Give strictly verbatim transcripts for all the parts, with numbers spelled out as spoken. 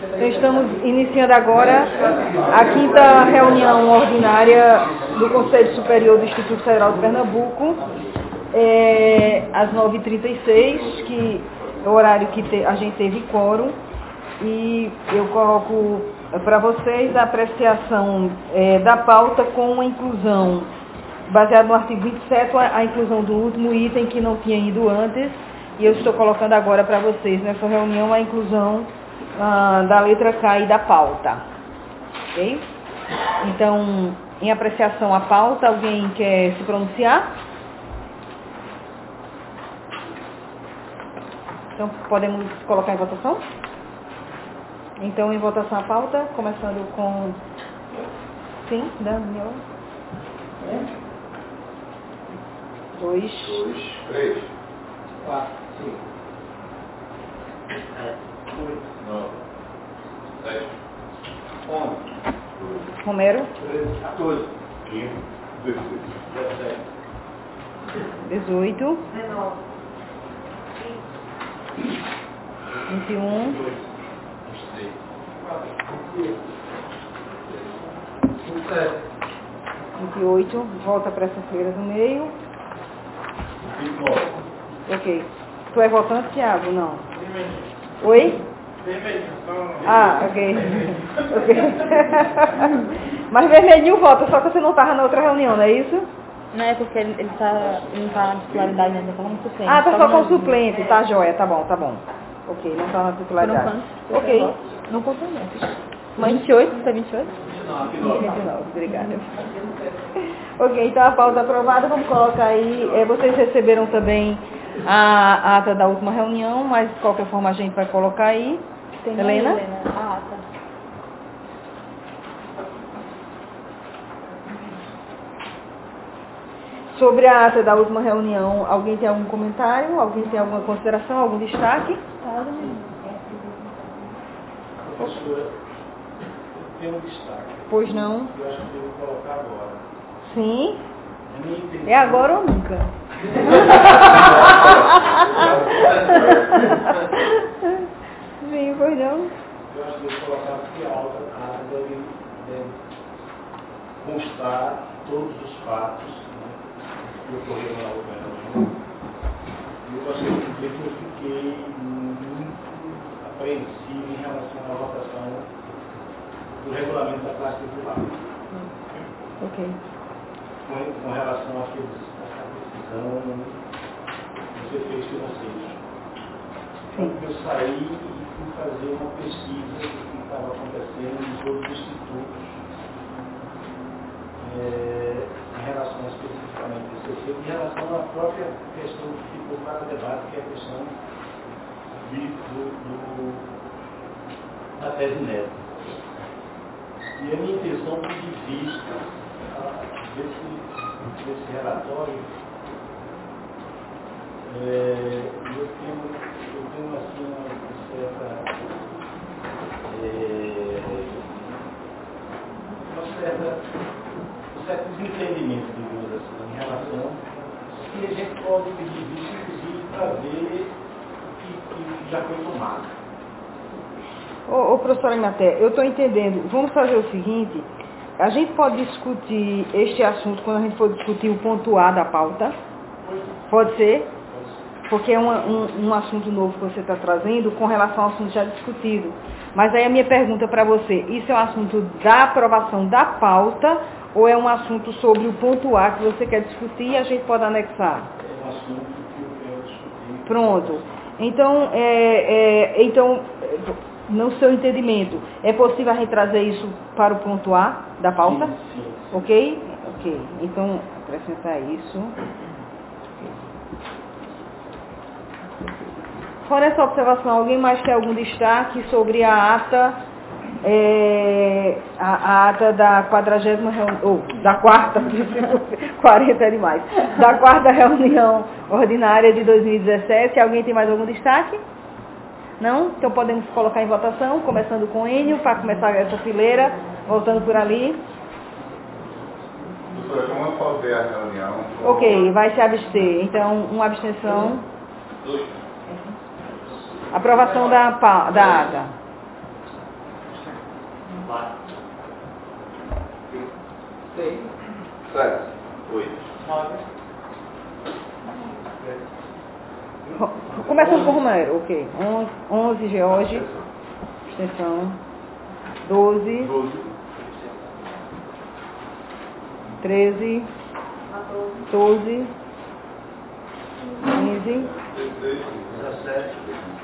Então, estamos iniciando agora a quinta reunião ordinária do Conselho Superior do Instituto Federal de Pernambuco, é, às nove e trinta e seis, que é o horário que te, a gente teve quórum, e eu coloco para vocês a apreciação é, da pauta com a inclusão, baseado no artigo vinte e sete, a, a inclusão do último item que não tinha ido antes, e eu estou colocando agora para vocês nessa reunião a inclusão ah, da letra K e da pauta. Ok? Então, em apreciação à pauta, alguém quer se pronunciar? Então, podemos colocar em votação? Então, em votação a pauta, começando com... Sim, Daniel. É. Dois. Dois, três. Quatro, cinco. Oito, nove. Dez. Onze. Romero. Treze. Quatorze. Quinze. Dezesseis. Dezessete. Dezoito. Dezenove. Vinte e um. Vinte e oito. Volta para essa fileira do meio. vinte e nove. Ok. Tu é votante, Thiago? Não. Oi? Ah, ok. Ok. Mas vermelhinho vota, só que você não estava na outra reunião, não é isso? Não é porque ele, ele, tá, ele não está na titularidade ainda, está como suplente. Ah, tá só como no... suplente, tá joia, tá bom, tá bom. Ok, não está na titularidade. Por um Ok. Não contou não. Mas vinte e oito, não tá vinte e oito? vinte e nove, obrigada. Ok, então a pauta aprovada, vamos colocar aí. É, vocês receberam também a ata da última reunião, mas de qualquer forma a gente vai colocar aí. Tem Helena? Helena. A ata. Sobre a ata da última reunião, alguém tem algum comentário? Alguém tem alguma consideração, algum destaque? Tá, Professora, tem um destaque. Pois não. Eu acho que eu vou colocar agora. Sim. A minha intenção... É agora ou nunca? Sim, pois não. Eu acho que eu vou colocar que a aula a ata deve, deve constar todos os fatos, né, que ocorreram na outra reunião. E eu gostaria de dizer que eu fiquei muito apreensivo em relação à votação do regulamento da classe titular. Ok. Com, com relação àqueles, àquela decisão dos efeitos financeiros. Sim. Eu saí e fui fazer uma pesquisa do que estava acontecendo nos outros institutos é, em relação especificamente a esse efeito, em relação à própria questão que ficou para o debate, que é a questão de, do, do, da tese neta. E a minha intenção foi de vista a, desse, desse relatório, é, eu tenho, eu tenho assim uma certa, é, uma certa, um certo desentendimento, digamos assim, em relação que a gente pode pedir vista, inclusive, para ver o que, que já foi tomado. Ô, ô professora Imaté, eu estou entendendo. Vamos fazer o seguinte, a gente pode discutir este assunto quando a gente for discutir o ponto A da pauta? Pode ser? Porque é um, um, um assunto novo que você está trazendo com relação ao assunto já discutido. Mas aí a minha pergunta para você, isso é um assunto da aprovação da pauta ou é um assunto sobre o ponto A que você quer discutir e a gente pode anexar? É um assunto que eu quero discutir. Pronto. Então, é, é, então, no seu entendimento, é possível a gente trazer isso para o ponto A da pauta? Sim, sim, sim. Ok? Ok. Então, acrescentar isso. Fora essa observação, alguém mais tem algum destaque sobre a ata, é, a, a ata da quadragésima reunião, ou da quarta, quarenta é demais, da quarta reunião ordinária de dois mil e dezessete? Alguém tem mais algum destaque? Não? Então podemos colocar em votação, começando com Enio, para começar essa fileira, voltando por ali. Doutora, como eu faltei a reunião... Ok, vai se abster. Então, uma abstenção. Dois. Aprovação da, da ata. quatro. seis. sete. oito. nove. Começando com Romero, ok. onze, George. Abstenção. doze. doze. treze. quatorze. quinze. dezessete.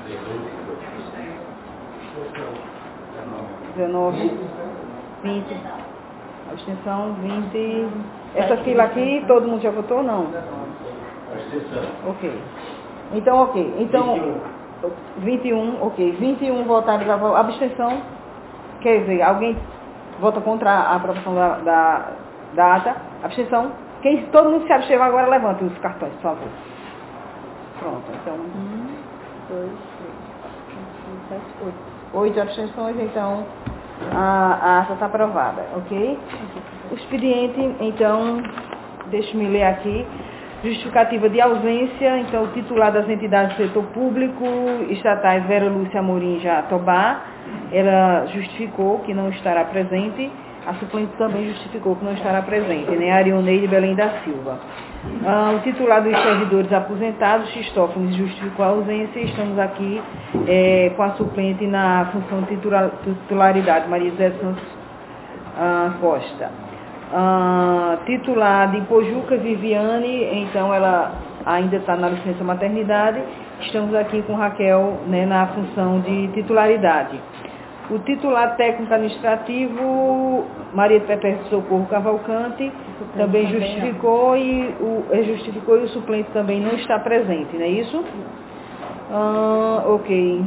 dezenove. vinte. Abstenção. vinte. Essa fila aqui, todo mundo já votou? Não. Abstenção. Ok. Então, ok. Então, vinte e um, ok. vinte e um votados a favor. Abstenção. Quer dizer, alguém vota contra a aprovação da, da, da ata? Abstenção. Quem, todo mundo se absteve agora, levante os cartões, por favor. Pronto, então. Um, dois, três, quatro, cinco, seis, sete, oito. Oito abstenções, então a, a ata está aprovada, ok? O expediente, então, deixe-me ler aqui. Justificativa de ausência, então o titular das entidades do setor público estatais, Vera Lúcia Amorim Jatobá, ela justificou que não estará presente. A suplente também justificou que não estará presente, né? Arioneide Belém da Silva. Ah, o titular dos servidores aposentados, Xistófanes, justificou a ausência. Estamos aqui é, com a suplente na função de titular, titularidade, Maria José Santos ah, Costa. Ah, titular de Pojuca, Viviane, então ela ainda está na licença maternidade. Estamos aqui com Raquel, né, na função de titularidade. O titular técnico administrativo, Maria de Perpétua Socorro Cavalcante, também justificou e o, justificou e o suplente também não está presente, não é isso? Ah, ok.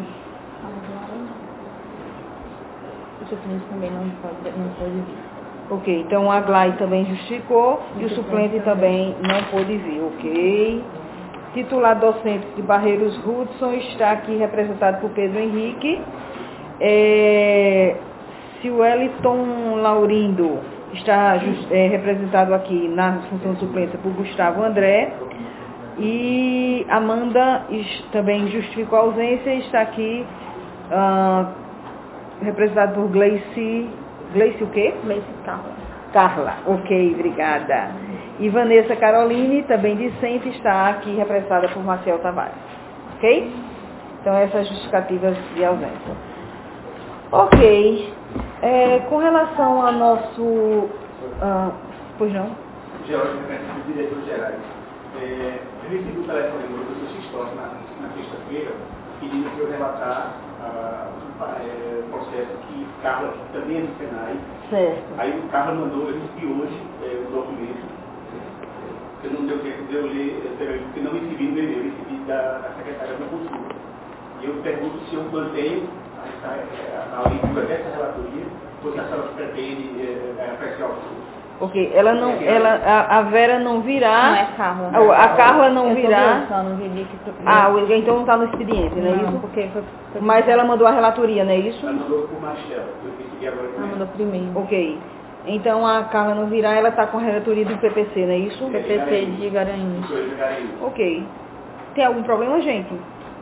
O suplente também não pode, não pode vir. Ok, então a Glai também justificou e o suplente também não pôde vir, ok. Titular docente de Barreiros Hudson está aqui representado por Pedro Henrique. É, se o Wellington Laurindo está just, é, representado aqui na função de suplência por Gustavo André. E Amanda também justificou a ausência e está aqui uh, representado por Gleice. Gleice o quê? Gleice Carla. Carla, ok, obrigada. E Vanessa Caroline, também discente, está aqui representada por Marcel Tavares. Ok? Então, essas justificativas de ausência. Ok. É, com relação ao nosso... Uh, pois não? George, representante dos diretores gerais. É, eu recebi o telefone do professor Xistófanes na, na sexta-feira, pedindo para eu relatar o uh, processo que Carla, que também é do Senai. Certo. Aí o Carla mandou, eu recebi hoje é, o documento, que não deu tempo de eu ler, porque não recebi no e-mail, eu recebi da, da secretária da consulta. E eu pergunto se eu mantenho a, a, a leitura dessa relatoria, ou se a senhora pretende é, apreciar o curso. Ok, ela não, ela, a, a Vera não virá. Não é Carla. A, a Carla não eu virá. Só não vi que tu... Ah, então não está no expediente, não é não, isso? Porque foi, foi... Mas ela mandou a relatoria, não é isso? Ela mandou por Marcelo, eu recebi agora. Ela mandou primeiro. Ok. Então a Carla não virá, ela está com a relatoria do P P C, não é isso? P P C de Garanhuns. Ok. Tem algum problema, gente?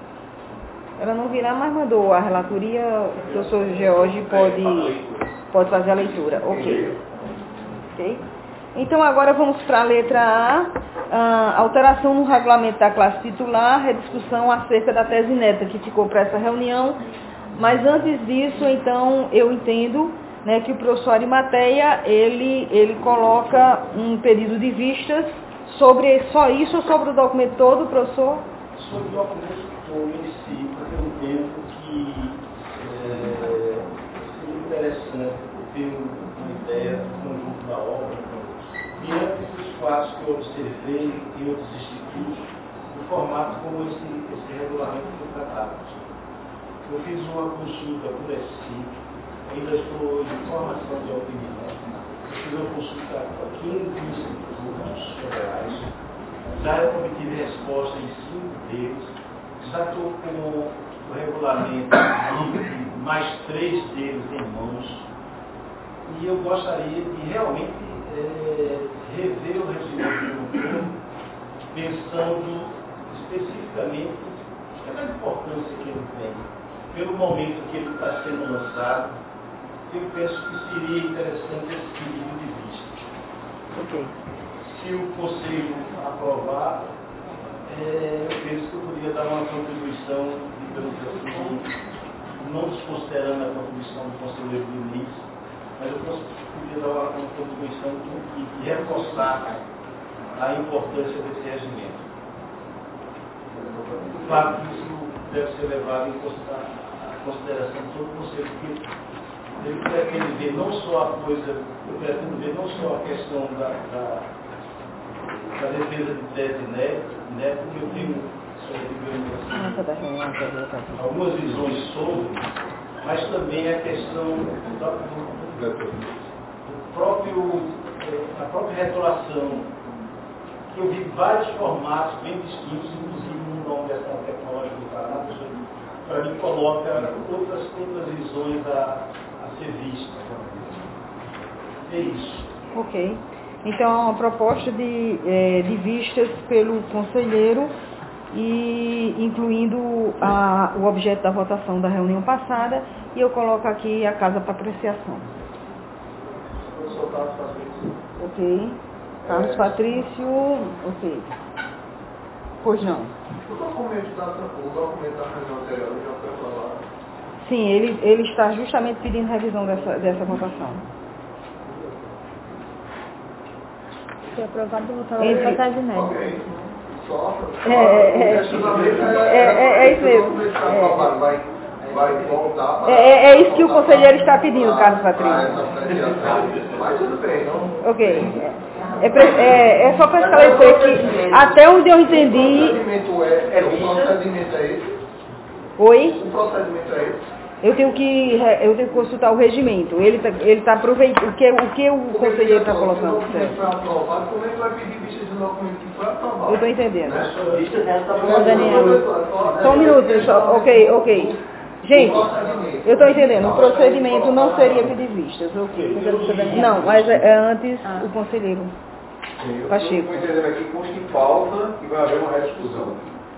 Ela não virá, mas mandou a relatoria, o professor George pode, pode fazer a leitura. Ok. Ok? Então agora vamos para a letra A, a alteração no regulamento da classe titular, rediscussão acerca da tese neta que ficou para essa reunião. Mas antes disso, então, eu entendo, né, que o professor Arimateia, ele, ele coloca um pedido de vistas sobre só isso ou sobre o documento todo, professor? Sobre o documento todo em si, porque eu entendo que é, seria interessante ter uma ideia do conjunto da obra, diante dos fatos que eu observei em outros institutos, do formato como esse, esse regulamento foi tratado. Eu fiz uma consulta por S I, ainda estou em formação de opinião. Eu fiz uma consulta a quinze institutos federais, já obtive resposta em cinco deles, já estou com o regulamento de mais três deles em mãos, e eu gostaria de realmente é, rever o regimento do pensando especificamente na importância que ele tem, pelo momento que ele está sendo lançado eu penso que seria interessante esse pedido de vista. Ok. Se o Conselho aprovar, é, eu penso que eu poderia dar uma contribuição, digamos assim, não desconsiderando a contribuição do conselheiro Diniz, mas eu poderia dar uma, uma contribuição que, que reforçar a importância desse regimento. Claro que isso deve ser levado em consideração de todo o Conselho, porque ele pretende ver não só a coisa, eu pretendo ver não só a questão da, da, da defesa de tese inédita, né, porque eu tenho, digamos assim, algumas visões sobre, mas também a questão da, do, do próprio, a própria retoração, que eu vi vários formatos bem distintos, inclusive no nome dessa tecnológica do Paraná, para mim coloca outras, outras visões a, a ser vistas. É isso. Ok. Então, é uma proposta de, é, de vistas pelo conselheiro, e incluindo a, o objeto da votação da reunião passada, e eu coloco aqui a casa para apreciação. Ok. Carlos Patrício, ok. Pois não. O documento da, o documento da reunião anterior já foi aprovado? Sim, ele, ele está justamente pedindo revisão dessa, dessa votação. Foi aprovado e votado Entre... pela tese inédita. Ok. Só. É, é, é, é, é isso mesmo. Vai, vai voltar para... É, é, é isso que o conselheiro está pedindo, Carlos Patrício. Mas tudo bem, não... Ok. É, é, é só para esclarecer que, até onde eu entendi... O procedimento é, é o procedimento é esse? Oi? O procedimento é esse? Eu tenho que, eu tenho que consultar o regimento. Ele está ele tá aproveitando. O que o, que o conselheiro está colocando? Se o documento foi aprovado, como é que vai pedir vista de documento que foi aprovado? Eu estou entendendo. Né? Daniel. Só um minuto, só. Ok, ok. Gente, eu estou entendendo. O procedimento não seria pedir vistas. Ok. Não, mas é antes o conselheiro. Pacheco. Estou entendendo aqui que consta em pauta e vai haver uma rediscussão.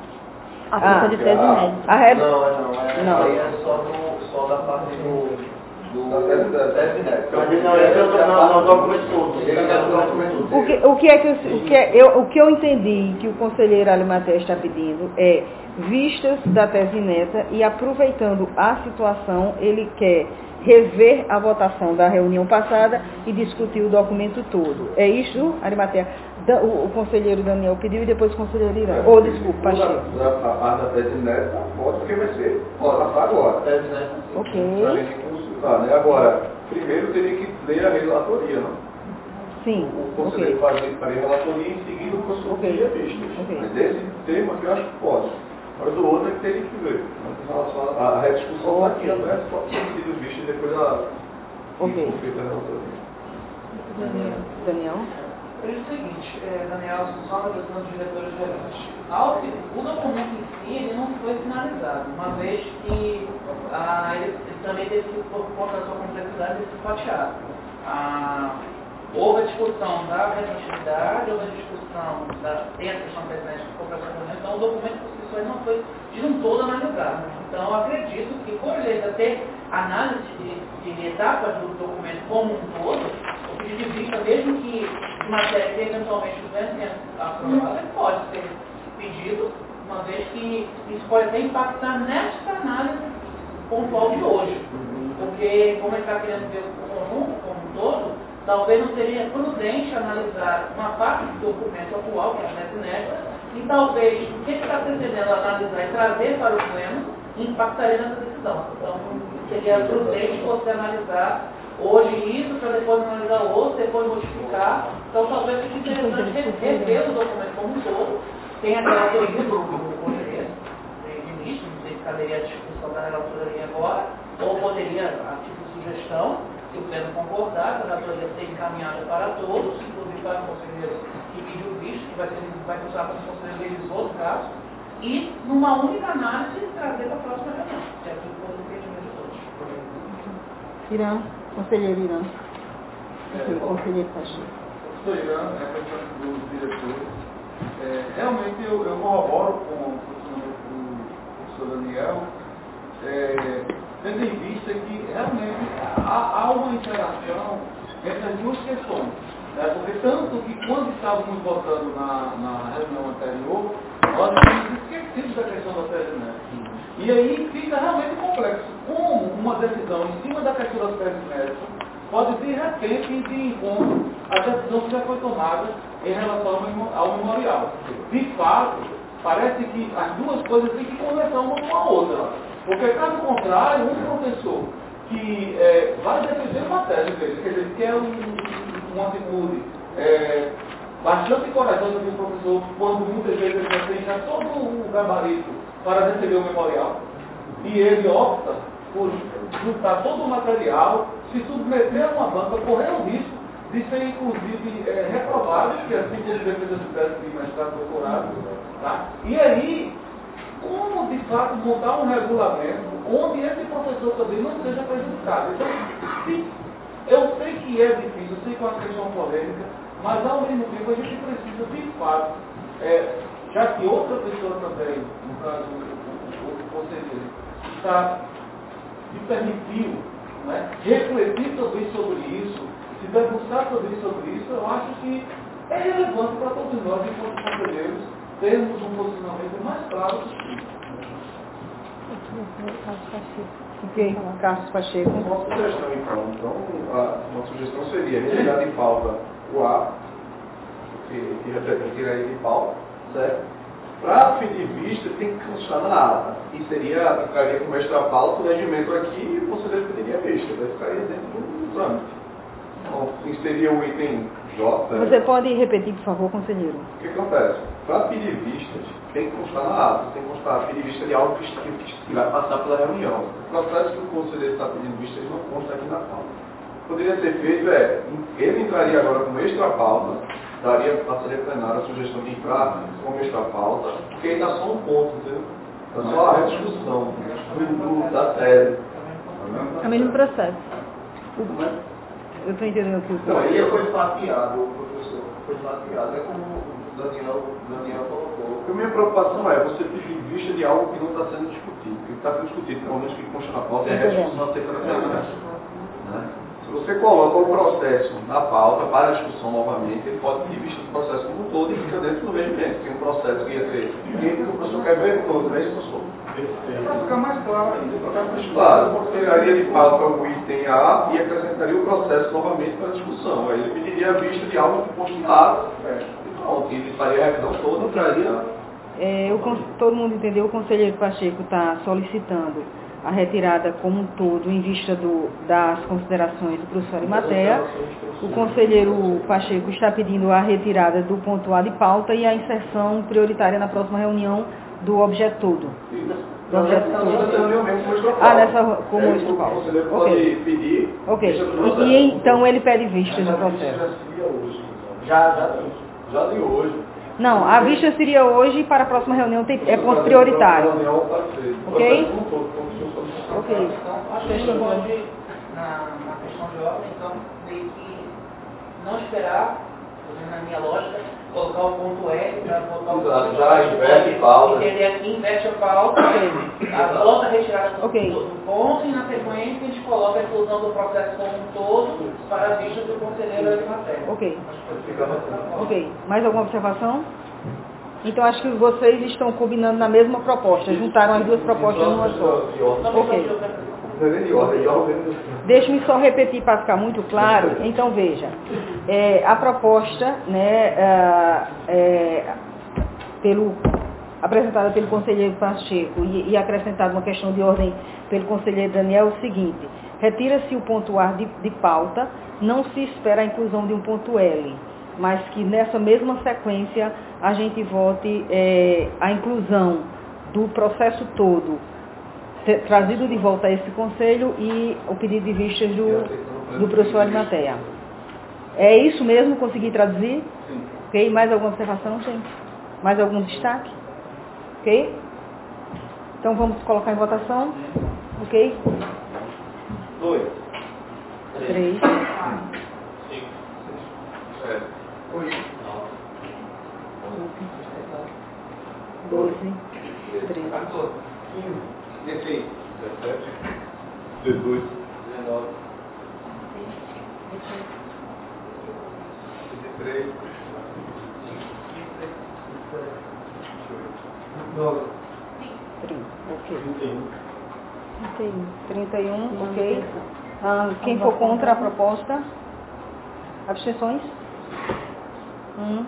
A força de tese inédita. A red... Não, é não. É, não. Aí é só, do, só da parte do... do da tese, da tese inédita. Mas não, esse é o documento todo. Ele é o documento O que, o, que é que eu, o, que é, eu, o que eu entendi que o conselheiro Alimaté está pedindo é vistas da tese inédita e, aproveitando a situação, ele quer rever a votação da reunião passada e discutir o documento todo. É isso, Arimatea? O, o conselheiro Daniel pediu e depois o conselheiro Irã. Ou, oh, desculpa, Pacheco. A parte da tese inédita, pode, porque vai ser, pode passar agora. Tese inédita. Ok. Tá, né? Agora, primeiro teria que ler a relatoria, não? Sim. O conselheiro okay. faria a relatoria e em seguida o conselheiro okay. faria vistas. Okay. Mas esse tema que eu acho que pode. Mas do outro é que teria que ver. Em relação à rediscussão okay. daqui, né? Pode ser sido visto e depois a okay. feita a relatoria. Daniel. Daniel? É o seguinte, é, Daniel, só na questão dos diretores gerais. O documento em si ele não foi finalizado, uma vez que ah, ele, ele também teve, por conta da sua complexidade, ele foi fatiado. Ah, houve a discussão da retroatividade, houve a discussão da tem a questão presente que foi para então o documento por si só não foi de um todo analisado. Então eu acredito que por ele ainda ter análise de, de etapas do documento como um todo, o pedido de vista, mesmo que de matéria que eventualmente venha sendo aprovada, ele pode ser pedido, uma vez que isso pode até impactar nesta análise pontual de hoje. Porque, como ele está querendo ver o conjunto como um todo, talvez não seria prudente analisar uma parte do documento atual, que é a tese inédita, e talvez o que está pretendendo analisar e trazer para o pleno impactaria nessa decisão. Então, seria prudente você analisar hoje isso, para depois analisar o outro, depois modificar. Então, talvez seja interessante rever o documento como um todo. Tem aquela teoria do conselheiro, de início, não sei se caberia a discussão da relatoria agora, ou poderia, a tipo de sugestão, se o pleno concordar, a relatoria ser encaminhada para todos, inclusive para o conselheiro que pediu visto, que vai, ser, vai usar para o conselheiro revisor, no caso, e, numa única análise, trazer para a próxima reunião, que é aquilo que foi o entendimento de todos. Irã, conselheiro Irã. É, conselheiro Pacheco. Sou Irã, representante dos diretores. É, realmente eu, eu corroboro com o posicionamento do professor Daniel, é, tendo em vista que realmente a há, há uma interação entre as duas questões. Né? Porque tanto que quando estávamos votando na, na reunião anterior, nós tínhamos esquecido da questão da tese médica. E aí fica realmente complexo. Como uma decisão em cima da questão da tese médica pode, de repente, ir de encontro à decisão que já foi tomada em relação ao memorial. De fato, parece que as duas coisas têm que conversar uma com a outra. Porque, caso contrário, um professor que é, vai defender uma tese dele, quer dizer, que é um, uma atitude é, bastante corajosa de um professor, quando muitas vezes ele já tem já todo o gabarito para receber o memorial, e ele opta por juntar todo o material, se submeter a uma banca, correr o risco de ser, inclusive, é, reprovado, que é assim como defesa de tese de mestrado doutorado. Tá? E aí, como de fato montar um regulamento onde esse professor também não seja prejudicado? Então, se, eu sei que é difícil, eu sei que é uma questão polêmica, mas ao mesmo tempo a gente precisa de fato, é, já que outra pessoa também, no caso o outro conselheiro, está se permitiu, né, refletir também sobre isso, se debruçar também sobre isso, eu acho que é relevante para todos nós, enquanto conselheiros, termos um posicionamento mais claro possível. Ok, Carlos Pacheco. Uma sugestão, então. Então, a, uma sugestão seria retirar de pauta o A, que, que retiraria de pauta, certo? Para fim de vista, tem que constar na ata. E seria, ficaria como extra pauta o regimento aqui e o conselheiro pediria vista. Daí ficaria dentro do trâmite. Então, inseria o item J. Você pode repetir, por favor, conselheiro? O que acontece? Para pedir vistas, tem que constar na ata, tem que constar pedir vista de algo que, que, que vai passar pela reunião. O processo que o conselheiro está pedindo vistas não consta aqui na pauta. Poderia ser feito, é, ele entraria agora como extra pauta, daria, passaria plenário a sugestão de entrar como extra pauta, porque aí está só um ponto, entendeu? Está só a rediscussão do, do, da tese. É o mesmo processo. Eu estou entendendo o que o Não, aí foi fatiado, o professor, foi fatiado, é como o Daniel, Daniel colocou. A minha preocupação é você pedir vista de algo que não está sendo discutido. O que está sendo discutido, pelo menos que consta na pauta, é a discussão acerca da tese. Né? Se você coloca o processo na pauta para a discussão novamente, ele pode pedir vista do processo como um todo e fica dentro do regimento. Tem um processo que ia ter que o professor quer ver todo, não é isso, professor? Para ficar mais claro ainda, para ficar mais Claro, porque tiraria de pauta o item A e acrescentaria o processo novamente para a discussão. Aí ele pediria a vista de algo que consta na ata, e pronto, ele faria a revisão toda, entraria. É, eu, todo mundo entendeu, o conselheiro Pacheco está solicitando a retirada como um todo em vista do, das considerações do professor Arimatea. O conselheiro Pacheco está pedindo a retirada do ponto A de pauta e a inserção prioritária na próxima reunião do objeto todo. Do objeto todo. Ah, nessa como extra pauta. O conselheiro pode Ok. pedir. Ok. E, e então ele pede vistas do processo. Já, já, Já de hoje. Não, a vista seria hoje para a próxima reunião, tem, é ponto prioritário. Ok? Ok. Então, acho que a gente pode, na, na questão de ordem, então, meio que não esperar, na minha lógica, colocar o ponto L para botar o Exato, ponto já inverte a pauta. Entender aqui, inverte a pauta, a coloca a retirada do, Ok. do ponto e na sequência a gente coloca a inclusão do processo como um todo para a vista do conselheiro de matéria. Ok. Ok. Mais alguma observação? Então acho que vocês estão combinando na mesma proposta, juntaram as duas propostas numa só. Ok. Deixe-me só repetir para ficar muito claro. Então veja, é, a proposta, né, é, é, pelo, apresentada pelo conselheiro Pacheco e, e acrescentada uma questão de ordem pelo conselheiro Daniel é o seguinte: retira-se o ponto A de, de pauta, não se espera a inclusão de um ponto L, mas que nessa mesma sequência a gente vote é, a inclusão do processo todo, ter, trazido de volta a esse conselho e o pedido de vistas do, do professor Arimatea. É isso mesmo? Consegui traduzir? Sim. Ok? Mais alguma observação, gente? Mais algum destaque? Ok? Então vamos colocar em votação. Ok? Dois. Três. cinco, Sete. oito, Doze. Treze. quatorze, quinze, dezesseis, dezessete. dezoito. dezenove, três. Ok. trinta e um, ok. Ah, quem for contra a proposta? Abstenções? Um.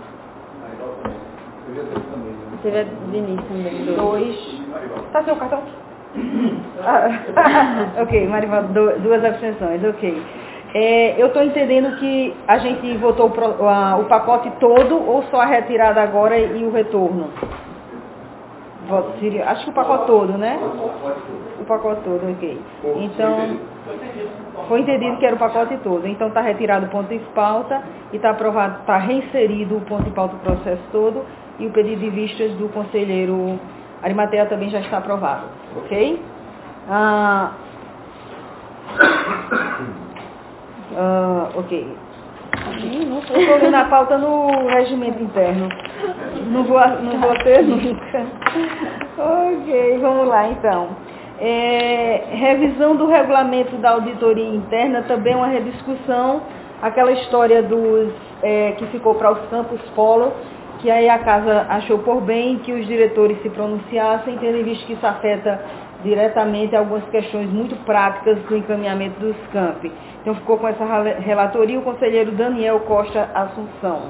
Teve Vinícius também. Dois. Tá seu cartão? Ah, ok, Marivaldo, do- duas abstenções, ok. É, eu estou entendendo que a gente votou pro- a- o pacote todo ou só a retirada agora e o retorno? Voto seria- acho que o pacote todo, né? O pacote todo, ok. Então, foi entendido que era o pacote todo. Então está retirado o ponto de pauta e está aprovado, está reinserido o ponto de pauta do processo todo e o pedido de vistas do conselheiro Arimatea também já está aprovado, ok? Ah, ah, ok. Ih, não sei, estou lendo a pauta no regimento interno. Não vou, não vou ter nunca. Ok, vamos lá então. É, revisão do regulamento da auditoria interna, também uma rediscussão, aquela história dos é, que ficou para os campos polo, que aí a casa achou por bem que os diretores se pronunciassem, tendo visto que isso afeta diretamente algumas questões muito práticas do encaminhamento dos campi. Então ficou com essa relatoria o conselheiro Daniel Costa Assunção.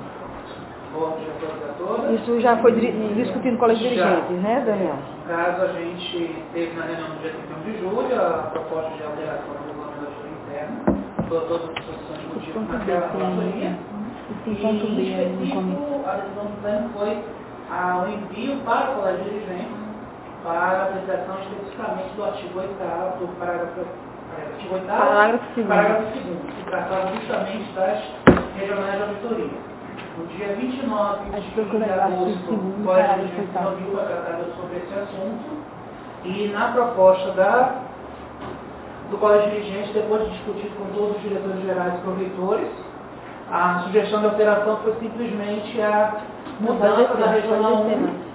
Isso já foi discutido no colégio de dirigentes, né, Daniel? No caso, a gente teve na reunião no dia trinta e um de julho a proposta de alteração do regulamento da auditoria interna, todas as discussões discutidas naquela relatoria. E, em específico, a decisão do pleno foi o envio para o colégio de dirigentes para a aplicação especificamente do artigo oitavo, do parágrafo, artigo oitavo, Parágrafo segundo. parágrafo segundo, que tratava justamente das regionais de auditoria. No dia vinte e nove de agosto, o Colégio de Dirigentes reuniu para tratar sobre esse assunto e na proposta da, do Colégio de Dirigentes, depois de discutir com todos os diretores gerais e proveitores, a sugestão de alteração foi simplesmente a mudança da regional um.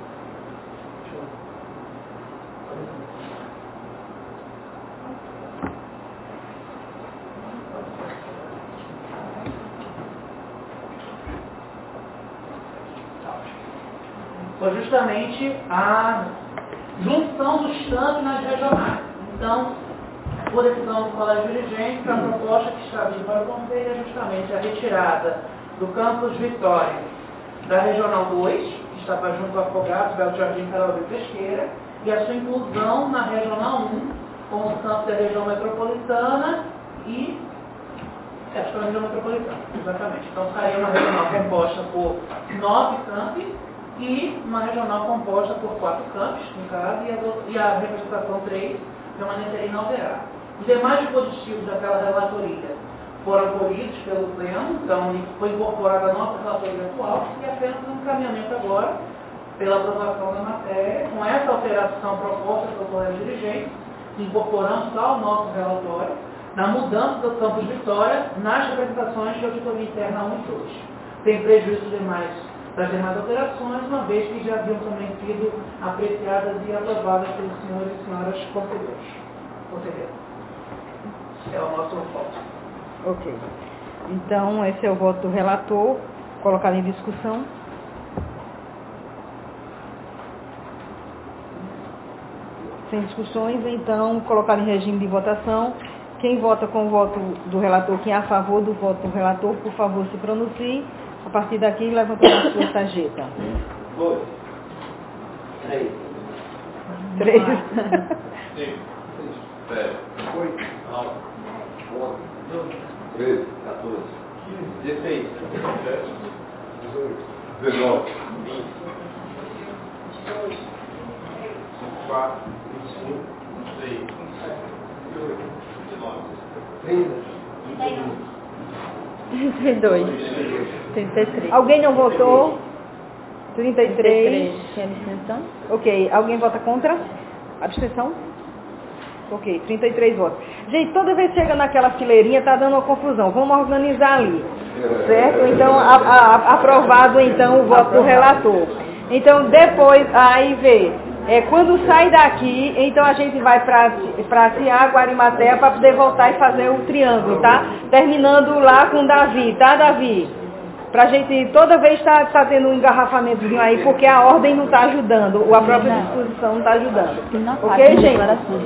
Foi justamente a junção dos campos nas regionais. Então, por decisão do Colégio Dirigente, a proposta que está vindo para o Conselho é justamente a retirada do campus Vitória da Regional dois, que estava junto ao Afogados, Belo Jardim, Carol e Pesqueira, e a sua inclusão na Regional um, com os campos da região metropolitana e é, acho que é a região metropolitana, exatamente. Então, saiu uma regional composta por nove campos e uma regional composta por quatro campos, no caso, e a, do, e a representação três, permanecerá inalterada. Os demais dispositivos daquela relatoria foram abolidos pelo Pleno, então foi incorporada a nossa relatoria atual e apenas um encaminhamento agora pela aprovação da matéria, com essa alteração proposta pelo Colégio Dirigente, incorporando ao nosso relatório, na mudança do campus Vitória nas representações de auditoria interna um e dois. Tem prejuízo demais das demais alterações, uma vez que já haviam também sido apreciadas e aprovadas pelos senhores e senhoras conselheiros. Conselheiro. É o nosso voto. Ok. Então, esse é o voto do relator, colocado em discussão. Sem discussões, então, colocado em regime de votação. Quem vota com o voto do relator, quem é a favor do voto do relator, por favor, se pronuncie. A partir daqui, levantando a sua sarjeta. Dois. Três. Três. Cinco. Sete. Oito. Nove. Onze. Treze. Quatorze. Dezesseis. Dezessete. Dezoito. Dezenove. Vinte. Vinte e quatro. Vinte e cinco. Vinte e seis. Vinte e oito. Vinte e nove. Trinta. Vinte e um. trinta e dois. trinta e três. Alguém não votou? trinta e três. Tem abstenção? Ok. Alguém vota contra? Abstenção? Ok. trinta e três votos. Gente, toda vez que chega naquela fileirinha, tá dando uma confusão. Vamos organizar ali. Certo? Então, a, a, aprovado então o voto do relator. Então, depois, aí vê. É, quando sai daqui, então a gente vai para Tiago, Arimatea, para poder voltar e fazer o triângulo, tá? Terminando lá com Davi, tá, Davi? Para a gente, toda vez está tá tendo um engarrafamentozinho aí, porque a ordem não está ajudando, ou a própria disposição não está ajudando. Ok, gente?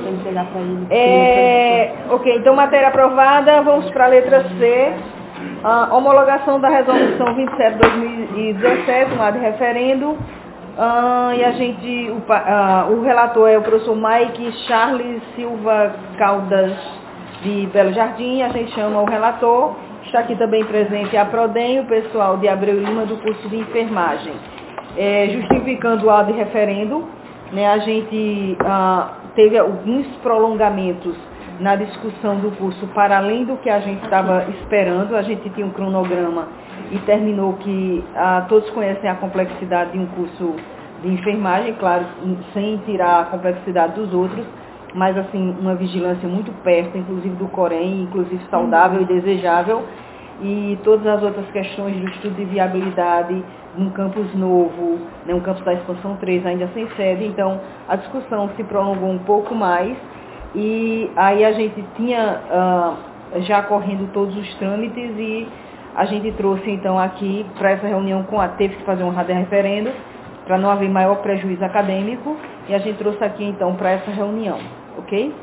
É, ok, então matéria aprovada, vamos para a letra C. Uh, homologação da resolução vinte e sete de dois mil e dezessete, um ad referendo. Uh, e a gente, o, uh, o relator é o professor Mike Charles Silva Caldas de Belo Jardim. A gente chama o relator. Está aqui também presente a Prodem, o pessoal de Abreu Lima do curso de enfermagem. É, justificando o ad referendo, né, a gente uh, teve alguns prolongamentos na discussão do curso para além do que a gente estava esperando. A gente tinha um cronograma e terminou que ah, todos conhecem a complexidade de um curso de enfermagem, claro, sem tirar a complexidade dos outros, mas assim, uma vigilância muito perto, inclusive do Corém, inclusive saudável e desejável, e todas as outras questões do estudo de viabilidade num campus novo, né, um campus da expansão três ainda sem sede. Então a discussão se prolongou um pouco mais. E aí a gente tinha uh, já correndo todos os trâmites e a gente trouxe então aqui para essa reunião com a teve que fazer um referendo para não haver maior prejuízo acadêmico e a gente trouxe aqui então para essa reunião, ok?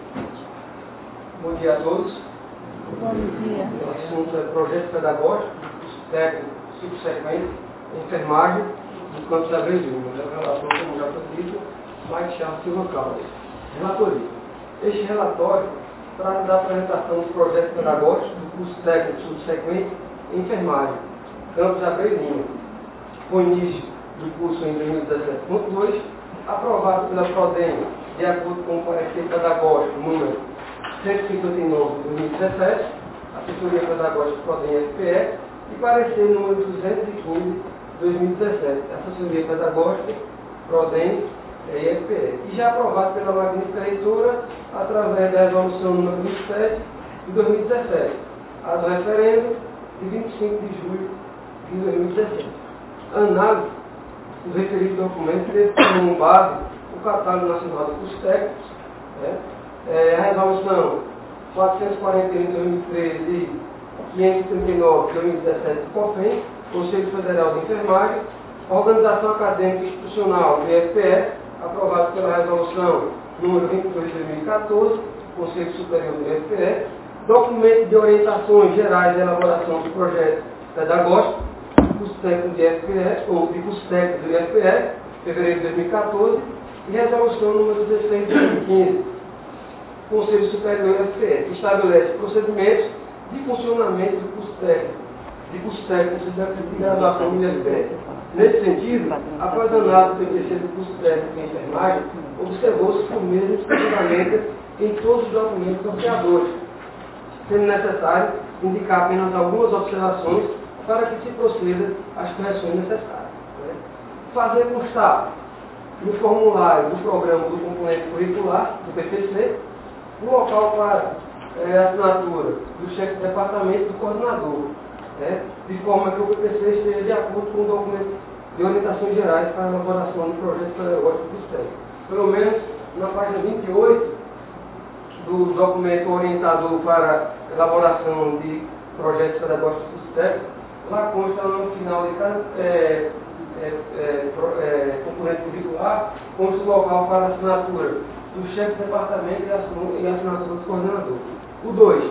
Bom dia a todos. Bom dia. O assunto é projeto pedagógico, técnico, subsequente, enfermagem do campus da Abreu Lima. O relator, como já foi dito, Mike Charles Silva Caldas. Relatoria. Este relatório trata da apresentação do projeto pedagógico do curso técnico subsequente em enfermagem, campus Abreu Lima, com início do curso em dois mil e dezessete ponto dois, aprovado pela Prodem, de acordo com o parecer pedagógico número cento e cinquenta e nove de dois mil e dezessete, assessoria pedagógica Prodem F P E, e parecer número duzentos e quinze de dois mil e dezessete, assessoria pedagógica Prodem e F P E, e já aprovado pela magnífica leitora através da resolução número vinte e sete de dois mil e dezessete, ad referendo de vinte e cinco de julho de dois mil e dezessete. A análise dos referidos documentos teve como base o Catálogo Nacional de Cursos Técnicos, né? é, a resolução quatrocentos e quarenta e um de dois mil e treze e quinhentos e trinta e nove de dois mil e dezessete do COFEM, Conselho Federal de Enfermagem, Organização Acadêmica Institucional do I F P E, aprovado pela resolução número vinte e dois de dois mil e quatorze, Conselho Superior do I F P E, documento de orientações gerais de elaboração do projeto pedagógico, do curso técnico do I F P E, ou de curso técnico do I F P E, fevereiro de dois mil e quatorze, e resolução número dezesseis de dois mil e quinze, Conselho Superior do I F P E, que estabelece procedimentos de funcionamento do curso técnico, de curso técnico de graduação do I F P E. Nesse sentido, após a análise do P T C do curso técnico em enfermagem, observou-se que o mesmo se fundamenta em todos os documentos norteadores, sendo necessário indicar apenas algumas observações para que se proceda às correções necessárias. Né? Fazer constar no formulário do programa do componente curricular, do P T C, o local para é, assinatura do chefe de departamento e do coordenador, né? De forma que o P T C esteja de acordo com o documento de orientações gerais para a elaboração do projeto pedagógico do STEM. Pelo menos na página vinte e oito do documento orientador para a elaboração de projetos pedagógicos do STEM, lá consta no final de cada é, é, é, é, componente curricular, consta o local para assinatura do chefe de departamento e a assinatura do coordenador. O dois.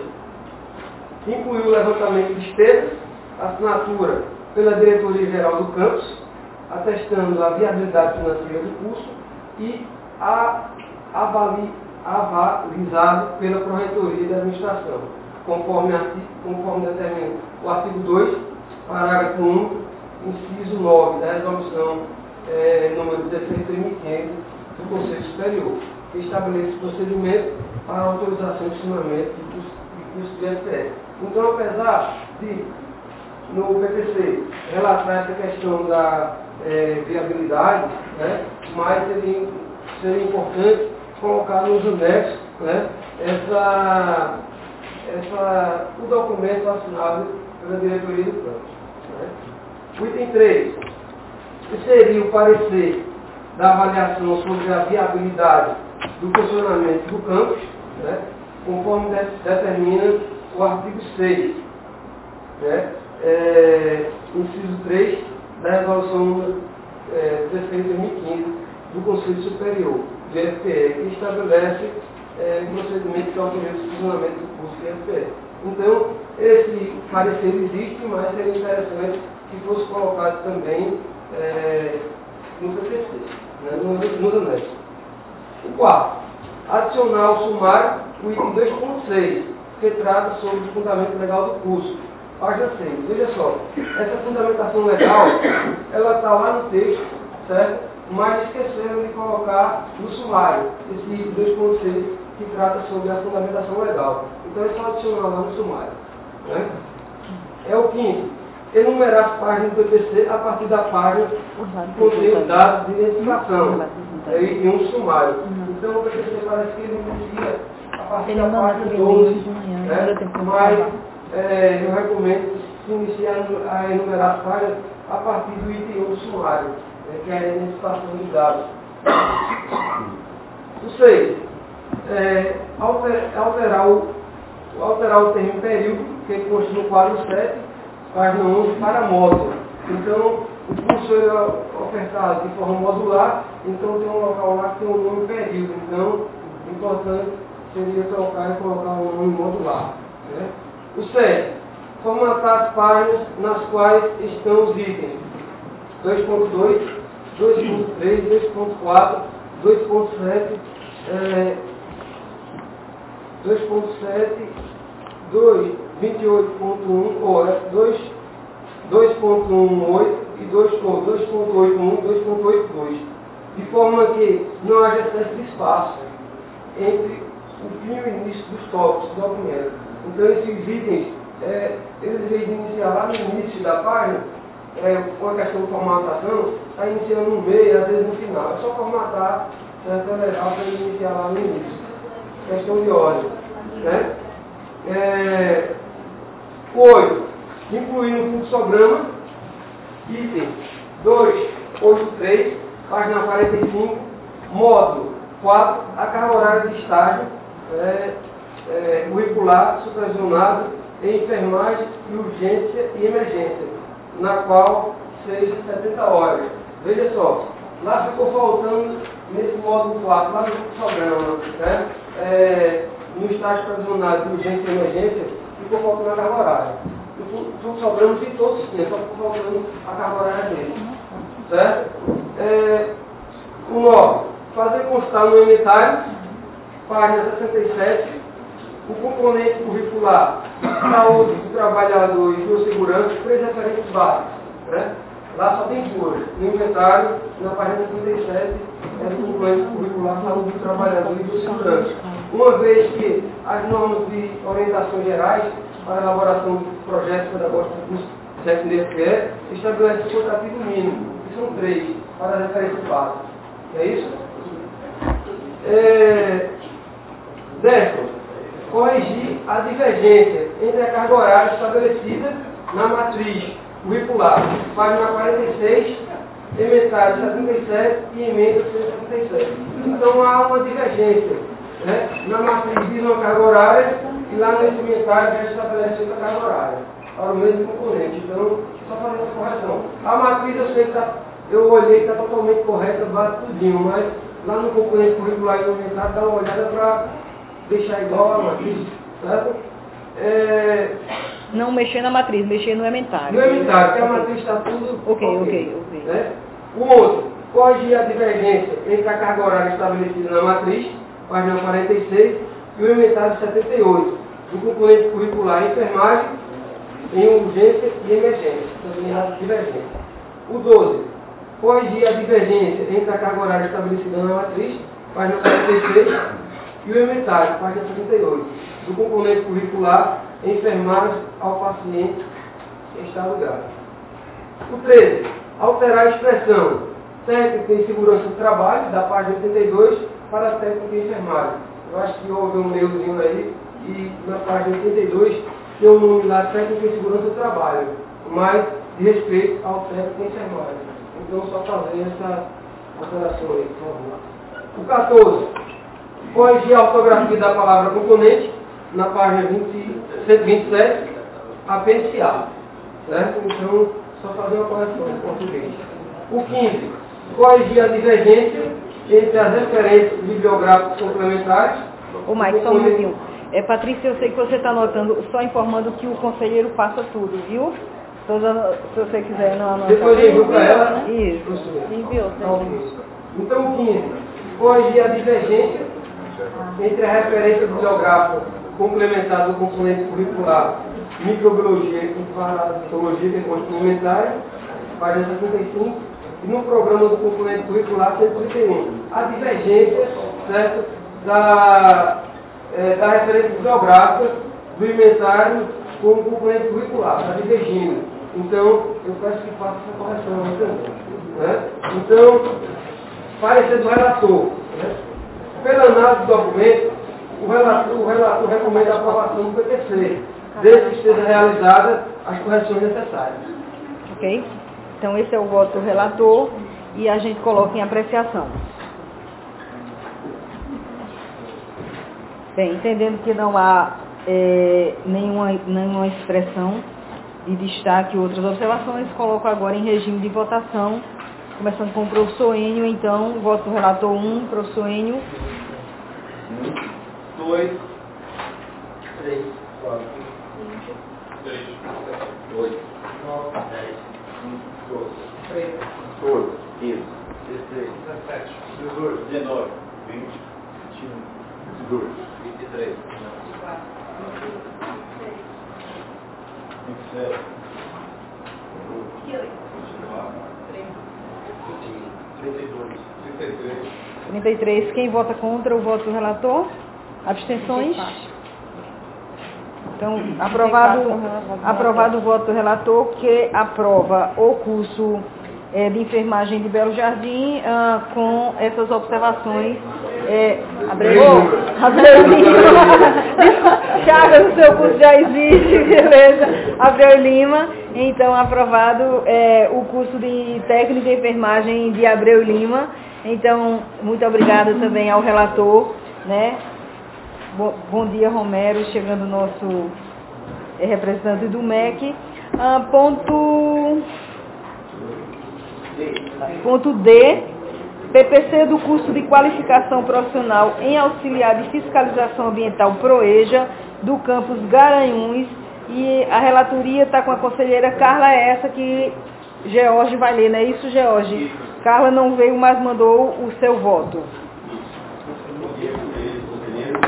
Incluiu o levantamento de despesas, assinatura pela diretoria geral do campus, atestando a viabilidade financeira do curso e a avali, avalizado pela Pró-Reitoria da Administração, conforme, artigo, conforme determina o artigo dois, parágrafo um, inciso nove da resolução é, número dezesseis de dois mil e quinze do Conselho Superior, que estabelece procedimento para a autorização de funcionamento de curso de, curso de I F P E. Então, apesar de, no P T C, relatar essa questão da é, viabilidade, né, mas seria, seria importante colocar nos anexos, né, essa, essa, o documento assinado pela diretoria do campus. Né. O item três, que seria o parecer da avaliação sobre a viabilidade do funcionamento do campus, né, conforme de, determina o artigo seis, né, é, inciso três da resolução número é, dezesseis de dois mil e quinze do Conselho Superior de F P E, que estabelece é, um procedimento que autoriza o funcionamento do curso de F P E. Então, esse parecer existe, mas seria interessante que fosse colocado também é, no P P C, né, nos no anexos. O quarto, adicionar ao sumário o item dois ponto seis, que trata sobre o fundamento legal do curso. Página seis. Veja só, essa fundamentação legal, ela está lá no texto, certo? Mas esqueceram de colocar no sumário esse item dois ponto seis, que trata sobre a fundamentação legal. Então é só adicionar lá no sumário. Né? É o quinto. Enumerar as páginas do P P C a partir da página que contém os dados de identificação. É item um sumário. Então o P P C parece que ele inicia a partir da página doze. Né? Mas é, eu recomendo que se inicie a enumerar as páginas a partir do item um sumário, né, que é a identificação de dados. O seis. É, alter, alterar, o, alterar o termo período, que consta no quadro sete, página onze, para módulo. Então, o curso é ofertado de forma modular, então tem um local lá que tem um nome período. Então, importante seria trocar e colocar um nome modular. Né? O sete. Formatar as páginas nas quais estão os itens dois ponto dois, dois ponto três, dois ponto quatro, dois ponto sete, é, dois ponto sete, vinte e oito ponto um, ou dois ponto dezoito e dois ponto oitenta e um, dois ponto oitenta e dois, de forma que não haja excesso de espaço entre o fim e o início dos tópicos do documento. Então esses itens, é, eles devem iniciar lá no início da página, é, com a questão de formatação, está iniciando no meio, às vezes no final. É só formatar, certo? É legal para ele iniciar lá no início. Questão de ordem. Né? É, oito. Incluir no fluxograma, item duzentos e oitenta e três, página quarenta e cinco, módulo quatro, a carga horária de estágio, é, é, curricular, supervisionado em enfermagem e urgência e emergência, na qual seja setenta horas. Veja só, lá ficou faltando, nesse módulo quatro, lá no fluxograma, né? É, no estágio supervisionado de urgência e emergência, ficou faltando a carga horária. O fluxograma tem todos os tempos, só ficou faltando a carga horária dele. Certo? É, o nove. Fazer constar no inventário, página sessenta e sete, o componente curricular, saúde do trabalhador e biossegurança, três referências básicas. Né? Lá só tem duas. No inventário, na página sessenta e sete, é o componente curricular, saúde do trabalhador e biossegurança. Uma vez que as normas de orientação gerais para a elaboração de projetos pedagógicos do curso técnico de F P E estabelece o quantitativo mínimo, que são três, para as referências básicas. É isso? É, décimo, corrigir a divergência entre a carga horária estabelecida na matriz curricular, página quarenta e seis, emenda setenta e sete e emenda cento e setenta e sete. Então há uma divergência. Né? Na matriz diz uma carga horária e lá nesse inventário já estabelece outra carga horária para o mesmo componente. Então, só fazer essa correção. A matriz eu sei que tá, eu olhei que está totalmente correta, bate tudinho, mas lá no componente curricular e no inventário dá uma olhada para deixar igual a matriz, certo? É... Não mexer na matriz, mexer no inventário. No inventário, porque a matriz está tudo ok, ok, ok. okay. Né? O outro, corrigir a divergência entre a carga horária estabelecida na matriz, página quarenta e seis, e o inventário setenta e oito, do componente curricular enfermagem, em urgência e emergência, também a divergência. O doze, corrigir a divergência entre a carga horária estabelecida na matriz, página quarenta e seis, e o inventário, página setenta e oito, do componente curricular enfermagem ao paciente em estado grave. O treze, alterar a expressão técnica em segurança do trabalho, da página oitenta e dois, para técnica em enfermagem. Eu acho que houve um errozinho aí, e na página oitenta e dois tem um nome lá, técnica em segurança do trabalho, mas de respeito ao técnico em enfermagem. Então, só fazer essa alteração aí, por favor. O quatorze, corrigir a ortografia da palavra componente, na página cento e vinte e sete, apêndice A. certo? Então, só fazer uma correção em português. O quinze, corrigir a divergência entre as referências bibliográficas complementares. Ô, Mike, só um minutinho. É, Patrícia, eu sei que você está anotando, só informando que o conselheiro passa tudo, viu? Toda, se você quiser não anotar. Depois enviou para ela, né? Isso. Enviou. Então, o quinze, corrigir a divergência entre a referência bibliográfica complementar do componente curricular microbiologia e parasitologia, que é complementar, página sessenta e cinco, e no programa do componente curricular cento e trinta e um. A divergência, certo, da, é, da referência bibliográfica do inventário com o componente curricular, está divergindo. Então, eu peço que faça essa correção aí também. Né? Então, parecer do relator. Né? Pela análise do documento, o relator, o relator recomenda a aprovação do P P C, desde que estejam realizadas as correções necessárias. Ok? Então, esse é o voto do relator e a gente coloca em apreciação. Bem, entendendo que não há é, nenhuma, nenhuma expressão de destaque e outras observações, coloco agora em regime de votação, começando com o professor Enio, então, voto do relator um, professor Enio. um, dois, três, quatro, cinco, seis, sete, oito, nove, dez, doze, treze, quatorze, quinze, dezesseis, dezessete, dezoito, dezenove, vinte, vinte e um, vinte e dois, vinte e três, vinte e quatro, vinte e sete, vinte e oito, vinte e nove, trinta e dois, trinta e três. trinta e três. Quem vota contra o voto do relator? Abstenções? Então, aprovado, aprovado o voto do relator, que aprova o curso é, de enfermagem de Belo Jardim, ah, com essas observações. É, Abreu, Abreu Lima, Chagas, o seu curso já existe, beleza? Abreu Lima, então aprovado é, o curso de técnica de enfermagem de Abreu Lima. Então, muito obrigada também ao relator, né? Bom, bom dia, Romero, chegando o nosso é, representante do M E C. Ah, ponto, ponto D, P P C do curso de qualificação profissional em auxiliar de fiscalização ambiental PROEJA, do campus Garanhuns, e a relatoria está com a conselheira Carla Essa, que George vai ler, não é isso, George? Carla não veio, mas mandou o seu voto. Bom dia, conselheiro.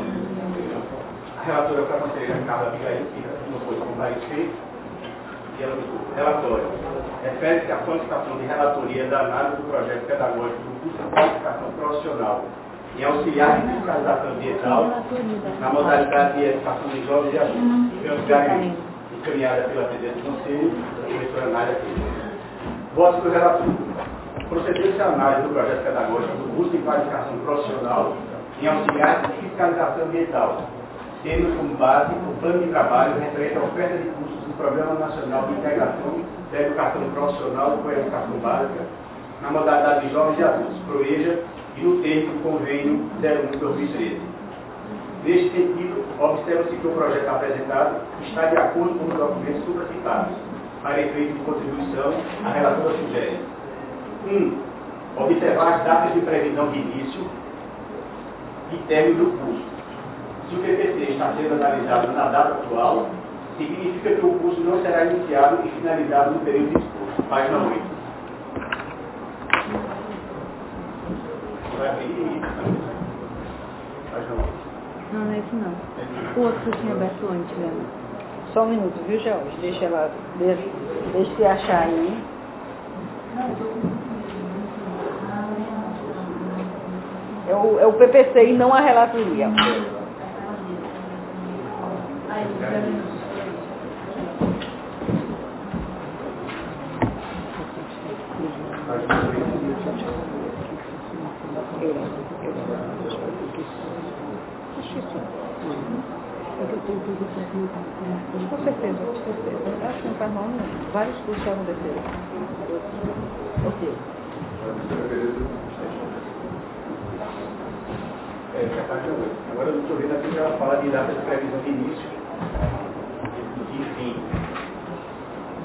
A relatora foi a conselheira Carla Abigail, que não pôde comparecer. E ela, o relatório refere-se à qualificação de relatoria da análise do projeto pedagógico do curso de qualificação profissional em auxiliar de fiscalização ambiental na modalidade de educação de jovens e adultos, campus Garanhuns, encaminhada pela presidente do Conselho, a professora Nádia Filho. Voto do relator. Procedeu-se a análise do projeto pedagógico do curso de qualificação profissional em auxiliar de fiscalização ambiental, tendo como base o plano de trabalho referente à oferta de cursos do Programa Nacional de Integração da Educação Profissional com a Educação Básica na modalidade de jovens e adultos, PROEJA, e no termo do convênio zero um de dois mil e treze. Neste sentido, observa-se que o projeto apresentado está de acordo com os documentos supracitados, para efeito de contribuição, a relatora sugere: um. Observar as datas de previsão de início e término do curso. Se o P P C está sendo analisado na data atual, significa que o curso não será iniciado e finalizado no período disposto. Página oito. Vai abrir página oito. Não, não é isso não. O outro que eu tinha aberto antes, né? Só um minuto, viu, George? Deixa ela, deixa, deixa se achar aí. É o, é o P P C e não a relatoria. Com certeza, com certeza. Acho que não faz mal, não. Vários cursos já aconteceram. Ok. É, essa parte é oito. Agora eu estou vendo aqui que ela fala de data de previsão de início e fim.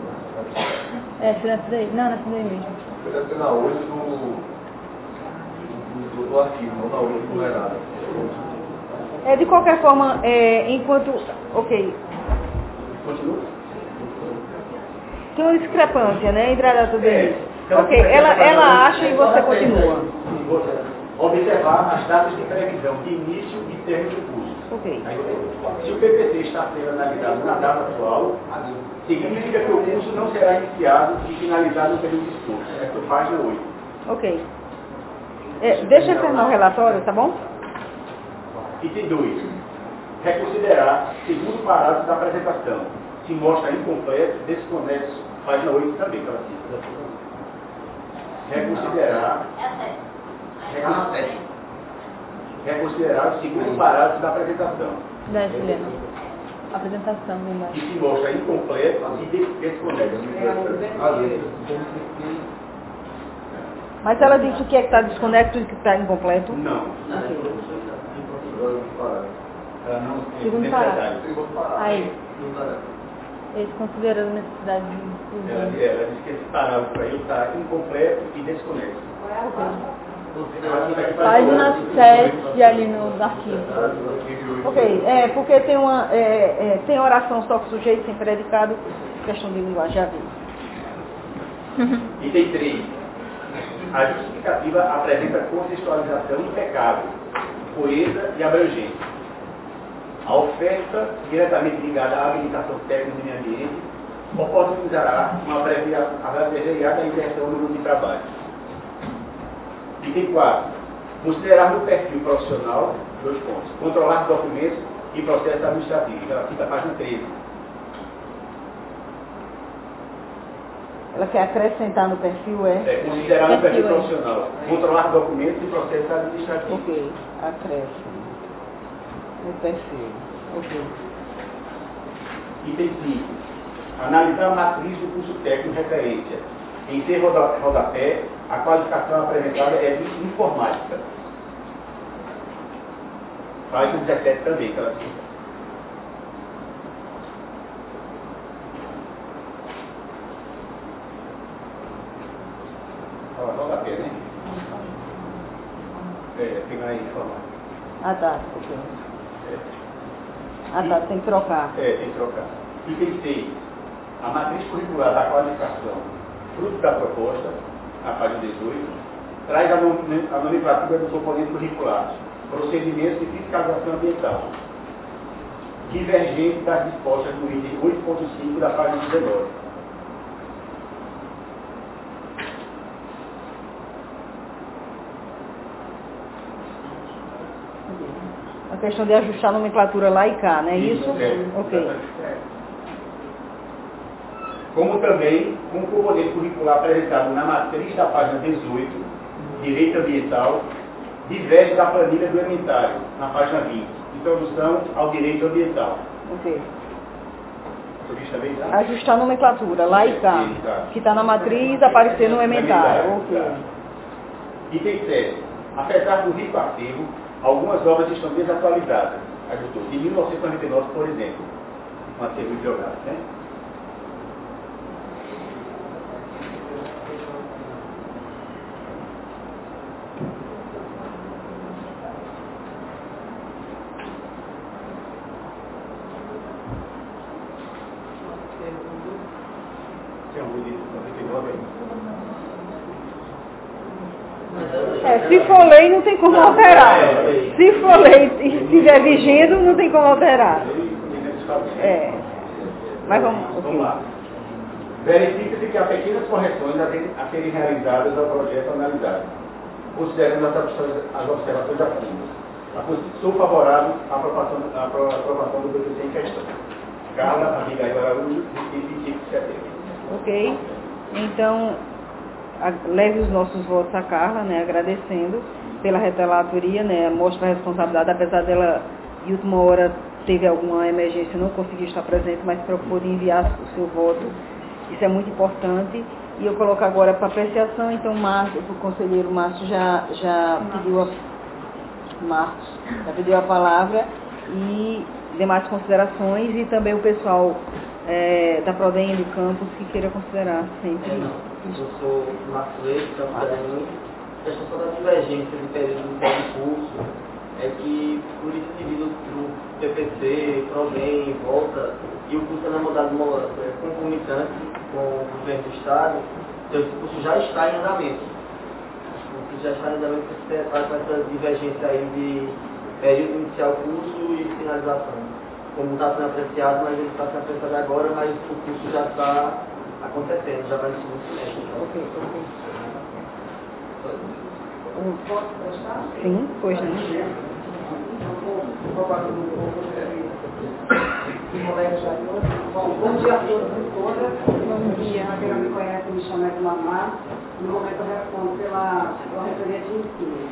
É, se nessa daí. Não, nessa daí mesmo. Deve ser na oito do, do, do arquivo, não na oito do numerário. É, de qualquer forma, é, enquanto... Ok. Continua? Tem uma discrepância, né, entre a data dele. É, Ok, ela, ela acha e você continua. Observar as datas de previsão de início e término do curso. Ok. Aí, se o P P T está sendo analisado na data atual, significa que o curso não será iniciado e finalizado no período de curso. É por página oito. Ok. É, deixa eu terminar o relatório, tá bom? Item dois. Reconsiderar segundo parágrafo da apresentação. Se mostra incompleto, desconexo. Página oito também, para Reconsiderar. Reconsiderar. Reconsiderar o segundo parágrafo da apresentação. Da Juliana. Apresentação, né? Que se mostra incompleto e desconexo. Mas ela disse o que é que está desconecto e o que está incompleto? Não. Ela não tem Segundo necessidade. Aí. Eles consideram a necessidade de Ela, inclusão. ela diz que esse parágrafo aí está incompleto e desconexo. Página sete ali no arquivo. Ok, é, porque tem uma é, é, tem oração só com sujeito sem predicado, questão de linguagem, já vi. Item três. A justificativa apresenta contextualização impecável, coesa e abrangente. A oferta, diretamente ligada à habilitação técnica do meio ambiente, oportunizará uma abreviada inversão no mundo de trabalho. Item quatro. Considerar no perfil profissional, dois pontos, controlar documentos e processos administrativos. Ela cita a página treze. Ela quer acrescentar no perfil, é? É, considerar no perfil Perfil, é. profissional, controlar documentos e processos administrativos. Ok, acresce no perfil. Ok. Item cinco. Analisar a matriz do curso técnico referência. Em ter roda- rodapé, a qualificação apresentada é de informática. Página dezessete também, que ela cita. Olha, rodapé, né? É, tem aí informática. Ah, tá, ok. É. Ah, tá, tem que trocar. É, tem que trocar. Item seis. A matriz curricular da qualificação, fruto da proposta, a página dezoito, traz a nom- a nomenclatura do componente curricular, procedimentos de fiscalização ambiental, divergente das dispostas no item oito ponto cinco da página dezenove. A questão de ajustar a nomenclatura lá e cá, não é isso? É, Ok. Como também um componente curricular apresentado na matriz da página dezoito, Direito Ambiental, diverge da planilha do inventário, na página vinte, Introdução ao Direito Ambiental. Ok. Você viu também, tá? Ajustar a nomenclatura lá e cá. Exato. Que está na matriz, aparecer no emendário. Ok. Exato. Item sete. Apesar do rico artigo, algumas obras estão desatualizadas. Ajustou. De mil novecentos e quarenta e nove, por exemplo. Um acervo bibliográfico, né? Tem um de noventa e nove aí. É, se for lei, não tem como alterar. Se for lei e estiver vigendo, não tem como alterar. É. Mas vamos. Vamos Ok. lá. Verifica-se que há pequenas correções a serem- a serem realizadas ao projeto analisado, considerando as observações, as observações acima. A- Sou favorável à aprovação, à apro- aprovação do P P C em questão. Carla Abigail Araújo, e vinte e cinco de setembro. Ok? Então, a- leve os nossos votos a Carla, né, agradecendo pela relatoria, né, mostra a responsabilidade, apesar dela, de última hora, teve alguma emergência, não conseguiu estar presente, mas se preocupou de enviar o seu voto. Isso é muito importante. E eu coloco agora para apreciação, então, Márcio, o conselheiro Márcio já, já pediu a Marcos, já pediu a palavra e demais considerações, e também o pessoal é, da Prodem do campus que queira considerar sempre. É, não. Eu sou Marcos Leite, campus Garanhuns. A questão só da divergência de período do curso é que, por isso, devido do P P C, Prodem, volta, e o curso é na modalidade concomitante com o governo do Estado, então esse curso já está em andamento. O curso já está em andamento com essa divergência aí de período inicial curso e finalização. Como está sendo apreciado, mas ele está sendo apreciado agora, mas o curso já está acontecendo, já vai no segundo semestre. Ok, ok. Posso prestar? Sim, pois não. Bom, bom dia a todos e todas. Bom dia. Para quem não me conhece, me chamo Edlamar. No momento eu respondo pela, pela reitoria de ensino.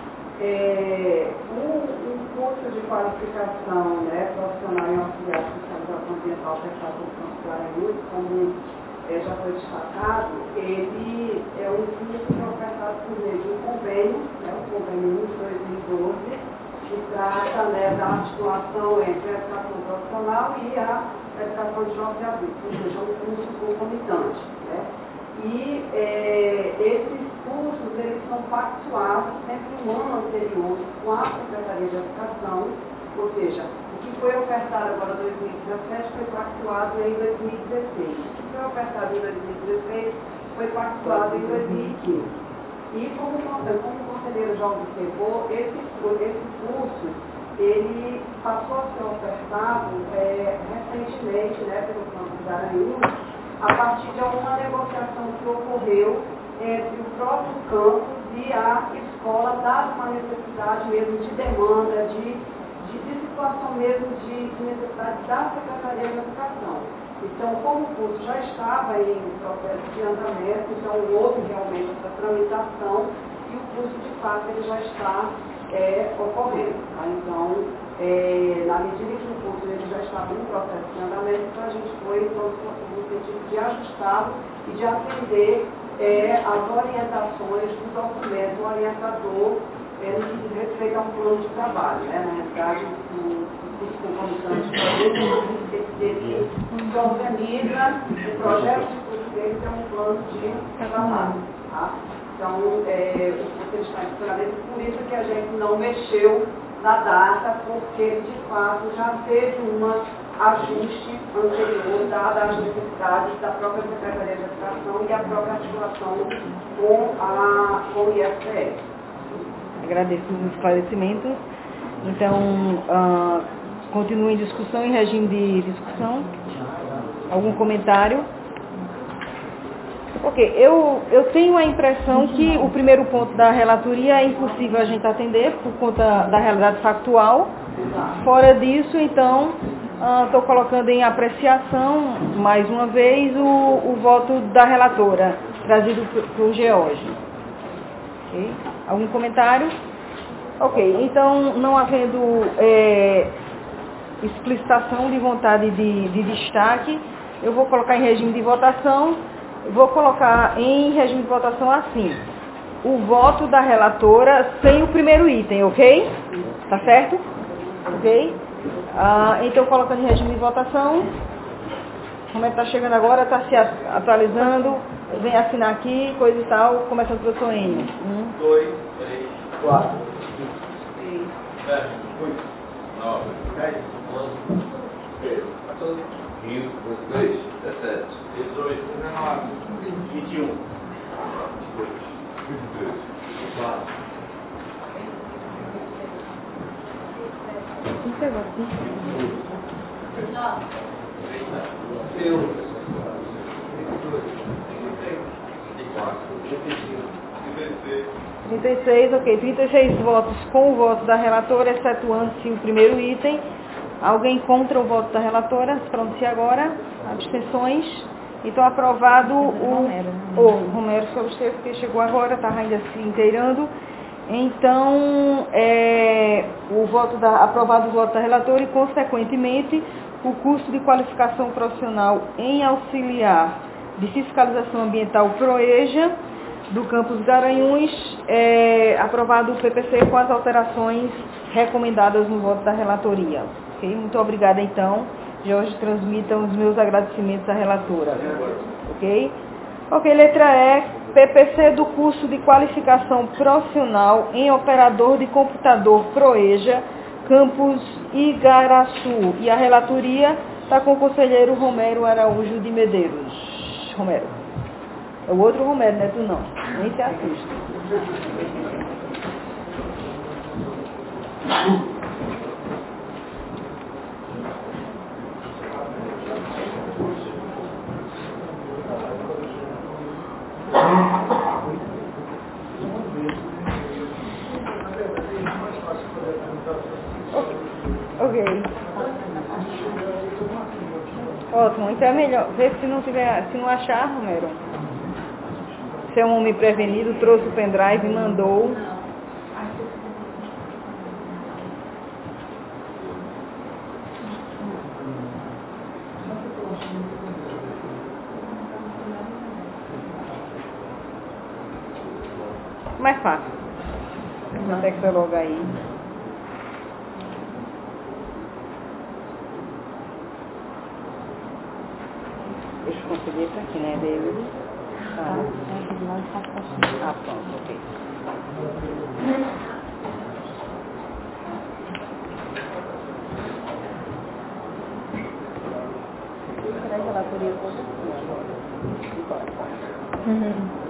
É, um, um curso de qualificação, né, profissional em auxiliar de fiscalização ambiental ofertado pelo Campus Garanhuns, como é, já foi destacado, ele é um curso que é ofertado por meio de um convênio, né, o convênio um de dois mil e doze, que trata, né, da articulação entre a educação profissional e a educação de jovens adultos, ou seja, um curso concomitante. Né? E é, esses cursos, eles são pactuados sempre no ano anterior com a Secretaria de Educação, ou seja, o que foi ofertado agora em dois mil e dezessete foi pactuado em dois mil e dezesseis. O que foi ofertado em dois mil e dezesseis foi pactuado em dois mil e quinze. E como, como o conselheiro já observou, esse, esse curso, ele passou a ser ofertado é, recentemente, né, pelo Campus Garanhuns, a partir de alguma negociação que ocorreu entre o próprio campus e a escola, dada uma necessidade mesmo de demanda, de, de, de situação mesmo de, de necessidade da Secretaria de Educação. Então, como o curso já estava em processo de andamento, então houve realmente essa tramitação e o curso, de fato, ele já está é, ocorrendo. Tá? Então, é, na medida em que o curso ele já estava em processo de andamento, então a gente foi então, no sentido de ajustá-lo e de atender é, as orientações do documento orientador é, no que diz respeito ao plano de trabalho. Né? Na realidade, o curso concomitante ele se organiza, o projeto de curso dele é um plano de trabalho. Tá? Então, é, o curso está em funcionamento, por isso que a gente não mexeu na data, porque de fato já teve um ajuste anterior, dada as necessidades da própria Secretaria de Educação e a própria articulação com, a, com o I F C E. Agradeço os esclarecimentos. Então, uh, continua em discussão, em regime de discussão. Algum comentário? Ok, eu, eu tenho a impressão que o primeiro ponto da relatoria é impossível a gente atender por conta da realidade factual. Fora disso, então, estou uh, colocando em apreciação, mais uma vez, o, o voto da relatora, trazido pelo George. Okay. Algum comentário? Ok, então, não havendo é, explicitação de vontade de, de destaque, eu vou colocar em regime de votação. Vou colocar em regime de votação assim, o voto da relatora sem o primeiro item, ok? Tá certo? Ok? Ah, então, colocando em regime de votação, como é que tá chegando agora, tá se atualizando, vem assinar aqui, coisa e tal, começando pelo seu N. Um, dois, três, quatro, cinco, seis, sete, oito, nove, dez, onze, quatorze, quinze, dezesseis, dezessete, dezoito, dezenove, vinte e um, vinte e três, vinte e quatro, trinta e seis, ok. trinta e seis votos com o voto da relatora, excetuando-se o primeiro item. Alguém contra o voto da relatora? Se pronuncia agora. Abstenções. Então, aprovado o... O oh, Romero se absteve, porque chegou agora, está ainda se inteirando. Então, é, o voto da, aprovado o voto da relatora e, consequentemente, o curso de qualificação profissional em auxiliar de fiscalização ambiental PROEJA, do campus Garanhuns, é, aprovado o P P C com as alterações recomendadas no voto da relatoria. Okay? Muito obrigada, então, Jorge, transmitam os meus agradecimentos à relatora. Ok? Ok, letra E, P P C do curso de qualificação profissional em operador de computador Proeja, campus Igaraçu. E a relatoria está com o conselheiro Romero Araújo de Medeiros. Romero. É o outro Romero, não é tu não. Nem se assusta. Ok. Ótimo, então é melhor. Vê se não tiver, se não achar, Romero. Você é um homem prevenido, trouxe o pendrive e mandou. Mais fácil. Consegue você logar aí. Deixa eu conseguir isso aqui, né, David? Ah, ah, pronto, ok. Será que ela poderia Uhum.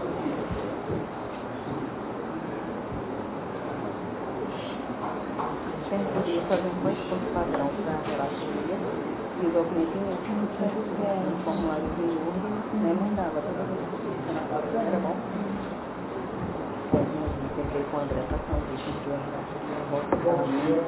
A gente poderia fazer um exposto padrão para a relatoria e o documentinho um formulário de ordem, né, mandava toda vez que você na casa, era bom? Eu tentei com a André passar um vídeo de uma Bom dia.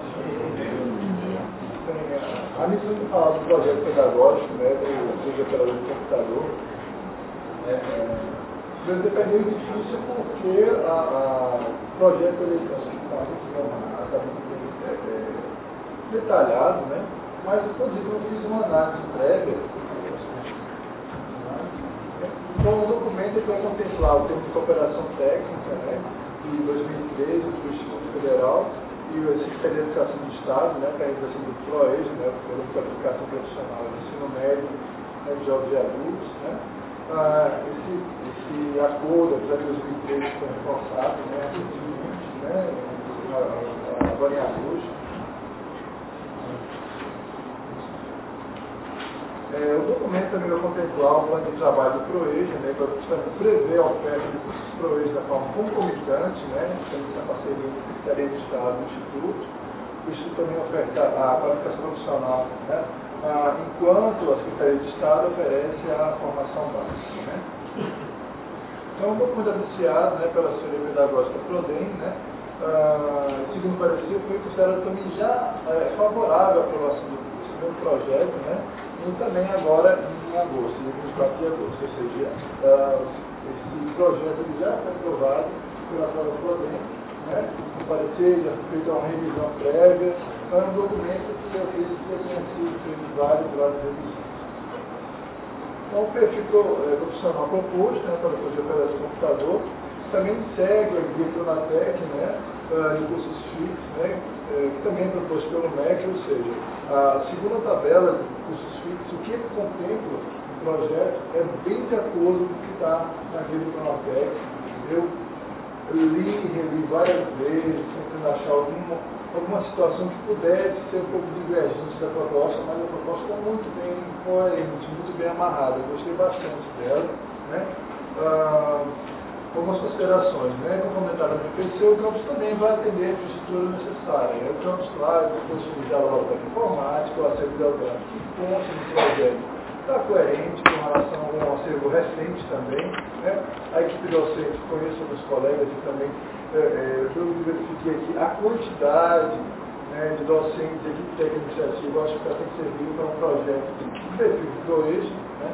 A missão de falar do projeto pedagógico, né, do seja operador de computador, é, é, dependeu difícil porque a, a, o projeto ele está muito é, é, detalhado, né? Mas, inclusive, eu fiz uma análise prévia. Então, o documento vai contemplar o tempo de cooperação técnica, né, de dois mil e treze, do Instituto Federal, e a Secretaria de Educação do Estado, né, para a realização do PROEJ, né, pela qualificação profissional de ensino médio, né, de jovens e adultos. Né. Ah, esse, esse acordo, apesar de dois mil e treze, foi reforçado, né, em dois mil e vinte, né, agora em agosto. É, o documento também vai contemplar o plano de trabalho do PROEJ, né, para prever a oferta de cursos PROEJ da forma concomitante, né, temos a parceria entre a Secretaria de Estado e o Instituto. O Instituto também oferta a qualificação profissional, né, ah, enquanto a Secretaria de Estado oferece a formação básica. Né. Então, o documento anunciado, né, pela Assessoria Pedagógica PRODEM, né, ah, segundo o parecer, foi considerado também já é, favorável à aprovação do curso, do projeto, né, e também agora em agosto, dia vinte e quatro de agosto, ou seja, uh, esse projeto ele já foi aprovado pela prova PRODEM, né? O parecer já foi feita uma revisão prévia, é um documento que eu fiz que já tinha sido feito várias, várias revisões. Então, o perfil é, profissional proposto, né, para o projeto de operação do computador, também segue a guia Pronatec, né, de cursos fixos, né, que também é proposto pelo M E C, ou seja, a segunda tabela de cursos fixos, o que ele contempla no projeto é bem de acordo com o que está na guia do Pronatec. Eu li e revi várias vezes, tentando achar alguma, alguma situação que pudesse ser um pouco divergente da proposta, mas a proposta está muito bem coerente, muito bem amarrada. Eu gostei bastante dela, né? Ah, algumas considerações, né? Como comentário do P P C, o campus também vai atender a infraestrutura necessária. Né? O campus lá, depois de usar o laboratório informático, o acervo delgado, que consta no projeto, está coerente com relação a um acervo recente também. Né? A equipe docente, conheço os colegas e também é, é, eu verifiquei aqui a quantidade, né, de docentes, de equipe técnica administrativa, acho que tem que servir para um projeto de perfil de PROEJ, né?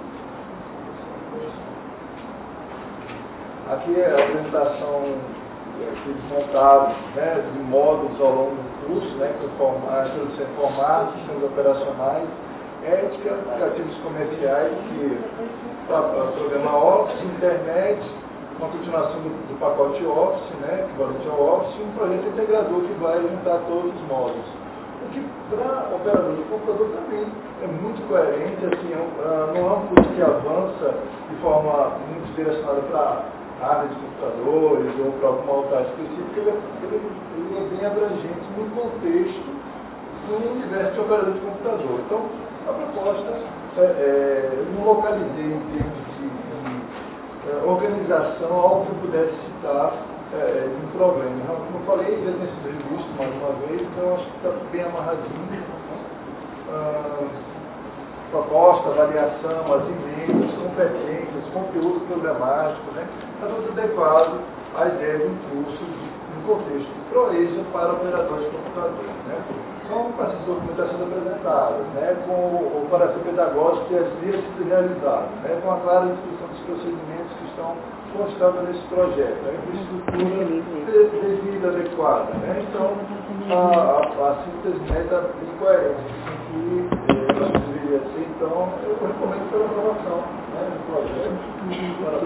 Aqui é a apresentação que eles montaram, né, de módulos ao longo do curso, né, com a introdução informática, sistemas operacionais, ética, aplicativos comerciais, que o programa Office, internet, uma continuação do, do pacote Office, né, equivalente ao Office, e um projeto integrador que vai juntar todos os módulos. o que para operador de computador também é muito coerente, assim, é um, uh, não é um curso que avança de forma muito direcionada para a área de computadores ou para alguma outra área específica, ele é, ele, ele é bem abrangente no contexto do universo de operador de computador. Então, a proposta, é, é, eu não localizei em termos de, de é, organização algo que pudesse citar é, de um problema. Como eu falei, já tem sido revisto mais uma vez, então acho que está bem amarradinho. Ah, proposta, avaliação, as emendas, competências, conteúdo programático, né? Está tudo adequado à ideia de um curso de, um contexto de ProEja para operadores de computador, né? São essas documentações apresentadas, né? Com o, o parecer pedagógico e as vias realizadas, né? Com a clara descrição dos procedimentos que estão constados nesse projeto, a infraestrutura devida, adequada, né? Então, a, a, a síntese está bem coerente, que ela deveria ser, então, eu recomendo pela aprovação, né, do projeto, para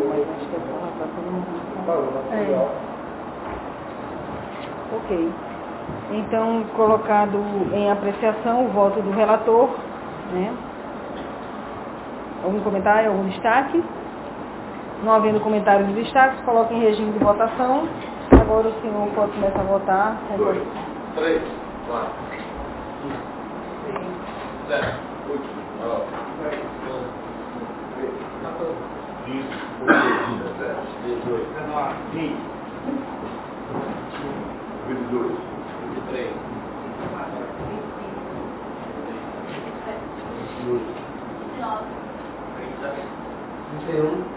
o valor material. Ok. Então, colocado em apreciação o voto do relator, né? Algum comentário, algum destaque? Não havendo comentários de destaques, coloca em regime de votação. Agora o senhor pode começar a votar. Dois, três, quatro, cinco, sete, oito, nove, dez, treze, quatorze, vinte, dezessete, dezoito, dezenove, vinte, vinte e dois, vinte e três, vinte e oito, vinte e um,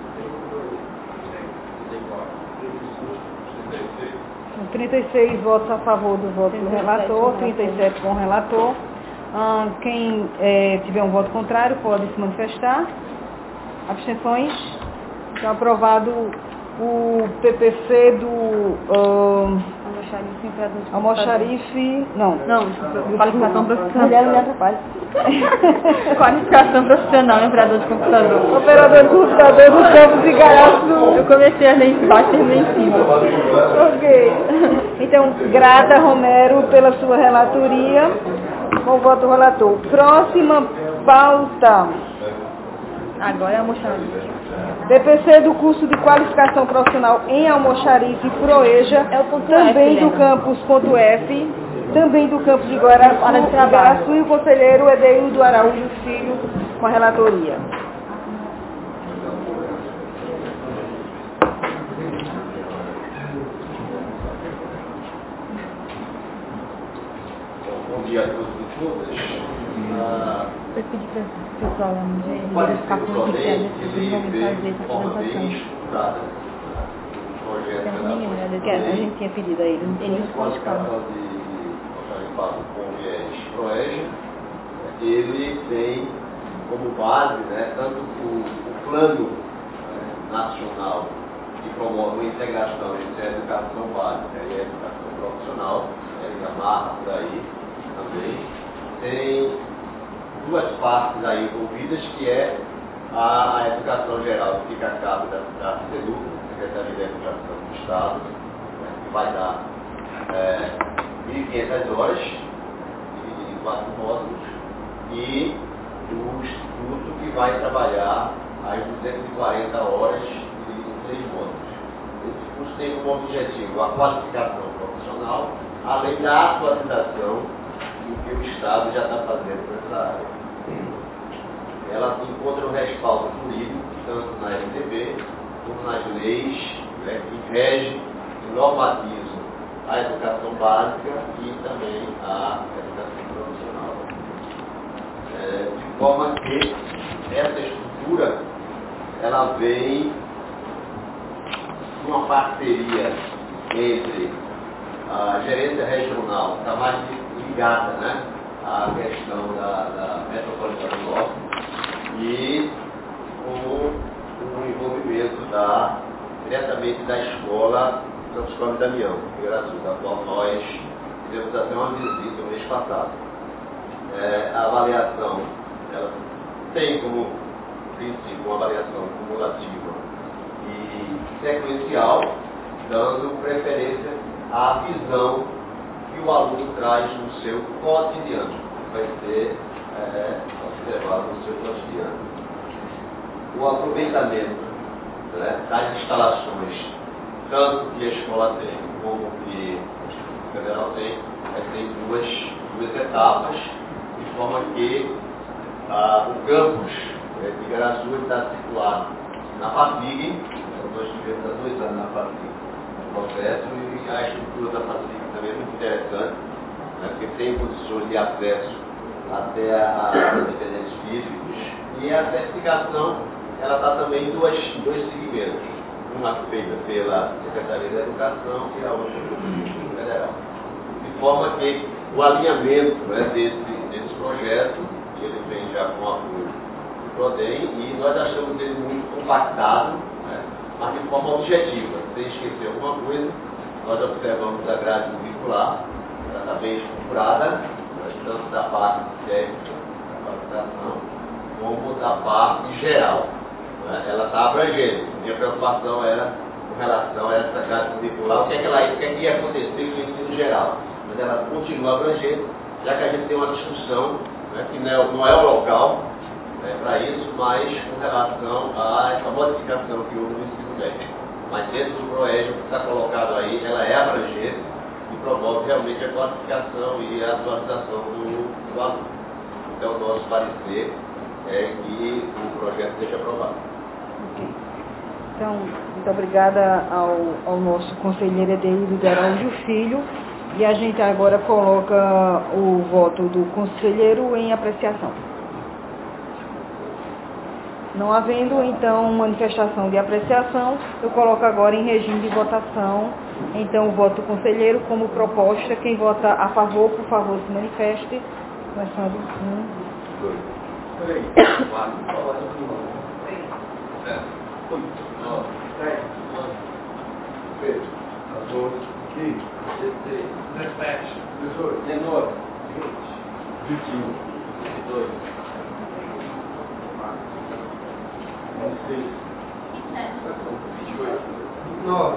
trinta e seis votos a favor do voto do relator, trinta e sete com o relator. Ah, quem eh, tiver um voto contrário pode se manifestar. Abstenções? Então, aprovado o P P C do uh, Almoxarife, não, Não, qualificação profissional. Mulher não me atrapalha. Qualificação profissional em operador de computador. Operador de computador do Campos de Garaçu. Eu comecei a ler embaixo e terminei em cima. Ok. Então, grata Romero pela sua relatoria, com o voto do relator. Próxima pauta. Agora é Almoxarife. D P C do curso de qualificação profissional em Almoxarife Proeja, É o ponto também F, do né? campus ponto F, também do campus de Guaraçu, Hora de trabalho. Guaraçu, e o conselheiro Edeildo Araújo Filho com a relatoria. bom dia a todos e todas. Ah, Eu pedi para o pessoal lá no dia Pode ficar ser com só o que quer, bem, eles vão ele fazer vem de essa forma bem apresentação. estruturada. O projeto Termina, da né? Que a gente tinha pedido a ele. Eles podem ficar. qualificação de almoxarifado com viés ProEja, ele tem como base, né, tanto o, o plano, né, nacional que promove uma integração entre a educação básica e a educação profissional, ele amarra por aí também. Tem duas partes aí envolvidas, que é a, a educação geral, que fica a cargo da, da SEDU, Secretaria da Educação do Estado, né, que vai dar é, mil e quinhentas horas, dividido em quatro módulos, e o Instituto, que vai trabalhar as duzentas e quarenta horas, dividido em três módulos. Esse curso tem como objetivo a qualificação profissional, além da atualização do que o Estado já está fazendo nessa área. Ela encontra um respaldo jurídico, tanto na L D B, como nas leis, né, que regem e normatizam a educação básica e também a educação profissional. É, de forma que essa estrutura, ela vem de uma parceria entre a gerência regional, que está mais ligada, né, à questão da, da metropolitana do Norte, e com o envolvimento da, diretamente da escola Santos Cláudio Damião, em Guaraçu, da qual nós fizemos até uma visita no mês passado. É, a avaliação, ela tem como princípio uma avaliação cumulativa e sequencial, dando preferência à visão que o aluno traz no seu cotidiano, vai ser é, observado no seu cotidiano. O aproveitamento, né, das instalações, tanto que a escola tem como que o Instituto Federal tem, é, tem duas, duas etapas, de forma que ah, o campus é, de Igaraçu está situado na FAPIG. Nós tivemos há dois anos na FAPIG no processo, e a estrutura da FAPIG também é muito interessante, né, porque tem condições de acesso até a independentes físicos, e a certificação ela está também em dois, dois segmentos, uma feita pela Secretaria da Educação e a outra pelo Instituto Federal. De forma que o alinhamento, né, desse, desse projeto, ele vem já com o apoio do PRODEM, e nós achamos ele muito compactado, né, mas de forma objetiva, sem esquecer alguma coisa. Nós observamos a grade curricular, ela está bem estruturada, tanto da parte técnica, da capacitação, como da parte geral. Né? Ela está abrangente. Minha preocupação era com relação a essa grade curricular, o que é que, ela, o que, é que ia acontecer com o ensino geral. Mas ela continua abrangente, já que a gente tem uma discussão, né, que não é, não é o local, né, para isso, mas com relação a essa modificação que houve no ensino médio. Mas dentro do PROEJA, o que está colocado aí, ela é abrangente e promove realmente a qualificação e a atualização do, do aluno. Então, o nosso parecer é que o projeto seja aprovado. Okay. Então, muito obrigada ao, ao nosso conselheiro Edeildo de Araújo Filho. E a gente agora coloca o voto do conselheiro em apreciação. Não havendo, então, manifestação de apreciação, eu coloco agora em regime de votação, então, o voto do conselheiro como proposta. Quem vota a favor, por favor, se manifeste. Começando. Um, dois, três, quatro, cinco, seis, sete, oito, nove, dez, onze, treze, quatorze, quinze, dezesseis, dezessete, dezoito, dezenove, vinte, vinte e um, vinte e dois, vinte e seis, vinte e oito, vinte e nove,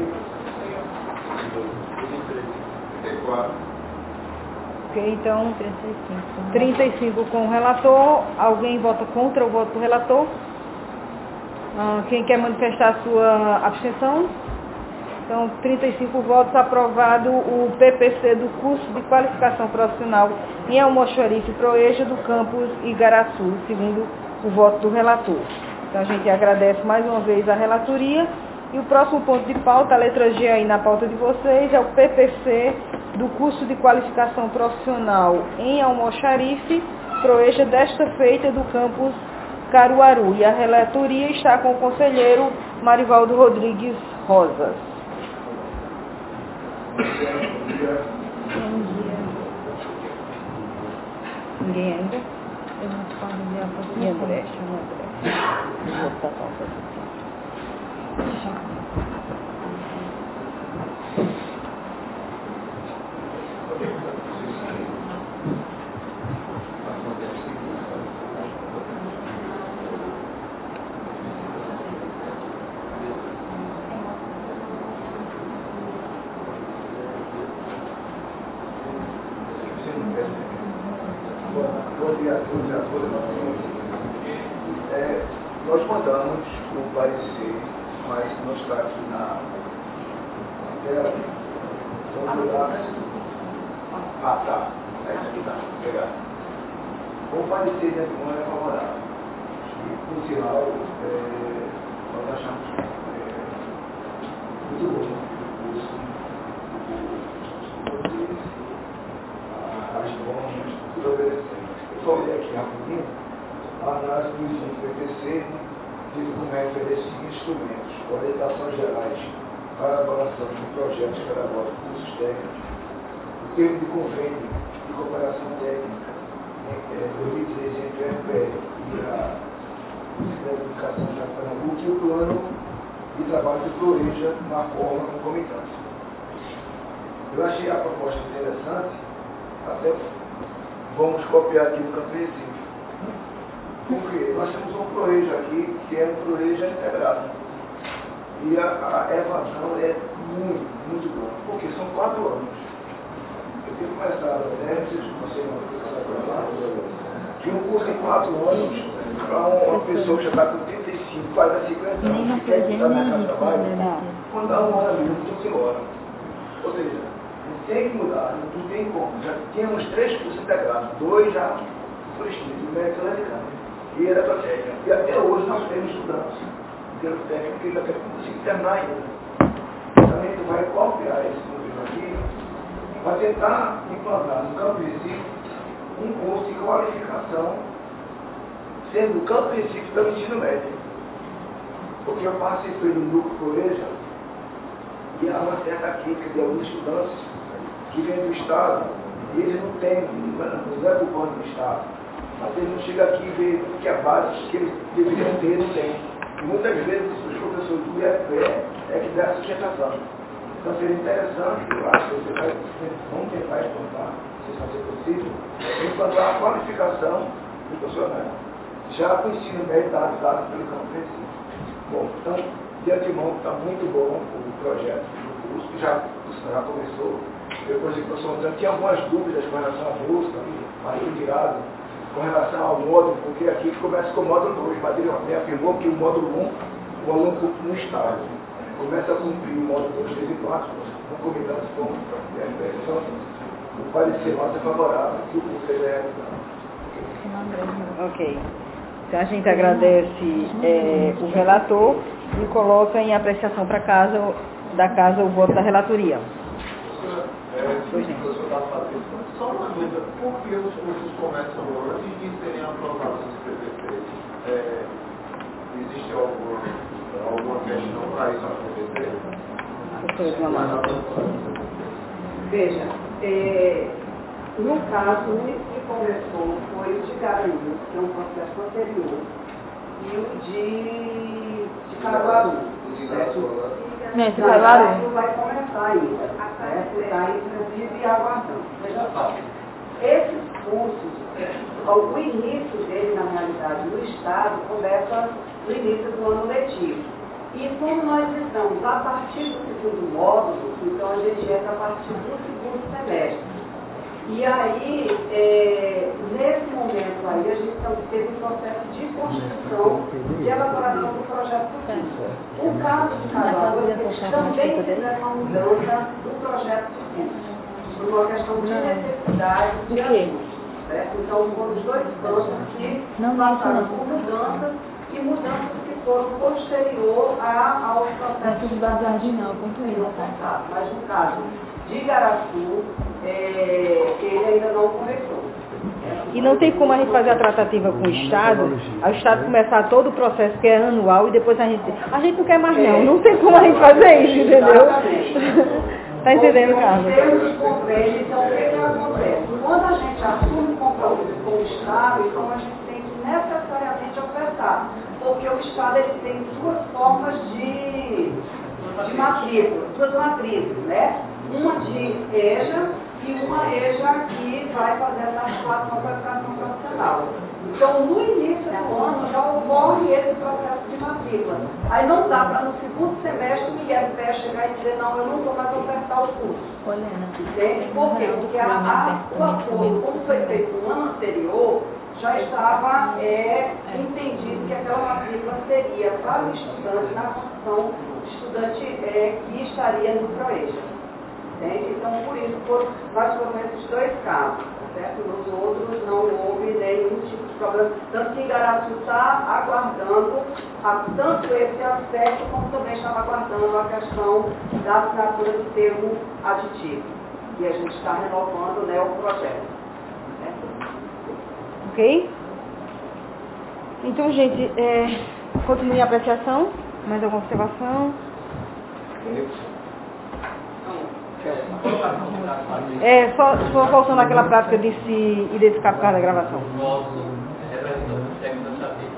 vinte e três, trinta e quatro. Ok, então, trinta e cinco com o relator. Alguém vota contra o voto do relator? Ah, quem quer manifestar a sua abstenção? Então, trinta e cinco votos, aprovado o P P C do curso de qualificação profissional em Almoxarife Proeja do campus Igaraçu, segundo o voto do relator. Então, a gente agradece mais uma vez a relatoria. E o próximo ponto de pauta, a letra G aí na pauta de vocês, é o P P C do curso de qualificação profissional em Almoxarife Proeja, desta feita do campus Caruaru. E a relatoria está com o conselheiro Marivaldo Rodrigues Rosas. Bom dia. Bom dia. Ninguém ainda? Eu não estou falando de apoio. E André? Chama o André. Vou botar a pauta. Bom dia a todos e a todas. É, nós mandamos o parecer, mas não está aqui na tela. Vamos lá. Ah, tá. É isso aqui, tá. Obrigado. O parecer de antemão é favorável. E, por sinal, é, nós achamos é, muito bom o curso, as normas, tudo obedecendo. Eu só olhei aqui rapidinho a análise do ensino P P C, que como é oferecer instrumentos, orientações gerais para a elaboração de projetos pedagógicos, cursos técnicos, o termo de convênio de cooperação técnica, é, dois mil e três, entre a F P E e a Secretaria de Educação de Pernambuco, e o plano de trabalho de Proeja na forma concomitante. Eu achei a proposta interessante, até vamos copiar aqui o Campo Recife. Porque nós temos um Proeja aqui, que é um Proeja integrado. E a, a evasão é muito, muito grande, porque são quatro anos. ter começado, né, vocês conseguem que um curso em quatro anos para uma pessoa que já está com trinta e cinco, quase cinquenta anos, que quer estar na casa de trabalho, quando dá uma hora mesmo, não se embora. Ou seja, tem que mudar, não tem como. Já tínhamos três cursos integrados, dois já por escrito, mecânica e eletrotécnica. E até hoje nós temos estudantes de eletrotécnica que ainda não conseguem terminar ainda. Também tu vai copiar esse modelo aqui para tentar implantar no campo Recife um curso de qualificação, sendo o campo Recife pelo ensino médio. Porque eu participei do núcleo Coreja e há uma certa crítica de alguns estudantes que vêm do Estado e eles não têm, não é culpando do Estado, mas eles não chegam aqui e veem que a base que eles deveriam ter não tem. E muitas vezes os professores do I F P é que dá a sustentação. Então seria interessante, eu acho que você vai, vamos tentar implantar, se isso vai ser possível, implantar a qualificação do profissional, já com o ensino médio adaptado pelo campo Recife. Bom, então, de antemão, está muito bom o projeto do curso, que já, já começou. Depois de professor Antônio, tinha algumas dúvidas com relação à música, aí virado, com relação ao módulo, porque aqui começa com o módulo dois, mas ele me afirmou que o módulo um, o aluno cumpre no estágio. Começa a cumprir o módulo dois, três e quatro, concomitantes com a então, o parecer nosso é favorável, que o curso seja realizado. Ok. Então a gente agradece é, o relator e coloca em apreciação para casa, da casa o voto da relatoria. É, pois só uma dúvida, por que os cursos começam antes de serem aprovados no P P C? É, existe alguma, alguma questão para isso acontecer? Veja, é, no caso, o que começou foi o de Garanhuns, que é um processo anterior, e o de, de Caruaru. Não, esse Caruaru não vai começar ainda, certo? Está inclusive aguardando. Veja só, esses cursos, o início dele, na realidade, no Estado, começa no início do ano letivo. E como nós estamos a partir do segundo módulo, então a gente entra a partir do segundo semestre. E aí, é, nesse momento aí, a gente teve um processo de construção, de elaboração do projeto do curso. O caso de Caruaru, eles também fizeram uma mudança do projeto do curso, por uma questão de necessidade de ajuste, certo? Então, foram os dois campos que passaram por mudanças e mudanças que foram posterior a, aos processos da jardim, não, mas no caso de Igaraçu, é, ele ainda não começou. E não tem como a gente fazer a tratativa com o Estado, o Estado começar todo o processo que é anual e depois a gente... A gente não quer mais não, não tem como a gente fazer isso, entendeu? Está entendendo, Carlos? Em termos de convênio, então o que, que acontece? Quando a gente assume o compromisso com o Estado, então a gente tem que necessariamente ofertar, porque o Estado ele tem duas formas de, de matrícula, duas matrículas, né? Uma de EJA e uma EJA que vai fazer essa articulação com a educação profissional. Então, no início do ano, já ocorre esse processo de matrícula. Aí não dá para no segundo semestre o I F P chegar e dizer, não, eu não vou mais ofertar o curso. Entende? Por quê? Porque a, a, o acordo, como foi feito no ano anterior, já estava é, entendido que aquela matrícula seria para o estudante na função estudante é, que estaria no PROEJA. Entende? Então, por isso, por, nós foram esses dois casos, certo? Nos outros não houve nenhum tipo de problema. Tanto que Igaraçu está aguardando a, tanto esse aspecto, como também estava aguardando a questão da assinatura de termo aditivo. E a gente está renovando, né, o projeto. Certo? Ok? Então, gente, é, continue a apreciação. Mais alguma observação? É, só, só faltando aquela prática de se identificar por causa da gravação. Nosso representante técnico da Xadrez.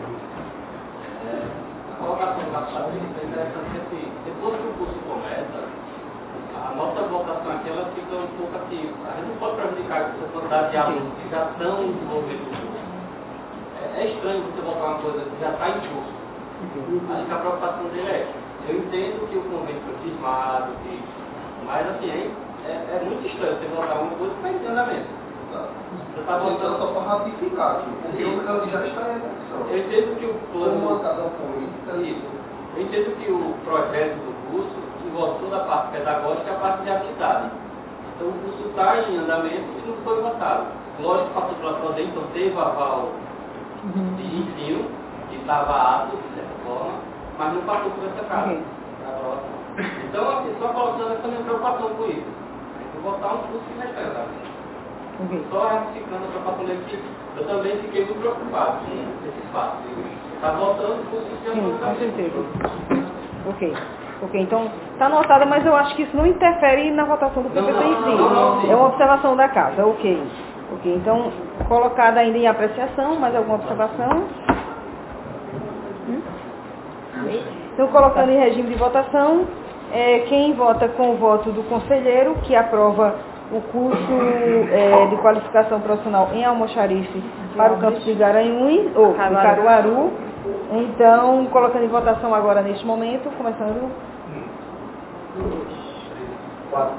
A colocação da Xadrez é interessante que depois que o curso começa, a nossa vocação aqui ela fica um pouco assim, a gente não pode prejudicar essa quantidade de alunos que já estão desenvolvendo o curso. É, é estranho você botar uma coisa que já está em curso. Acho que a preocupação dele é, eu entendo que o convênio foi firmado, que mas assim, é É, é muito estranho você votar uma coisa que está em andamento. Você está votando só para ratificar aqui, porque o ela já está em execução. Eu entendo que o plano... Uma casa política... Isso. Eu entendo que o projeto do curso envolve toda a parte pedagógica e a parte de habilidade. Então o curso está em andamento e não foi votado. Lógico que passou pela PRODEM, então teve aval uhum. de ensino, que estava apto, de certa forma, mas não passou por essa casa. Uhum. Então, assim, só colocando essa minha preocupação com isso. Tem que votar um curso que já está em andamento. Uhum. Só ratificando a preocupação desse, eu também fiquei muito preocupado com esse fato. Está votando o curso que já está em andamento. Com certeza. Ok. Ok, então está anotada, mas eu acho que isso não interfere na votação do P P C em si. É uma observação da casa, ok. Ok, então, colocada ainda em apreciação, mais alguma observação? Hum? Então, colocando em regime de votação, é, quem vota com o voto do conselheiro, que aprova o curso é, de qualificação profissional em Almoxarife para o campus de Garanhuns, ou de Caruaru. Então, colocando em votação agora neste momento, começando... Quatro.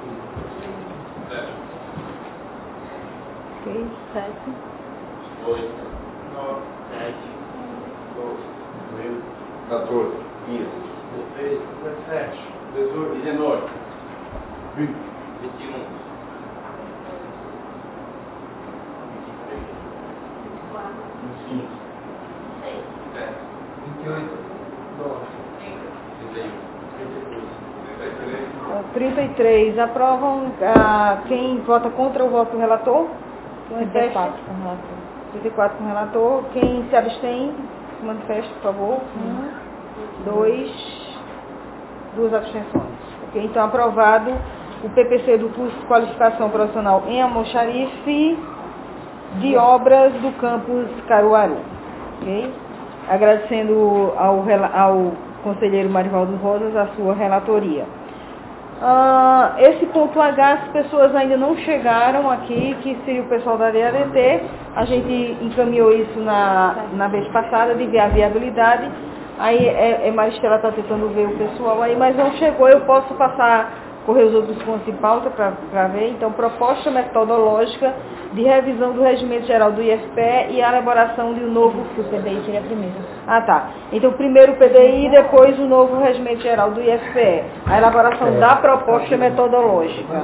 Ok, sete. Oito. nove. Sete. doze. quatorze. quinze. dezesseis. dezessete. dezoito. dezenove. vinte. vinte e um. vinte e cinco. vinte e oito. trinta e um. trinta e três. Aprovam ah, quem vota contra o voto do relator? trinta e quatro com o relator. trinta e quatro com o relator. Quem se abstém, se manifeste, por favor. Um, dois, duas abstenções. Ok, então aprovado o P P C do curso de qualificação profissional em Almoxarife de obras do campus Caruaru. Ok? Agradecendo ao, ao conselheiro Marivaldo Rosas a sua relatoria. Uh, esse ponto H, as pessoas ainda não chegaram aqui, que seria o pessoal da D A D T. A gente encaminhou isso na, na vez passada, de ver a viabilidade. Aí é, é Maristela está tentando ver o pessoal aí, mas não chegou. Eu posso passar, correr os outros pontos de pauta para ver. Então, proposta metodológica de revisão do regimento geral do I F P E e a elaboração de um novo... O P D I seria primeiro. Ah, tá. Então, primeiro o P D I, depois o novo regimento geral do I F P E. A elaboração da proposta metodológica.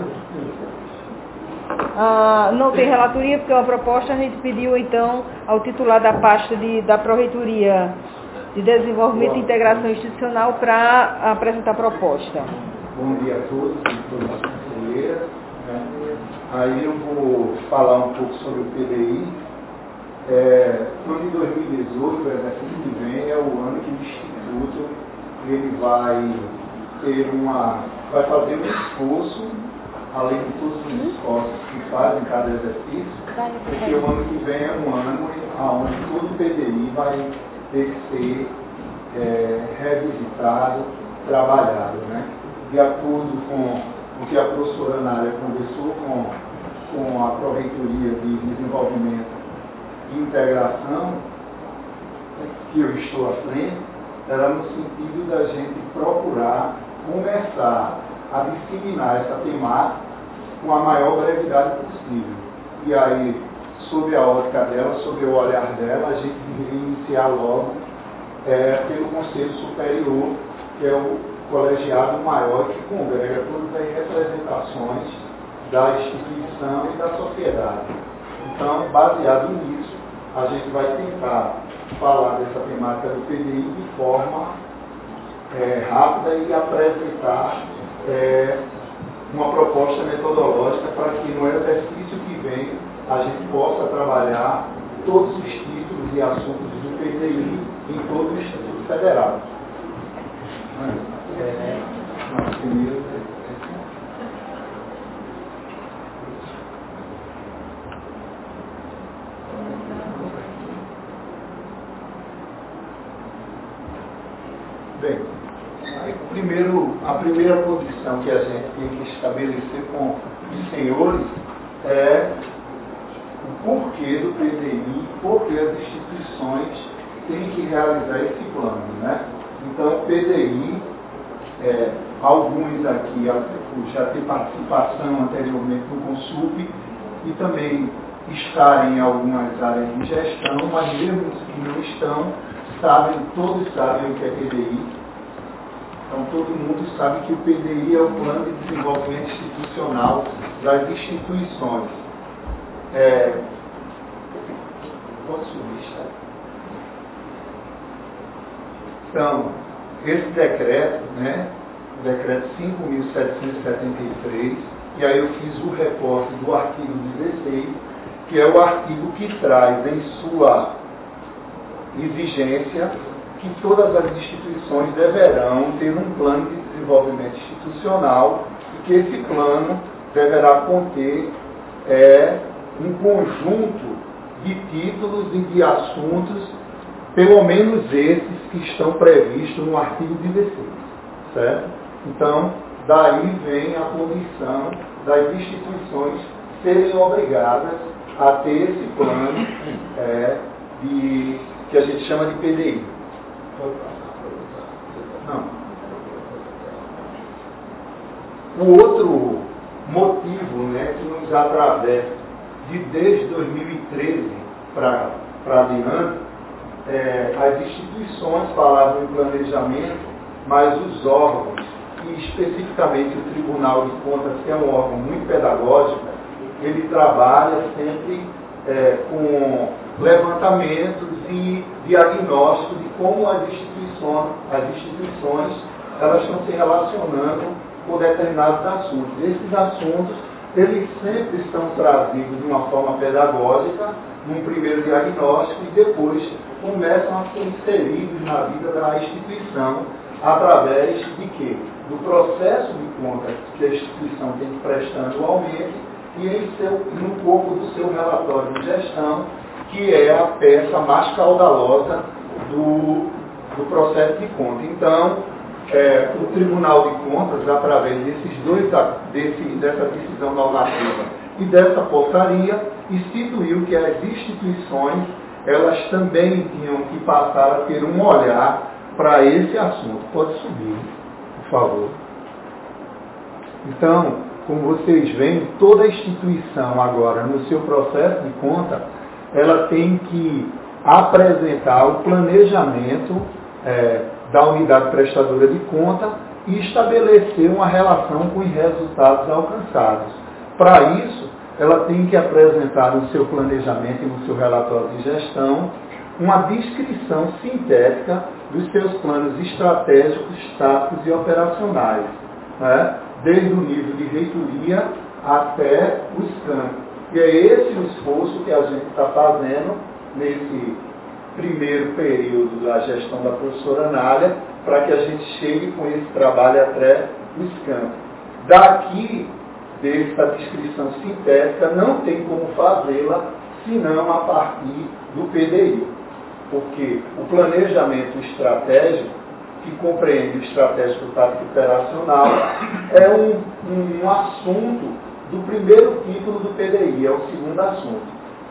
Ah, não tem relatoria, porque é uma proposta. A gente pediu, então, ao titular da pasta de, da Pró-Reitoria de Desenvolvimento e Integração Institucional para apresentar a proposta. Bom dia a todos e todas as conselheiras. Aí eu vou falar um pouco sobre o P D I. É, no ano de dois mil e dezoito, o exercício que vem, é o ano que o Instituto ele vai ter uma, vai fazer um esforço, além de todos os esforços que fazem cada exercício, porque o ano que vem é um ano onde todo o P D I vai ter que ser é, revisitado, trabalhado, né? De acordo com o que a professora Nália conversou com, com a Pró-Reitoria de Desenvolvimento e Integração, que eu estou à frente, era no sentido da gente procurar começar a disseminar essa temática com a maior brevidade possível. E aí, sob a ótica dela, sob o olhar dela, a gente deveria iniciar logo é, pelo Conselho Superior, que é o colegiado maior que congrega todas as representações da instituição e da sociedade. Então, baseado nisso, a gente vai tentar falar dessa temática do P D I de forma é, rápida e apresentar é, uma proposta metodológica para que no exercício que vem a gente possa trabalhar todos os títulos e assuntos do P D I em todo o Instituto Federal. É, primeiro, bem, aí, primeiro, a primeira posição que a gente tem que estabelecer com os senhores é o porquê do P D I, porquê as instituições têm que realizar esse plano, né? Então, o P D I, é, alguns aqui já ter participação anteriormente no Consup e também estarem em algumas áreas de gestão, mas mesmo os que não estão, sabem, todos sabem o que é P D I. Então todo mundo sabe que o P D I é o Plano de Desenvolvimento Institucional das instituições. É, pode subir, tá? Então, esse decreto, né, o decreto cinco mil setecentos e setenta e três, e aí eu fiz o recorte do artigo dezesseis, que é o artigo que traz em sua exigência que todas as instituições deverão ter um plano de desenvolvimento institucional e que esse plano deverá conter é, um conjunto de títulos e de assuntos, pelo menos esses que estão previstos no artigo dezesseis, certo? Então, daí vem a condição das instituições serem obrigadas a ter esse plano é, de, que a gente chama de P D I. Não. O outro motivo, né, que nos atravessa de desde dois mil e treze para adiante, é, as instituições falavam em planejamento, mas os órgãos, e especificamente o Tribunal de Contas, que é um órgão muito pedagógico, ele trabalha sempre é, com levantamentos e diagnósticos de como as instituições, as instituições elas estão se relacionando com determinados assuntos. Esses assuntos, eles sempre estão trazidos de uma forma pedagógica, num primeiro diagnóstico, e depois começam a ser inseridos na vida da instituição, através de quê? Do processo de contas que a instituição tem que prestar anualmente e em seu, no corpo do seu relatório de gestão, que é a peça mais caudalosa do, do processo de conta. Então, é, o Tribunal de Contas, através desses dois, desse, dessa decisão normativa e dessa portaria, instituiu que as instituições elas também tinham que passar a ter um olhar para esse assunto. Pode subir, por favor. Então, como vocês veem, toda instituição agora, no seu processo de conta, ela tem que apresentar o planejamento é, da unidade prestadora de conta e estabelecer uma relação com os resultados alcançados. Para isso, ela tem que apresentar no seu planejamento e no seu relatório de gestão uma descrição sintética dos seus planos estratégicos, táticos e operacionais, né? Desde o nível de reitoria até o escândalo. E é esse o esforço que a gente está fazendo nesse primeiro período da gestão da professora Nália, para que a gente chegue com esse trabalho até o escândalo. Daqui, dessa descrição sintética, não tem como fazê-la senão a partir do P D I. Porque o planejamento estratégico, que compreende o estratégico tático operacional, é um, um assunto do primeiro título do P D I, é o segundo assunto,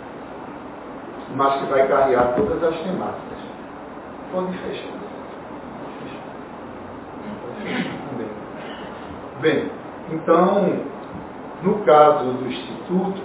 mas que vai carregar todas as temáticas. Pode fechar. Bem. Bem, então, no caso do Instituto,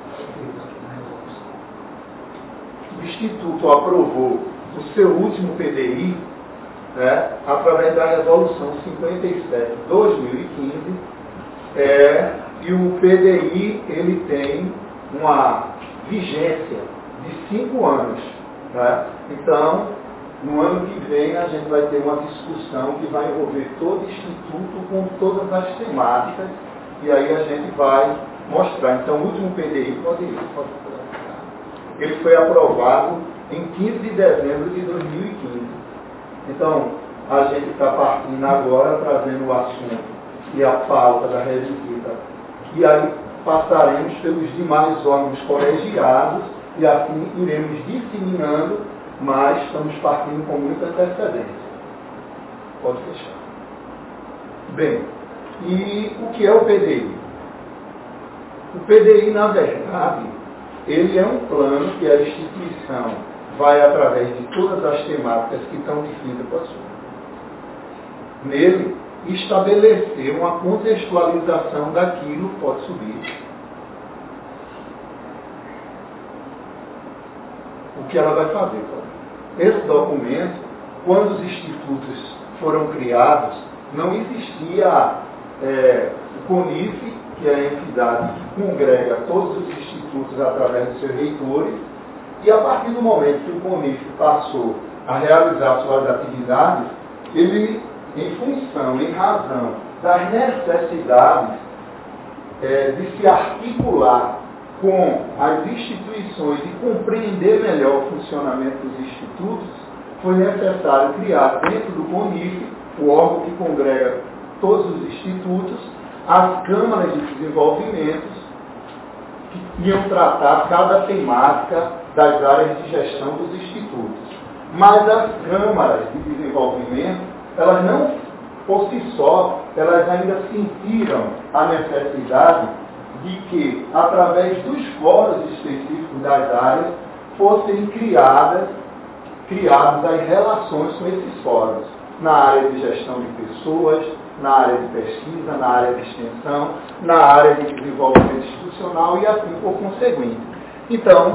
o Instituto aprovou o seu último P D I, né, através da Resolução cinquenta e sete de dois mil e quinze, é, e o P D I ele tem uma vigência de cinco anos. Né? Então, no ano que vem, a gente vai ter uma discussão que vai envolver todo o Instituto com todas as temáticas, e aí a gente vai mostrar. Então, o último P D I, pode ir, pode ir. Ele foi aprovado em quinze de dezembro de dois mil e quinze. Então, a gente está partindo agora, trazendo o assunto e a pauta da revisita. E aí passaremos pelos demais órgãos colegiados e assim iremos disseminando, mas estamos partindo com muita antecedência. Pode fechar. Bem, e o que é o P D I? O P D I, na verdade, ele é um plano que a instituição vai, através de todas as temáticas que estão definidas por sua. Nele, estabelecer uma contextualização daquilo que pode subir. O que ela vai fazer? Esse documento, quando os institutos foram criados, não existia é, o CONIF, que é a entidade que congrega todos os institutos através dos seus reitores, e a partir do momento que o CONIF passou a realizar suas atividades, ele, em função, em razão das necessidades é, de se articular com as instituições e compreender melhor o funcionamento dos institutos, foi necessário criar dentro do CONIF, o órgão que congrega todos os institutos, as câmaras de desenvolvimento que iam tratar cada temática das áreas de gestão dos institutos. Mas as câmaras de desenvolvimento, elas não, por si só, elas ainda sentiram a necessidade de que, através dos fóruns específicos das áreas, fossem criadas, criadas as relações com esses fóruns, na área de gestão de pessoas, na área de pesquisa, na área de extensão, na área de desenvolvimento institucional e assim por conseguinte. Então,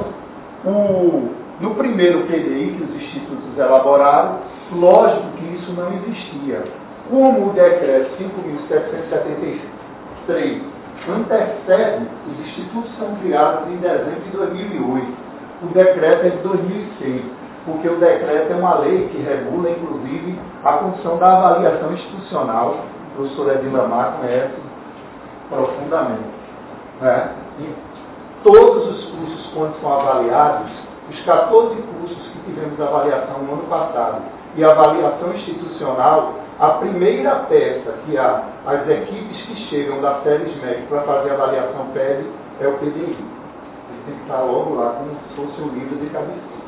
o, no primeiro P D I que os institutos elaboraram, lógico que isso não existia. Como o decreto cinco mil setecentos e setenta e três antecede, os institutos são criados em dezembro de dois mil e oito. O decreto é de dois mil e seis, porque o decreto é uma lei que regula, inclusive, a condição da avaliação institucional. O professor Edmar conhece profundamente. Né? E todos os cursos, quando são avaliados, os quatorze cursos que tivemos avaliação no ano passado, e avaliação institucional, a primeira peça que há, as equipes que chegam das séries médicas para fazer a avaliação pedem, é o P D I. Ele tem que estar logo lá como se fosse um livro de cabeceira.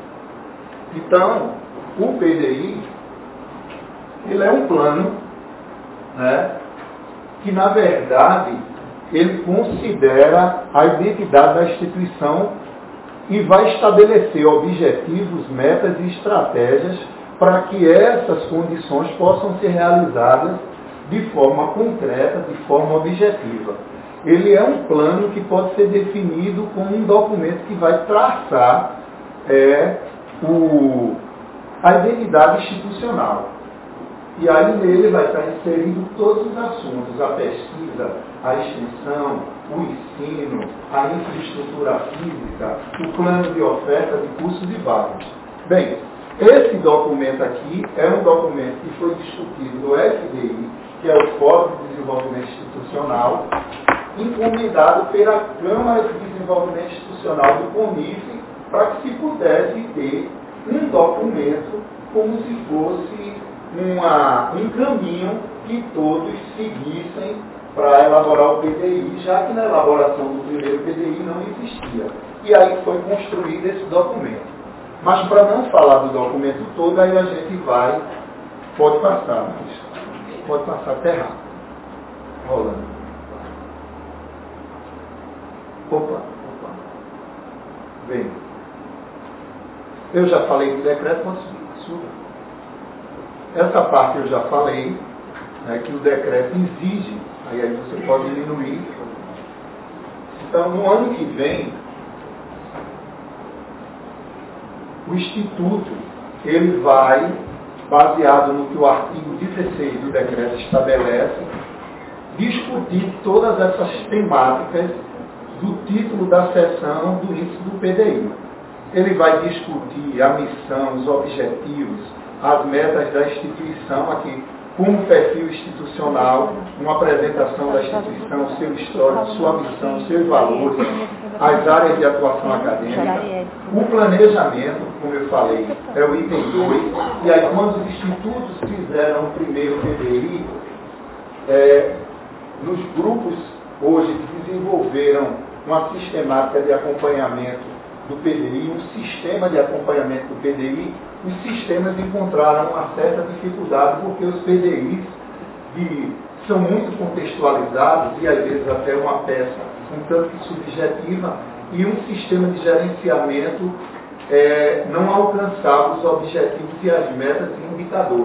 Então, o P D I, ele é um plano, né, que, na verdade, ele considera a identidade da instituição e vai estabelecer objetivos, metas e estratégias para que essas condições possam ser realizadas de forma concreta, de forma objetiva. Ele é um plano que pode ser definido como um documento que vai traçar é, o, a identidade institucional. E aí nele vai estar inserido todos os assuntos, a pesquisa, a extensão, o ensino, a infraestrutura física, o plano de oferta de cursos e vagas. Bem, esse documento aqui é um documento que foi discutido no F D I, que é o Fórum de Desenvolvimento Institucional, encomendado pela Câmara de Desenvolvimento Institucional do CONIF, para que se pudesse ter um documento como se fosse uma, um caminho que todos seguissem para elaborar o P D I, já que na elaboração do primeiro P D I não existia. E aí foi construído esse documento. Mas para não falar do documento todo, aí a gente vai, pode passar, mas pode passar até rápido. Rolando. Opa, opa. Bem, eu já falei do decreto, pode subir. Essa parte eu já falei, né, que o decreto exige, aí, aí você pode diminuir. Então, no ano que vem, o Instituto, ele vai, baseado no que o artigo dezesseis do decreto estabelece, discutir todas essas temáticas do título da seção do índice do P D I. Ele vai discutir a missão, os objetivos, as metas da instituição aqui, como perfil institucional, uma apresentação da instituição, seu histórico, sua missão, seus valores, as áreas de atuação acadêmica, o planejamento, como eu falei, é o item dois, e aí quando os institutos fizeram o primeiro P D I, é, nos grupos hoje que desenvolveram uma sistemática de acompanhamento do P D I, um sistema de acompanhamento do P D I, os sistemas encontraram uma certa dificuldade, porque os P D Is de, são muito contextualizados e às vezes até uma peça um tanto subjetiva, e um sistema de gerenciamento é, não alcançava os objetivos e as metas e indicadores.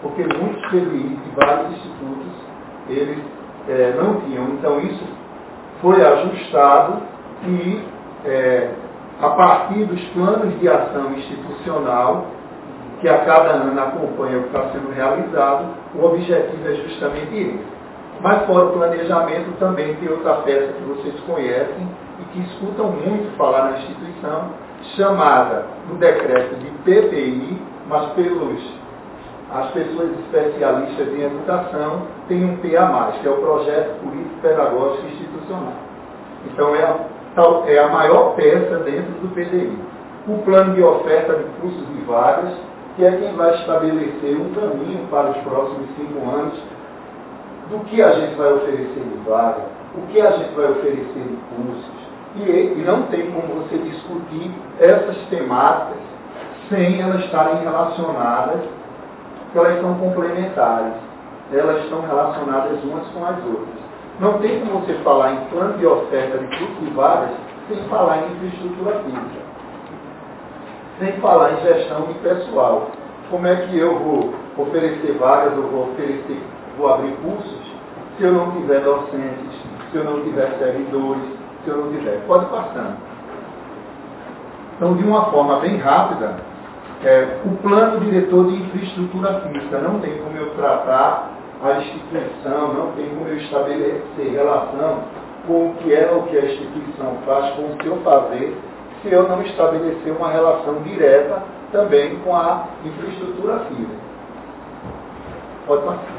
porque muitos P B Is de vários institutos, eles é, não tinham. Então isso foi ajustado e, é, a partir dos planos de ação institucional, que a cada ano acompanha o que está sendo realizado, o objetivo é justamente esse. Mas fora o planejamento também tem outra peça que vocês conhecem e que escutam muito falar na instituição, chamada no decreto de P P I, mas pelos as pessoas especialistas em educação têm um P a mais, que é o Projeto Político Pedagógico Institucional. Então é a, tal, é a maior peça dentro do P D I. O plano de oferta de cursos e vagas, que é quem vai estabelecer um caminho para os próximos cinco anos do que a gente vai oferecer de vaga, o que a gente vai oferecer de cursos. E, e não tem como você discutir essas temáticas sem elas estarem relacionadas, porque elas são complementares, elas estão relacionadas umas com as outras. Não tem como você falar em plano de oferta de cursos e vagas sem falar em infraestrutura física, sem falar em gestão de pessoal. Como é que eu vou oferecer vagas, eu vou oferecer, vou abrir cursos, se eu não tiver docentes, se eu não tiver servidores, se eu não tiver? Pode passar. Então, de uma forma bem rápida, é, o plano diretor de infraestrutura física, não tem como eu tratar a instituição, não tem como eu estabelecer relação com o que é o que a instituição faz, com o que eu fazer, se eu não estabelecer uma relação direta também com a infraestrutura física. Pode passar.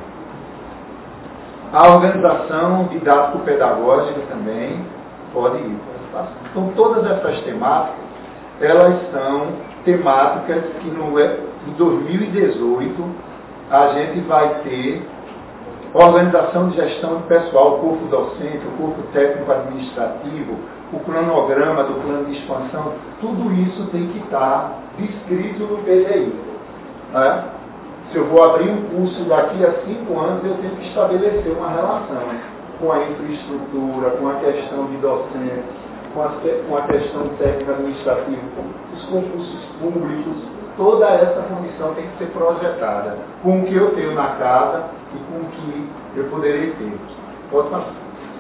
A organização didático-pedagógica também pode ir. Pode passar. Então, todas essas temáticas, elas são temáticas que no, em dois mil e dezoito a gente vai ter organização de gestão de pessoal, o corpo docente, o corpo técnico administrativo, o cronograma do plano de expansão, tudo isso tem que estar descrito no P D I. Né? Se eu vou abrir um curso daqui a cinco anos, eu tenho que estabelecer uma relação com a infraestrutura, com a questão de docentes, com a, com a questão técnica administrativa, com os concursos públicos. Toda essa comissão tem que ser projetada com o que eu tenho na casa e com o que eu poderei ter. Pode passar.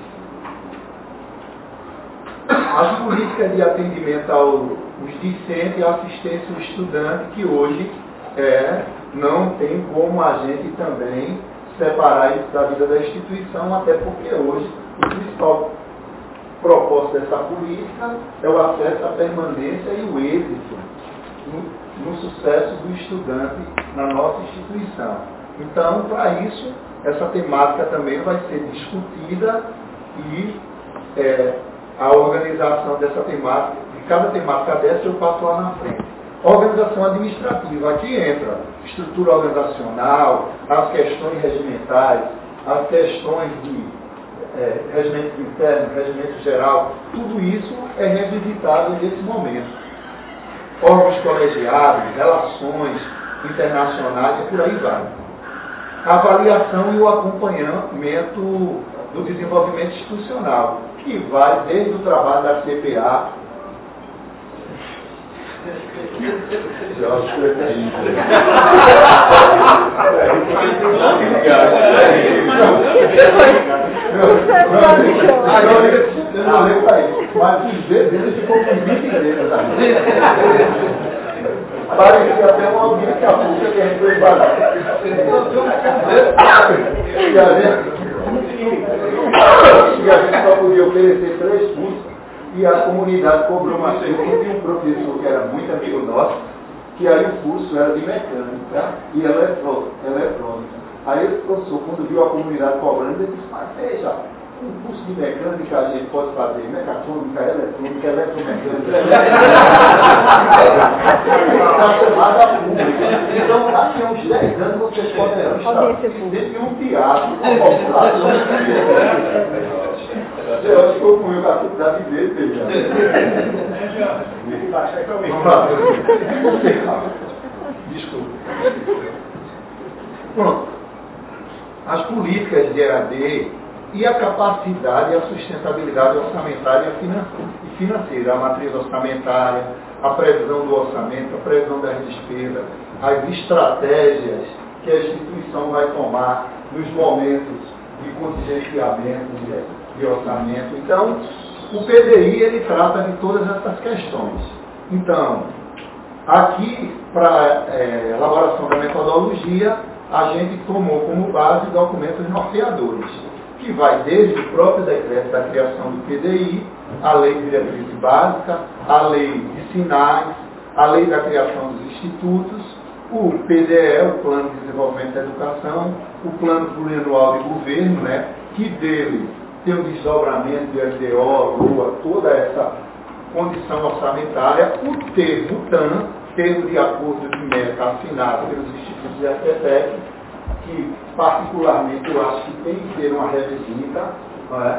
As políticas de atendimento aos discentes e assistência ao estudante, que hoje é, não tem como a gente também separar isso da vida da instituição, até porque hoje o principal propósito dessa política é o acesso à permanência e o êxito no, no sucesso do estudante na nossa instituição. Então, para isso, essa temática também vai ser discutida e é, a organização dessa temática, de cada temática dessa eu passo lá na frente. Organização administrativa, aqui entra estrutura organizacional, as questões regimentais, as questões de é, regimento interno, regimento geral, tudo isso é revisitado nesse momento. Órgãos colegiados, relações internacionais e por aí vai. A avaliação e o acompanhamento do desenvolvimento institucional, que vai desde o trabalho da C P A. Eu acho que é isso. Eu não lembro para isso, mas os dedos ficou com vinte dedos ali. Parecia até uma audiência pública que a gente foi parar. E a gente e a gente só podia oferecer três cursos e a comunidade cobrou uma coisa. Tinha um professor que era muito amigo nosso, que aí o curso era de mecânica e eletrônica. Aí esse professor, quando viu a comunidade cobrando, ele disse, mas veja, um curso de mecânica a gente pode fazer mecatrônica, eletrônica, eletromecânica, está chamada pública. Então, daqui a uns dez anos vocês poderão estar dentro de um teatro com a população. Eu acho que eu fui com a faculdade dele, veja. Desculpa. Pronto. As políticas de E A D e a capacidade e a sustentabilidade orçamentária e financeira, a matriz orçamentária, a previsão do orçamento, a previsão das despesas, as estratégias que a instituição vai tomar nos momentos de contingenciamento, de, de orçamento. Então, o P D I ele trata de todas essas questões. Então, aqui, para é, elaboração da metodologia, a gente tomou como base documentos norteadores, que vai desde o próprio decreto da criação do P D I, a lei de diretriz básica, a lei de sinais, a lei da criação dos institutos, o P D E, o Plano de Desenvolvimento da Educação, o Plano Plurianual de Governo, né, que dele tem o desdobramento de L D O, LOA, toda essa condição orçamentária, o termo T A N, termo de acordo de meta assinado pelos institutos de ACETEC, que particularmente eu acho que tem que ter uma revisita, não é?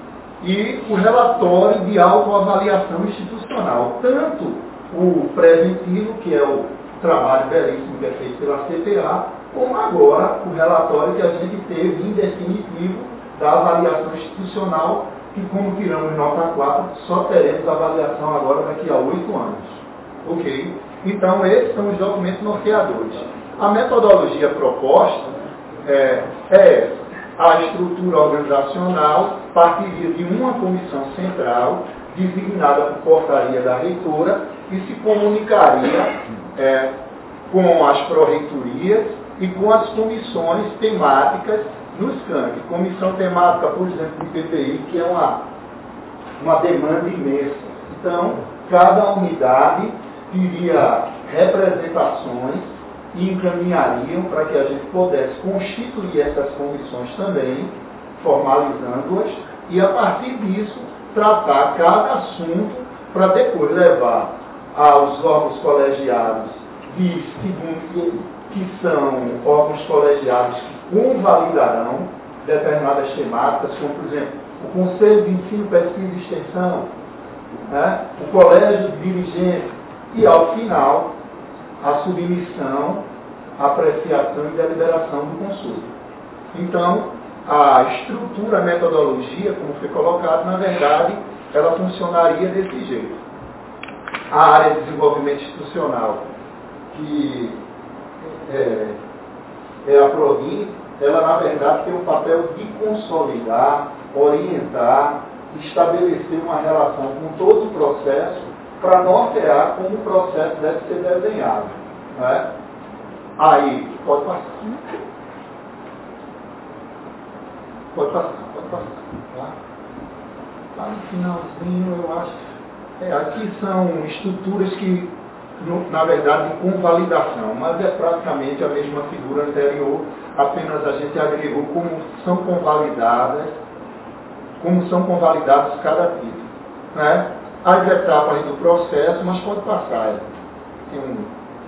E o relatório de autoavaliação institucional, tanto o preventivo, que é o trabalho belíssimo que é feito pela C P A, como agora o relatório que a gente teve em definitivo da avaliação institucional, que como tiramos nota quatro, só teremos avaliação agora daqui a oito anos. Ok? Então esses são os documentos norteadores. A metodologia proposta é, é a estrutura organizacional partiria de uma comissão central, designada por portaria da reitora, e se comunicaria é, com as pró-reitorias e com as comissões temáticas nos campos. Comissão temática, por exemplo, do P P I, que é uma, uma demanda imensa. Então, cada unidade teria representações e encaminhariam para que a gente pudesse constituir essas comissões também, formalizando-as, e a partir disso tratar cada assunto para depois levar aos órgãos colegiados de segundo, que são órgãos colegiados que convalidarão determinadas temáticas, como por exemplo o Conselho de Ensino, Pesquisa e Extensão, né, o Colégio de Dirigentes, e ao final a submissão, a apreciação e deliberação do consulta. Então, a estrutura, a metodologia, como foi colocado, na verdade, ela funcionaria desse jeito. A área de desenvolvimento institucional, que é, é a PRODIN, ela, na verdade, tem o papel de consolidar, orientar, estabelecer uma relação com todo o processo para nortear como o processo deve ser desenhado. Né? Aí, pode passar. Pode passar, pode passar. Tá? Lá no finalzinho, eu acho. É, aqui são estruturas que, no, na verdade, com validação, mas é praticamente a mesma figura anterior, apenas a gente agregou como são convalidadas, como são convalidados cada título. Né? As etapas do processo, mas pode passar. Tem um...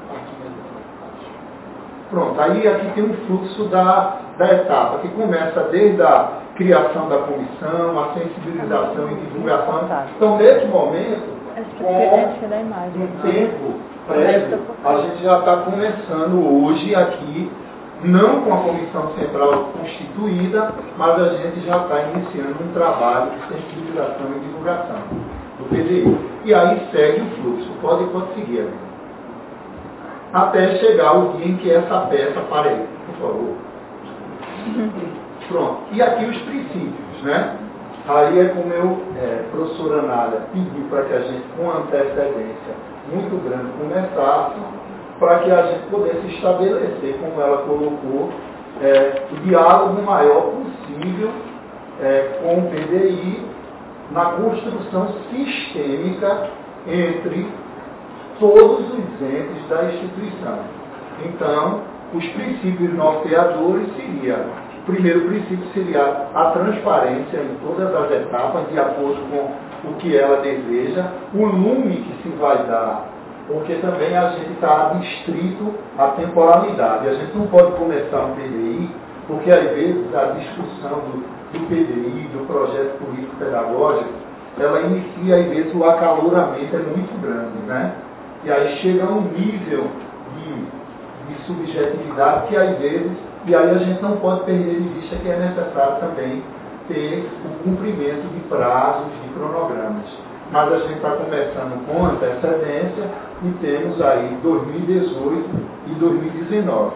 Pronto, aí aqui tem um fluxo da, da etapa, que começa desde a criação da comissão, a sensibilização e divulgação. Então, nesse momento, com um tempo prévio, a gente já está começando hoje aqui, não com a comissão central constituída, mas a gente já está iniciando um trabalho de sensibilização e divulgação do P D I. E aí segue o fluxo, pode, pode seguir. Amigo. Até chegar o dia em que essa peça aparece, por favor. Pronto. E aqui os princípios, né? Aí é como eu, é, professora Anália, pediu para que a gente, com antecedência muito grande, começasse, para que a gente pudesse estabelecer, como ela colocou, é, o diálogo maior possível é, com o P D I na construção sistêmica entre todos os entes da instituição. Então, os princípios norteadores seria, o primeiro princípio seria a transparência em todas as etapas, de acordo com o que ela deseja, o lume que se vai dar, porque também a gente está adstrito à temporalidade. A gente não pode começar um P D I, porque às vezes a discussão do, do P D I, do projeto político-pedagógico, ela inicia, às vezes o acaloramento é muito grande, né? E aí chega a um nível de, de subjetividade que às vezes, e aí a gente não pode perder de vista que é necessário também ter o cumprimento de prazos, de cronogramas. Mas a gente está começando com antecedência e temos aí dois mil e dezoito e dois mil e dezenove.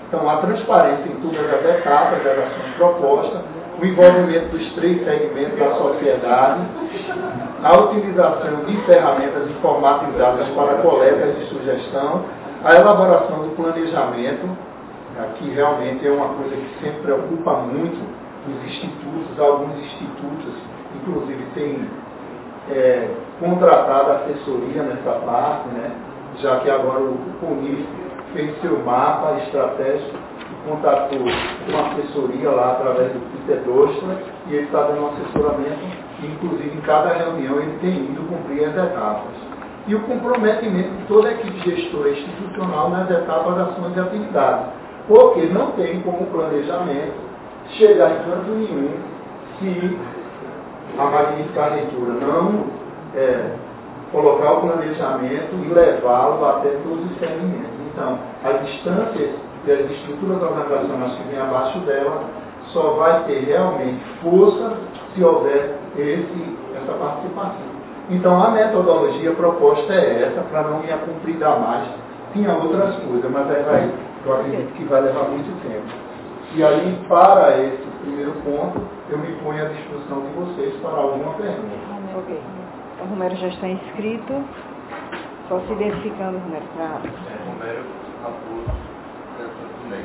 Então, a transparência em todas as etapas das ações propostas, o envolvimento dos três segmentos da sociedade, a utilização de ferramentas informatizadas para coletas de sugestão, a elaboração do planejamento, que realmente é uma coisa que sempre preocupa muito os institutos, alguns institutos, inclusive, têm é, contratado assessoria nessa parte, né? Já que agora o CONIF fez seu mapa estratégico e contatou uma assessoria lá através do Peter Dostler, e ele está dando um assessoramento, e inclusive em cada reunião ele tem ido cumprir as etapas. E o comprometimento de toda a equipe gestora institucional nas etapas das ações e atividades. Porque não tem como planejamento chegar em canto nenhum se a magnífica leitura não é, colocar o planejamento e levá-lo até todos os segmentos. Então, as instâncias e as estruturas organizacionais que vêm abaixo dela só vai ter realmente força se houver esse, essa participação. Então, a metodologia proposta é essa, para não me acomodar mais. Tinha outras coisas, mas aí vai, eu acredito que vai levar muito tempo. E aí, para esse primeiro ponto, eu me ponho à disposição de vocês para alguma pergunta. Ok. O Romero já está inscrito. Só se identificando, Romero, para... É, Romero Raposo, Santo Tomé.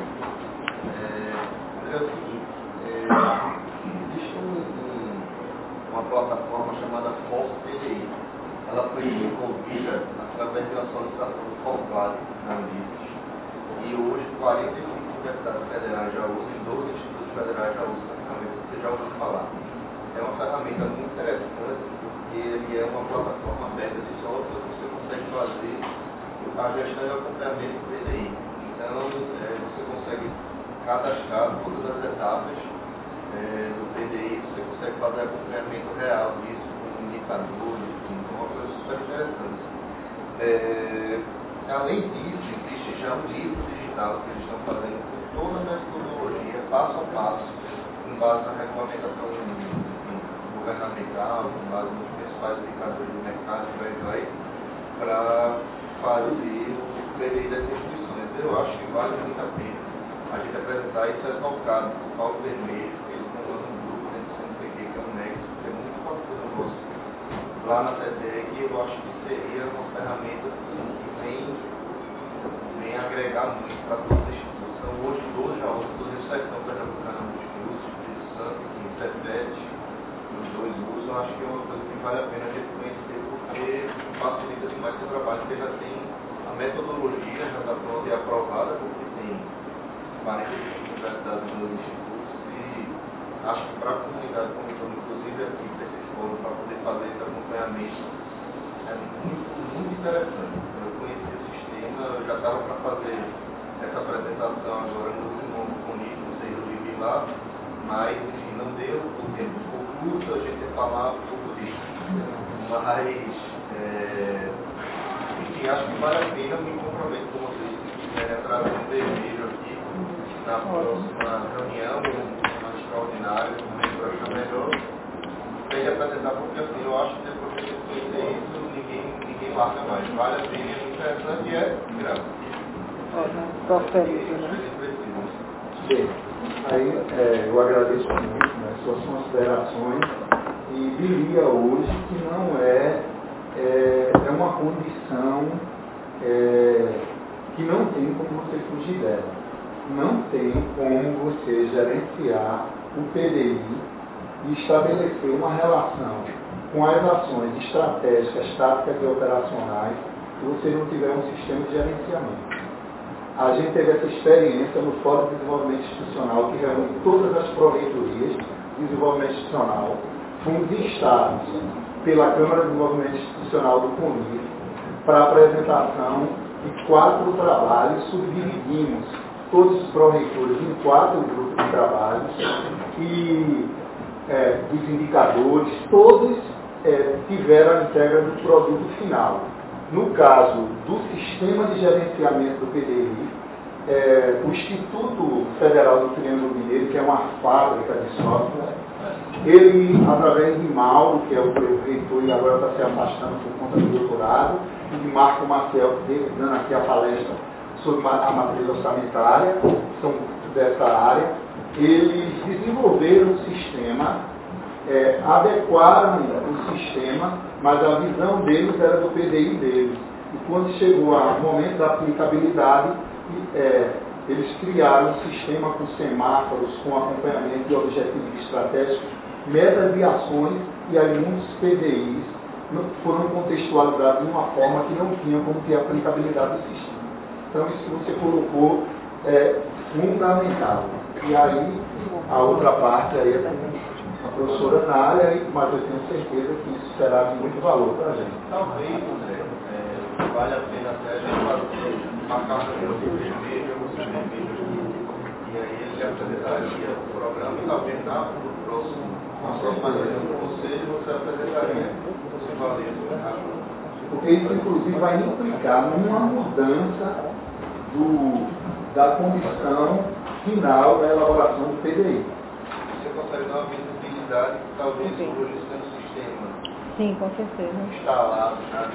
É, é o seguinte, é, existe um, um, uma plataforma chamada Force P D I. Ela foi desenvolvida através de uma solicitação do Forvale na Unicef. E hoje, quarenta e cinco universidades federais já usam e doze institutos federais já usam essa ferramenta, você já ouviu falar. É uma ferramenta muito interessante, porque ele é uma plataforma aberta de software, você consegue fazer a gestão e o acompanhamento do P D I. Então, é, você consegue cadastrar todas as etapas é, do P D I, você consegue fazer acompanhamento real disso, com indicadores, enfim, uma coisa super interessante. É, além disso, existe já um livro digital que eles estão fazendo com toda a metodologia, passo a passo, com base na regulamentação governamental, com base nos principais indicadores do mercado, e vai vai, para fazer o P D I das instituições. Eu acho que vale muito a pena a gente apresentar isso advogado por Paulo Vermelho, que ele tem um grupo dentro do C N P Q, que é um nexo, que é muito bacana nosso, lá na C T E C, e eu acho que seria uma ferramenta assim, que vem, vem agregar muito para todas as instituições. Hoje, dois já usam, inclusive o Sertão Pernambucano, Multicruz, Espírito Santo, e o CETET, os dois usam. Acho que é uma coisa que vale a pena a gente conhecer, porque facilita demais o seu trabalho, porque já tem a metodologia, já está pronta e aprovada, porque tem quarenta e cinco universidades nos institutos, e acho que para a comunidade, como eu, inclusive aqui, para esse fórum, para poder fazer esse acompanhamento, é muito, muito interessante. Eu conheci o sistema, eu já estava para fazer essa apresentação agora no último CONIF, não sei, eu vivi lá, mas enfim, não deu, o tempo ficou curto, a gente ia falar um pouco disso. Mas, é, enfim, acho que vale a pena, eu me comprometo com vocês, se quiserem trazer um vermelho aqui na próxima reunião, uma extraordinária, para achar melhor, tem que apresentar, porque assim, eu acho que depois que a gente conhecer isso, ninguém, ninguém marca mais. Vale a pena, é interessante e é grátis. Bem, aí é, eu agradeço muito, né, suas considerações, e diria hoje que não é, é, é uma condição é, que não tem como você fugir dela. Não tem como você gerenciar o P D I e estabelecer uma relação com as ações estratégicas, táticas e operacionais se você não tiver um sistema de gerenciamento. A gente teve essa experiência no Fórum de Desenvolvimento Institucional, que reúne todas as proreitorias de desenvolvimento institucional, fundos instados pela Câmara de Desenvolvimento Institucional do CONIF, para a apresentação de quatro trabalhos. Subdividimos todos os proreitores em quatro grupos de trabalhos e é, os indicadores, todos é, tiveram a entrega do produto final. No caso do sistema de gerenciamento do P D I, é, o Instituto Federal do Triângulo Mineiro, que é uma fábrica de software, ele, através de Mauro, que é o reitor e agora está se afastando por conta do doutorado, e de Marco Maciel, dando aqui a palestra sobre a matriz orçamentária, são dessa área. Eles desenvolveram um sistema, é, adequaram o sistema, mas a visão deles era do P D I deles. E quando chegou o momento da aplicabilidade, é, eles criaram um sistema com semáforos, com acompanhamento de objetivos estratégicos, metas e ações, e aí muitos P D Is foram contextualizados de uma forma que não tinha como ter aplicabilidade do sistema. Então isso que você colocou é fundamental. E aí a outra parte aí é com a professora Nália, mas eu tenho certeza que isso será de muito valor para a gente. Talvez, André, é, vale a pena até a gente fazer uma carta de vermelho, alguns vermelhos, e aí ele apresentaria o programa e talvez na próximo, na próxima reunião com você, você apresentaria você valendo. Porque isso, inclusive, vai implicar numa mudança do, da condição final da elaboração do P D I. Você consegue dar uma visibilidade que talvez hoje sendo um sistema Sim, com certeza. instalado, já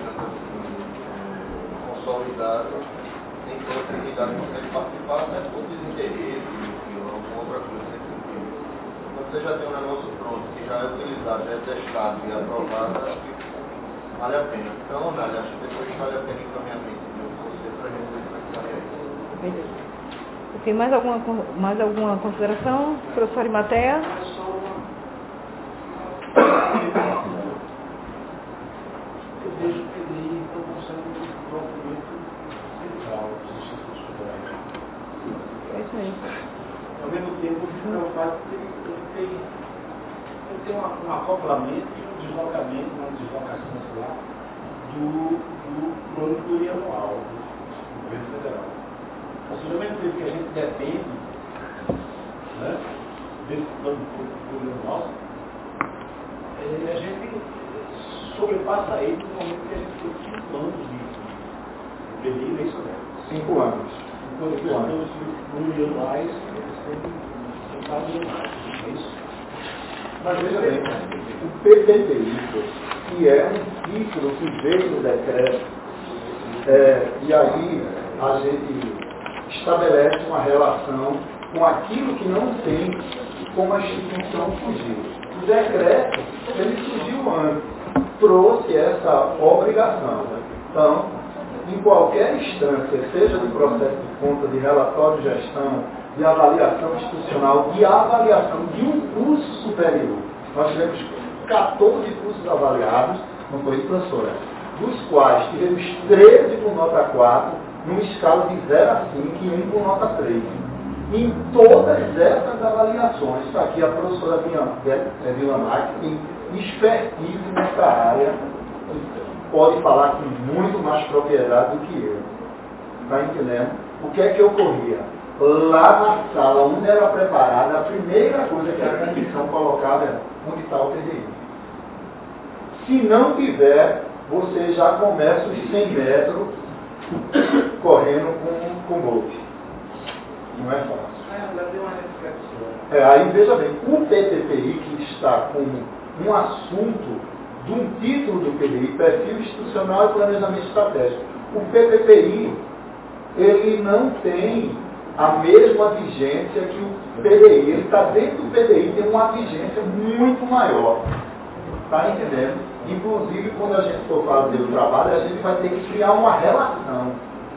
consolidado, nem toda a entidade consegue participar, mas por desinteresse ou alguma outra coisa nesse sentido. Quando você já tem um negócio pronto, que já é utilizado, já é testado e aprovado, acho que vale a pena. Então, Nália, acho que depois vale a pena encaminhamento de você para a gente ver isso. Beleza. Tem mais alguma, mais alguma consideração, professor Imatea? Eu vejo o P D I como sendo um documento central dos institutos federais. É isso aí. Ao mesmo tempo, eu fico preocupado porque ele tem, ele tem um, um acoplamento e um deslocamento, uma deslocação, sei lá, do, do plano plurianual do governo federal. Ou seja, ao mesmo tempo que a gente depende, né, desse plano plurianual, é, a gente sobrepassa ele no momento que a gente tem cinco anos de P D I, não é isso, né? Cinco anos. Enquanto os planos plurianuais, eles têm quatro anuais, não é isso? Mas veja bem, o P P P I, que é um título que veio no decreto, é, e aí a gente estabelece uma relação com aquilo que não tem como a instituição fugir. O decreto, ele surgiu antes, trouxe essa obrigação. Então, em qualquer instância, seja de processo de conta, de relatório de gestão, de avaliação institucional, de avaliação de um curso superior, nós tivemos quatorze cursos avaliados, não foi isso, professora? Dos quais tivemos treze com nota quatro, numa escala de zero a cinco e um com nota três. Em todas essas avaliações, está aqui a professora Villamar, que tem expertise nessa área, pode falar com muito mais propriedade do que eu. Está entendendo? O que é que ocorria? Lá na sala onde era preparada, a primeira coisa que a comissão colocava era onde está o P D I. Se não tiver, você já começa os cem metros correndo com o golfe. Não é fácil. É, aí veja bem, o P P P I, que está como um assunto de um título do P D I, perfil institucional e planejamento estratégico. O P P P I, ele não tem a mesma vigência que o P D I. Ele está dentro do P D I, tem uma vigência muito maior. Está entendendo? Inclusive, quando a gente for fazer o trabalho, a gente vai ter que criar uma relação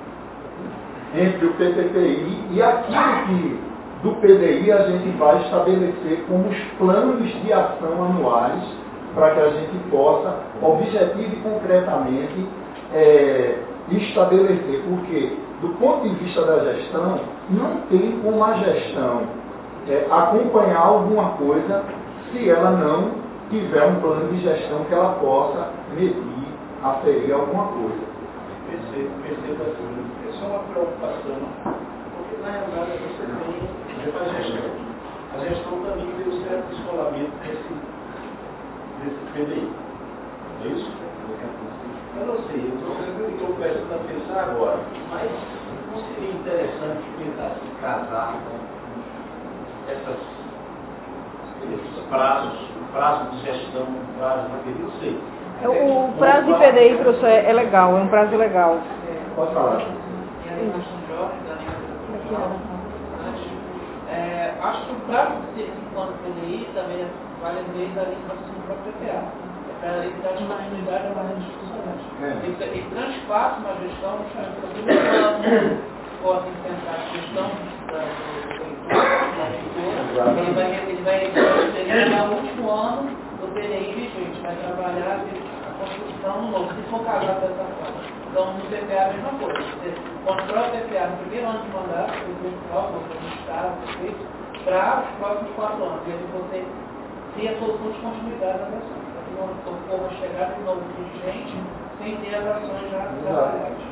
entre o P P P I e aquilo que do P D I a gente vai estabelecer como os planos de ação anuais para que a gente possa, objetivo e concretamente, é, estabelecer. Porque, do ponto de vista da gestão, não tem como a gestão é, acompanhar alguma coisa se ela não tiver um plano de gestão que ela possa medir, aferir alguma coisa. Perceba, perceba tudo. É só uma preocupação, porque na realidade você tem a gestão. A gestão também tem um certo descolamento desse, desse P D I. É isso? Eu não sei, eu estou começando a pensar agora, mas não seria interessante tentar se casar com essas, esses prazos, prazo de gestão, prazo de P D I, não sei. O prazo de P D I, professor, é legal, é um prazo legal. Pode falar. É, acho que para ter esse plano P D I também vale a lei da licitação para P P A. É para evitar a disponibilidade da barra de institucionais. E transpassa uma gestão, inclusive possa intentar a gestão da leitura, ele vai, ele vai terminar o último ano do P D I vigente, vai trabalhar a construção no novo, se for casado dessa forma. Então, no P P A a mesma coisa. Você constrói o P P A no primeiro ano de mandato, eventual, no Estado, feito, para os próximos quatro anos. E aí você tem a solução de continuidade da ação. Para que não ocorra chegar de novo vigente sem ter as ações já trabalhadas.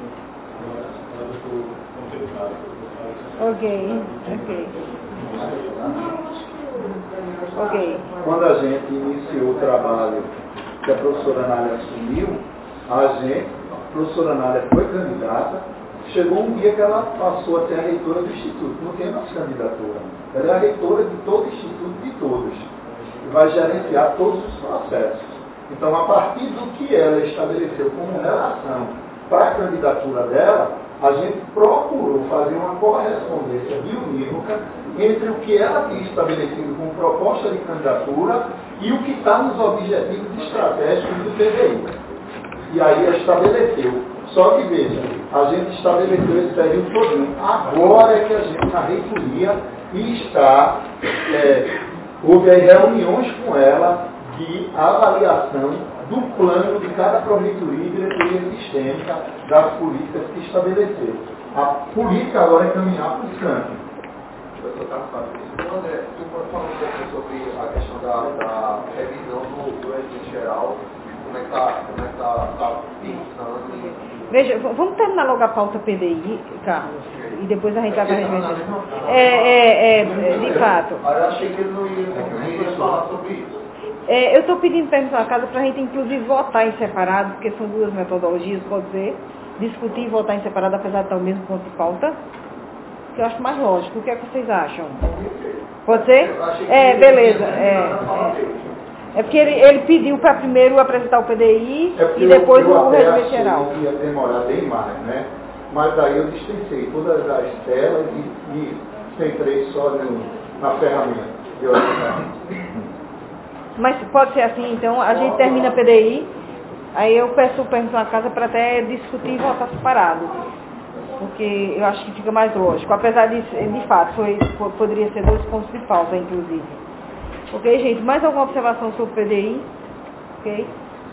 Ok, ok. Ok. Quando a gente iniciou o trabalho que a professora Nália assumiu, a gente, a professora Nália foi candidata, chegou um dia que ela passou a ser a reitora do Instituto, não tem mais candidatura. Ela é a reitora de todo o Instituto, de todos. E vai gerenciar todos os processos. Então, a partir do que ela estabeleceu como relação para a candidatura dela, a gente procurou fazer uma correspondência bionívoca entre o que ela tinha estabelecido como proposta de candidatura e o que está nos objetivos estratégicos do P D I. E aí ela estabeleceu. Só que veja, a gente estabeleceu esse período todinho. Agora é que a gente, na reitoria, está, é, houve aí reuniões com ela de avaliação do plano de cada proreitoria e diretoria sistêmica das políticas que estabeleceu. A política agora é caminhar para o campo. Professor Carlos, André, tu pode falar um pouco sobre a questão da, da revisão do, do regime geral, como é que está como é que tá, tá pensando em... Veja, vamos terminar logo a pauta P D I, Carlos, e depois a gente vai para a regimento. É, é, é, de fato. Eu achei que ele não ia, ia falar sobre isso. É, eu estou pedindo permissão à casa para a gente, inclusive, votar em separado, porque são duas metodologias, pode ser, discutir e votar em separado, apesar de estar o mesmo ponto de pauta, que eu acho mais lógico. O que é que vocês acham? Pode ser? É, beleza. É, é. é porque ele, ele pediu para primeiro apresentar o P D I é e depois eu, eu o regimento geral. Eu ia demorar bem mais, né? Mas daí eu dispensei todas as telas e, e centrei só no, na ferramenta de orientação. Mas pode ser assim, então, a gente termina P D I, aí eu peço permissão à casa para até discutir e votar separado. Porque eu acho que fica mais lógico. Apesar de, de fato, foi, poderia ser dois pontos de pauta, inclusive. Ok, gente? Mais alguma observação sobre o P D I? Ok?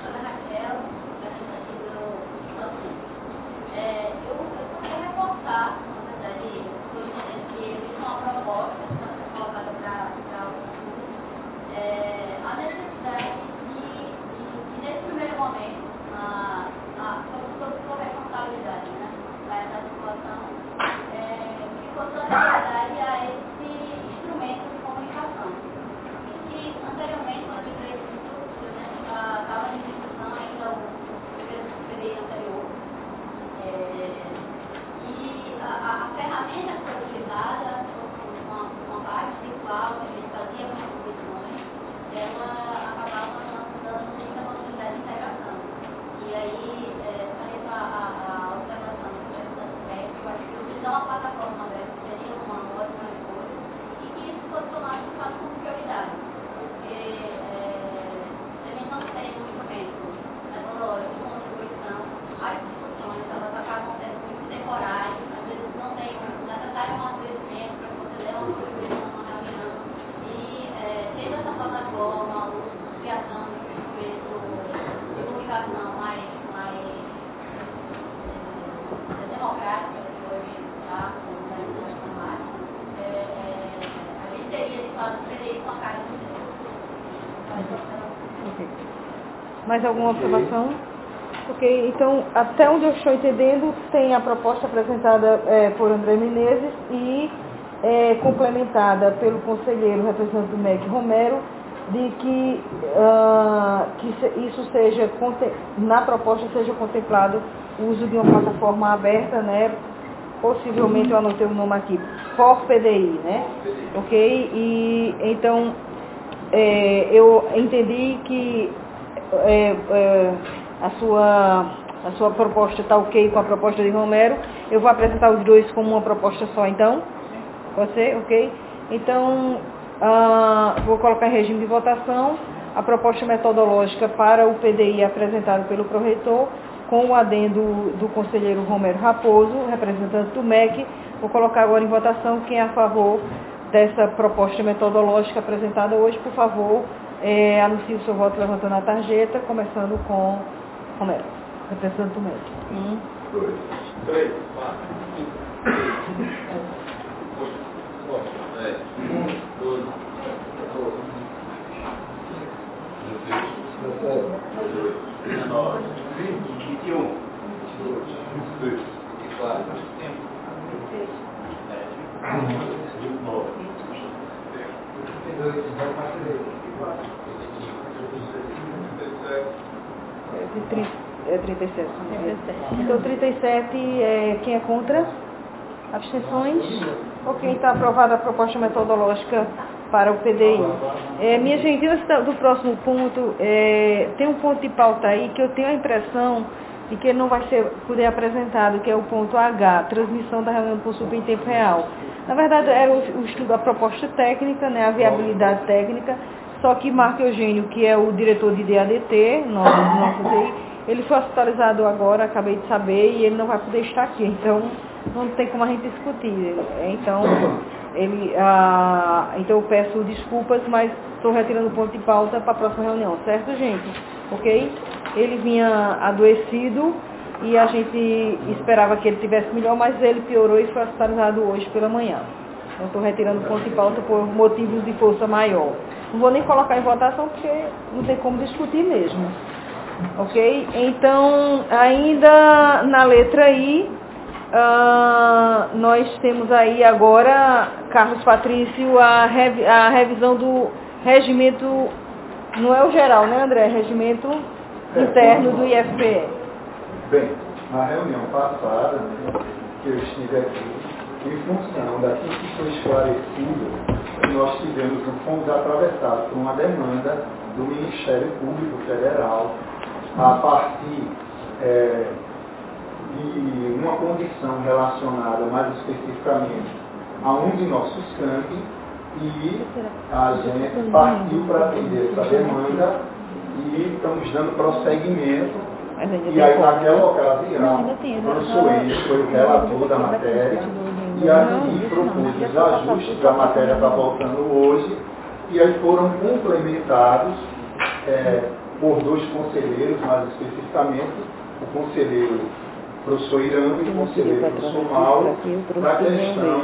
Mais alguma observação? Ok, então, até onde eu estou entendendo, tem a proposta apresentada é, por André Menezes e é, complementada pelo conselheiro representante do M E C, Romero, de que, uh, que isso seja, na proposta seja contemplado o uso de uma plataforma aberta, né? Possivelmente, eu anotei o nome aqui, for P D I, né? Ok? E, então, é, eu entendi que É, é, a, sua, a sua proposta está ok com a proposta de Romero Eu vou apresentar os dois como uma proposta só, então. Pode ser? Ok? Então, ah, vou colocar em regime de votação a proposta metodológica para o P D I apresentado pelo pró-reitor, com o adendo do conselheiro Romero Raposo, representante do M E C. Vou colocar agora em votação quem é a favor dessa proposta metodológica apresentada hoje. Por favor, é, anuncie o seu voto levantando a tarjeta, começando com Romero, representante do M E C. Um, dois, três, quatro, cinco, seis, oito, dez, doze, quatorze, dezenove, vinte, vinte e um, vinte e dois, vinte e três, vinte e quatro, vinte e cinco, vinte e nove, vinte e dois, vinte e quatro, vinte e sete. É trinta e sete. Então, trinta e sete, é, quem é contra? Abstenções? Ok, está aprovada a proposta metodológica para o P D I. É, minha gente, antes do próximo ponto, é, tem um ponto de pauta aí que eu tenho a impressão de que ele não vai ser, poder apresentado, que é o ponto H, transmissão da reunião do consulta em tempo real. Na verdade, era o, o estudo da proposta técnica, né, a viabilidade técnica, só que Marco Eugênio, que é o diretor de D A D T, nosso, nosso T I, ele foi hospitalizado agora, acabei de saber, e ele não vai poder estar aqui, então não tem como a gente discutir. Então, ele, ah, então eu peço desculpas, mas estou retirando o ponto de pauta para a próxima reunião, certo, gente? Ok? Ele vinha adoecido e a gente esperava que ele tivesse melhor, mas ele piorou e foi hospitalizado hoje pela manhã. Então estou retirando o ponto de pauta por motivos de força maior. Não vou nem colocar em votação porque não tem como discutir mesmo. Ok? Então, ainda na letra I, uh, nós temos aí agora, Carlos Patrício, a, revi a revisão do regimento, não é o geral, né, André? Regimento interno do I F P E. Bem, na reunião passada, que eu estive aqui, em função daquilo que foi esclarecido, nós tivemos um fomos atravessados por uma demanda do Ministério Público Federal a partir é, de uma condição relacionada mais especificamente a um de nossos campi, e a gente partiu para atender essa demanda e estamos dando prosseguimento. E aí, naquela ocasião, o professor Enio foi o relator da matéria e a gente propôs os ajustes, a matéria está voltando hoje, e aí foram complementados é, por dois conselheiros, mais especificamente, o conselheiro professor Irã e o conselheiro professor Mauro, na questão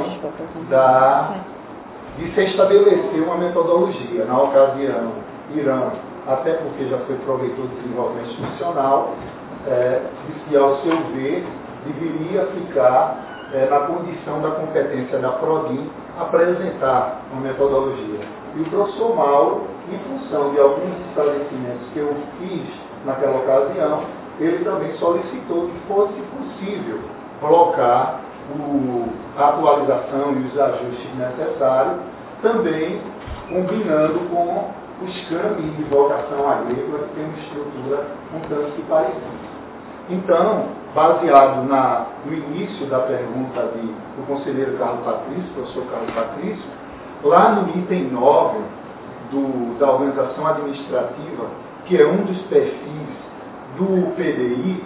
da, de se estabelecer uma metodologia. Na ocasião, Irã, até porque já foi provedor de desenvolvimento institucional, é, disse que, ao seu ver, deveria ficar é, na condição da competência da PRODIM apresentar uma metodologia. E o professor Mauro, em função de alguns esclarecimentos que eu fiz naquela ocasião, ele também solicitou que fosse possível colocar o, a atualização e os ajustes necessários, também combinando com os campos de vocação agrícola que tem uma estrutura um tanto que parecida. Então, baseado na, no início da pergunta de, do conselheiro Carlos Patrício, professor Carlos Patrício, lá no item nove do, da organização administrativa, que é um dos perfis do P D I,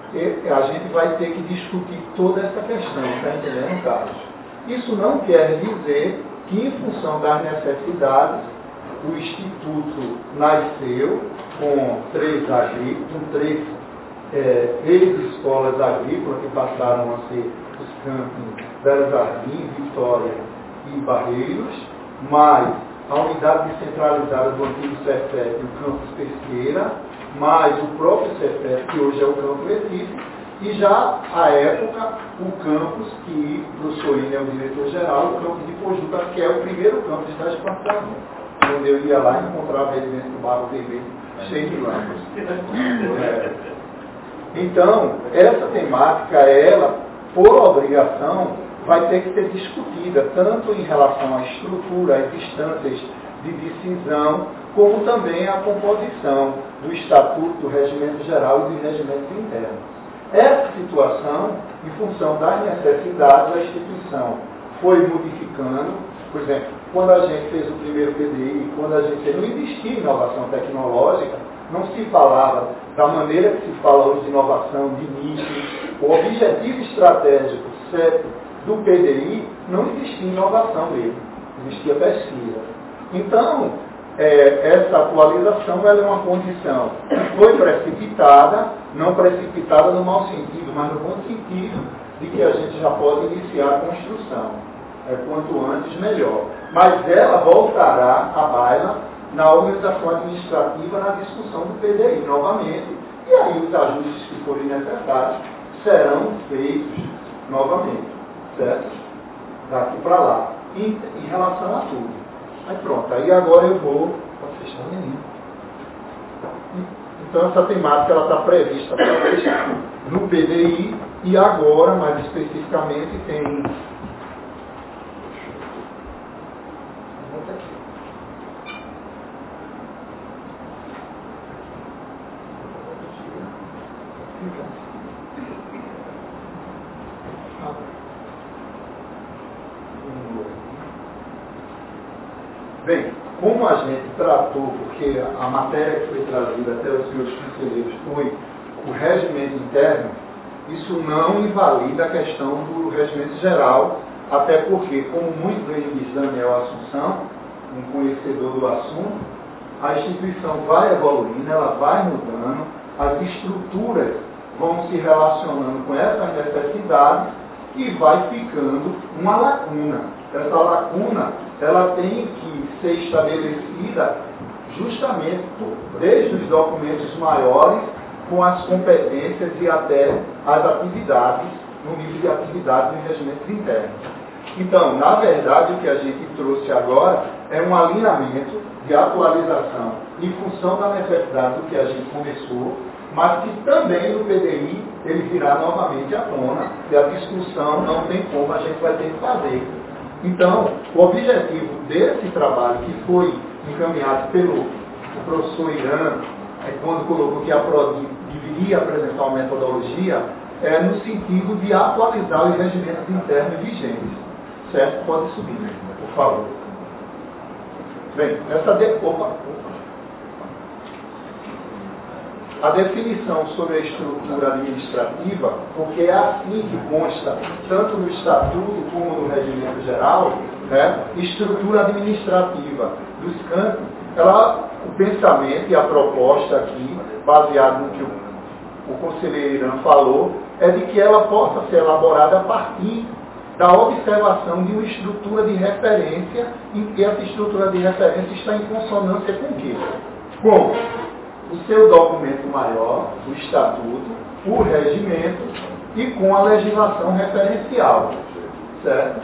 a gente vai ter que discutir toda essa questão, está entendendo, Carlos? Isso não quer dizer que, em função das necessidades, o Instituto nasceu com três agrícolas, com três é, ex-escolas agrícolas que passaram a ser os campos Belo Jardim, Vitória e Barreiros, mais a unidade descentralizada do antigo Cefet, o campus Pesqueira, mais o próprio Cefet, que hoje é o campus Recife, e já, à época, o campus que o professor Ine é o diretor-geral, o campus de Pojuca, que é o primeiro campus da expansão, onde eu ia lá e encontrava ele dentro do Barro Vermelho, cheio de lâmpadas. É. Então, essa temática, ela, por obrigação, vai ter que ser discutida, tanto em relação à estrutura, às instâncias de decisão, como também à composição do Estatuto, do Regimento Geral e dos regimentos internos. Essa situação, em função das necessidades da instituição, foi modificando. Por exemplo, quando a gente fez o primeiro P D I, quando a gente não existia inovação tecnológica, não se falava da maneira que se fala hoje de inovação, de nicho. O objetivo estratégico do P D I não existia inovação mesmo, existia pesquisa. Então, é, essa atualização ela é uma condição que foi precipitada, não precipitada no mau sentido, mas no bom sentido de que a gente já pode iniciar a construção. É, quanto antes, melhor. Mas ela voltará à baila na organização administrativa, na discussão do P D I novamente, e aí os ajustes que forem necessários serão feitos novamente, certo? Daqui para lá. Em, em relação a tudo. Aí pronto, aí agora eu vou... Pode fechar, menino. Então essa temática ela está prevista para fechar no P D I, e agora, mais especificamente, tem... Bem, como a gente tratou, porque a matéria que foi trazida até os meus conselheiros foi o regimento interno, isso não invalida a questão do regimento geral, até porque, como muito bem disse Daniel Assunção, um conhecedor do assunto, a instituição vai evoluindo, ela vai mudando, as estruturas vão se relacionando com essas necessidades e vai ficando uma lacuna. Essa lacuna, ela tem que ser estabelecida justamente desde os documentos maiores, com as competências e até as atividades, no nível de atividades e regimentos internos. Então, na verdade, o que a gente trouxe agora é um alinhamento de atualização em função da necessidade do que a gente começou, mas que também no P D I ele virá novamente à tona, e a discussão não tem como, a gente vai ter que fazer. Então, o objetivo desse trabalho, que foi encaminhado pelo professor Irã, é, quando colocou que a PRODI deveria apresentar uma metodologia, é no sentido de atualizar os regimentos internos vigentes. Certo? Pode subir, por favor. Bem, essa de... Opa. A definição sobre a estrutura administrativa, porque é assim que consta, tanto no Estatuto como no Regimento Geral, né, estrutura administrativa dos campos, ela, o pensamento e a proposta aqui, baseado no que o, o conselheiro Irã falou, é de que ela possa ser elaborada a partir da observação de uma estrutura de referência, e que essa estrutura de referência está em consonância com o quê? Com o seu documento maior, o Estatuto, o Regimento e com a legislação referencial. Certo?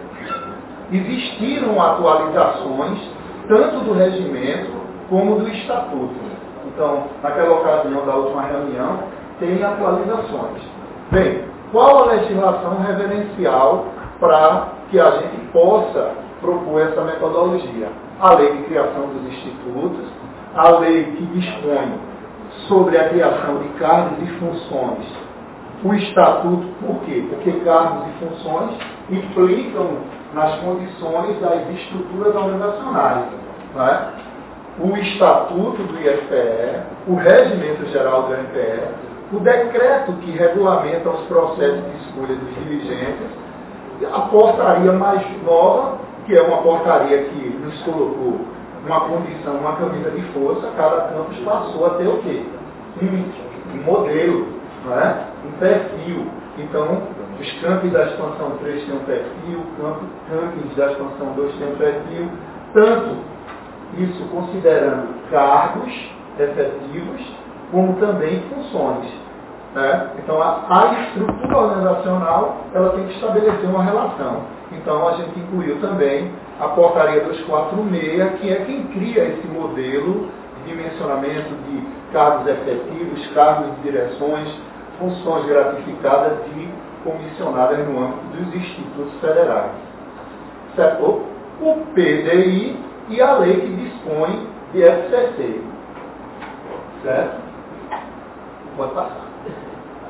Existiram atualizações tanto do Regimento como do Estatuto. Então, naquela ocasião da última reunião, tem atualizações. Bem, qual a legislação referencial para que a gente possa propor essa metodologia? A Lei de Criação dos Institutos, a lei que dispõe sobre a criação de cargos e funções. O Estatuto, por quê? Porque cargos e funções implicam nas condições das estruturas organizacionais. Não é? O Estatuto do I F P E, o Regimento Geral do I F P E, o decreto que regulamenta os processos de escolha dos dirigentes, a portaria mais nova, que é uma portaria que nos colocou uma condição, uma camisa de força, cada campus passou a ter o quê? Um, um modelo, não é? Um perfil. Então, os campos da expansão três têm um perfil, campos da expansão dois têm um perfil, tanto isso considerando cargos efetivos, como também funções. Né? Então, a, a estrutura organizacional ela tem que estabelecer uma relação. Então, a gente incluiu também a portaria duzentos e quarenta e seis, que é quem cria esse modelo de dimensionamento de cargos efetivos, cargos de direções, funções gratificadas de comissionadas no âmbito dos institutos federais. Certo? O P D I e a lei que dispõe de F C C. Certo? Pode passar.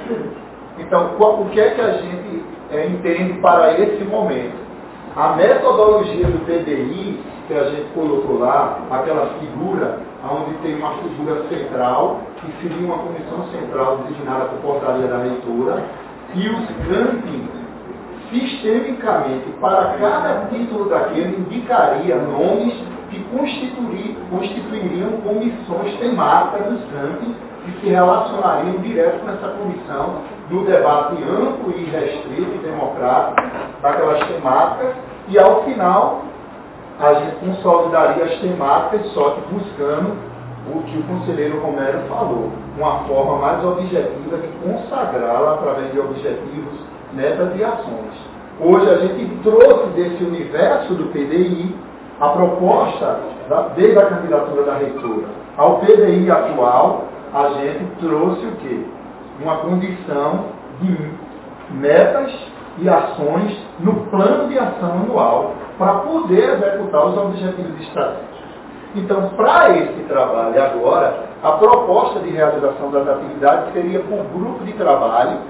Então, qual, o que é que a gente é, entende para esse momento? A metodologia do P D I, que a gente colocou lá, aquela figura, onde tem uma figura central, que seria uma comissão central designada por portaria da reitora, e os campings, sistemicamente, para cada título daquele, indicaria nomes que constituiriam comissões temáticas dos campings, que se relacionariam direto com essa comissão do debate amplo e restrito e democrático daquelas temáticas, e ao final a gente consolidaria as temáticas, só que buscando o que o conselheiro Romero falou, uma forma mais objetiva de consagrá-la através de objetivos, metas e ações. Hoje a gente trouxe desse universo do P D I a proposta, da, desde a candidatura da reitora ao P D I atual, a gente trouxe o quê? Uma condição de metas e ações no plano de ação anual para poder executar os objetivos estratégicos. Então, para esse trabalho agora, a proposta de realização das atividades seria com um grupo de trabalho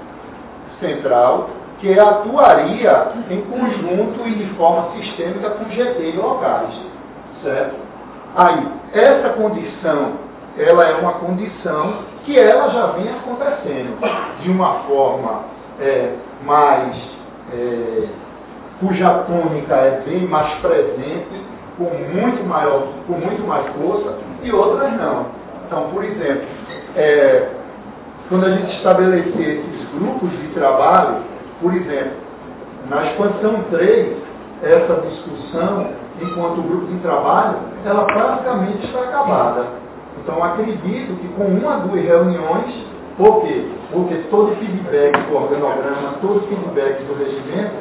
central que atuaria em conjunto e de forma sistêmica com G T locais. Certo? Aí, essa condição, ela é uma condição que ela já vem acontecendo de uma forma é, mais, é, cuja tônica é bem mais presente, com muito maior, com muito mais força, e outras não. Então, por exemplo, é, quando a gente estabelecer esses grupos de trabalho, por exemplo, na expansão três, essa discussão, enquanto grupo de trabalho, ela praticamente está acabada. Então, acredito que com uma, duas reuniões, por quê? Porque todo feedback do organograma, todo feedback do regimento,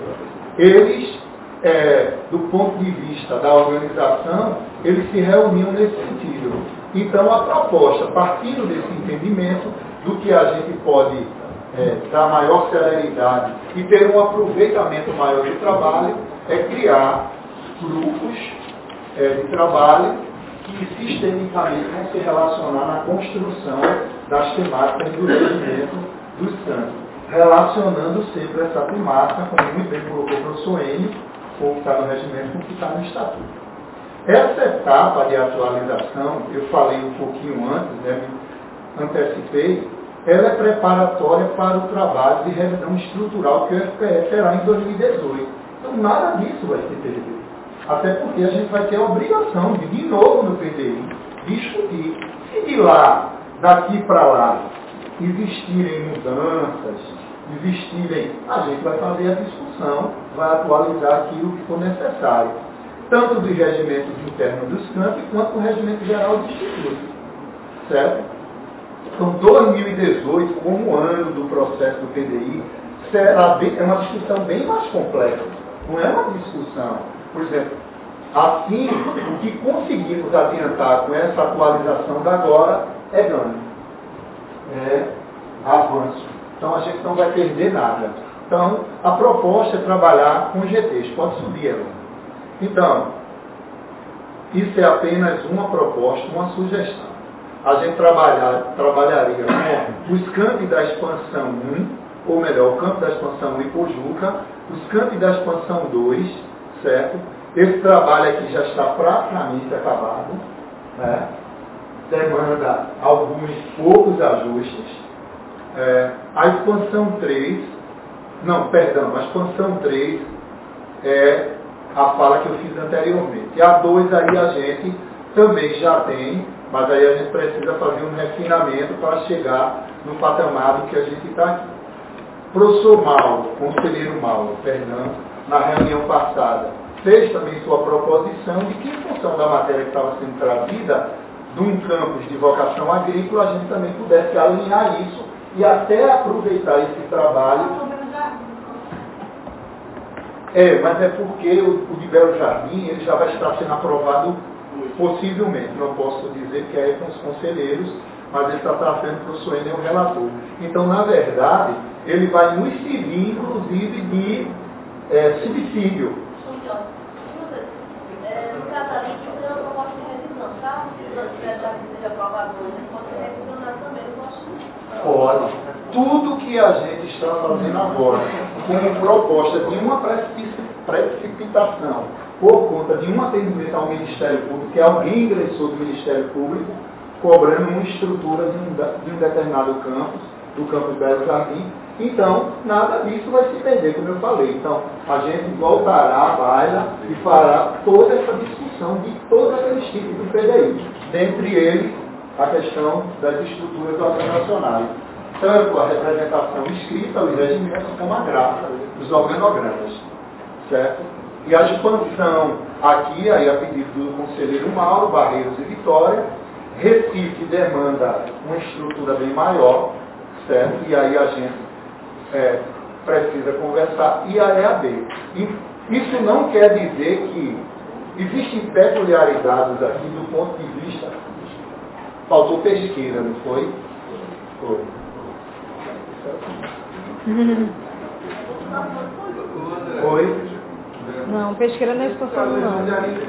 eles, é, do ponto de vista da organização, eles se reuniam nesse sentido. Então, a proposta, partindo desse entendimento, do que a gente pode é, dar maior celeridade e ter um aproveitamento maior do trabalho, é criar grupos é, de trabalho que sistemicamente vão se relacionar na construção das temáticas do regimento dos campos, relacionando sempre essa temática, como muito bem colocou o professor Enio, ou que está no regimento, com o que está no estatuto. Essa etapa de atualização, eu falei um pouquinho antes, né, me antecipei, ela é preparatória para o trabalho de revisão estrutural que o F P E terá em dois mil e dezoito. Então, nada disso vai ser perdido. Até porque a gente vai ter a obrigação de, de novo no P D I, discutir. Se de lá, daqui para lá, existirem mudanças, existirem, a gente vai fazer a discussão, vai atualizar aquilo que for necessário. Tanto dos regimentos internos dos campos, quanto do regimento geral do Instituto. Certo? Então, dois mil e dezoito, como ano do processo do P D I, será bem, é uma discussão bem mais complexa. Não é uma discussão, por exemplo, assim, o que conseguimos adiantar com essa atualização da agora é ganho, é avanço. Então, a gente não vai perder nada. Então, a proposta é trabalhar com G Ts. Pode subir agora. Então, isso é apenas uma proposta, uma sugestão. A gente trabalhar, trabalharia com os campos da expansão um, ou melhor, o campo da expansão um e Pojuca, os campos da expansão dois, certo? Esse trabalho aqui já está praticamente acabado, né? Demanda alguns poucos ajustes. É, a expansão três, não, perdão, a expansão três é a fala que eu fiz anteriormente. E a dois aí a gente também já tem, mas aí a gente precisa fazer um refinamento para chegar no patamar do que a gente está aqui. Professor Mauro, conselheiro Mauro, Fernando, na reunião passada, fez também sua proposição de que, em função da matéria que estava sendo trazida, de um campus de vocação agrícola, a gente também pudesse alinhar isso e até aproveitar esse trabalho. É, mas é porque o, o de Belo Jardim ele já vai estar sendo aprovado possivelmente. Não posso dizer que é com os conselheiros, mas ele está trazendo para o professor Enel o relator. Então, na verdade, ele vai nos servir, inclusive, de é, subsídio. No tratamento, eu tenho uma proposta de revisão, tá? Se não tiver já que seja aprovado hoje, pode ser revisionado também, eu acho. Pode. Tudo que a está fazendo agora, como proposta de uma precipitação por conta de um atendimento ao Ministério Público, que alguém ingressou do Ministério Público, cobrando uma estrutura de um, de um determinado campus, do campus Belo Jardim. Então, nada disso vai se perder, como eu falei. Então, a gente voltará à baila e fará toda essa discussão de todos aqueles tipos de P D I, dentre eles a questão das estruturas organizacionais, tanto a representação escrita, os regimentos, como a graça, os organogramas, certo? E a expansão aqui, aí a pedido do conselheiro Mauro, Barreiros e Vitória, Recife demanda uma estrutura bem maior, certo? E aí a gente é, precisa conversar, e a E A D. E isso não quer dizer que existem peculiaridades aqui do ponto de vista. Faltou pesqueira, não foi? Foi. Foi? Não, pesqueira não é expansão, não.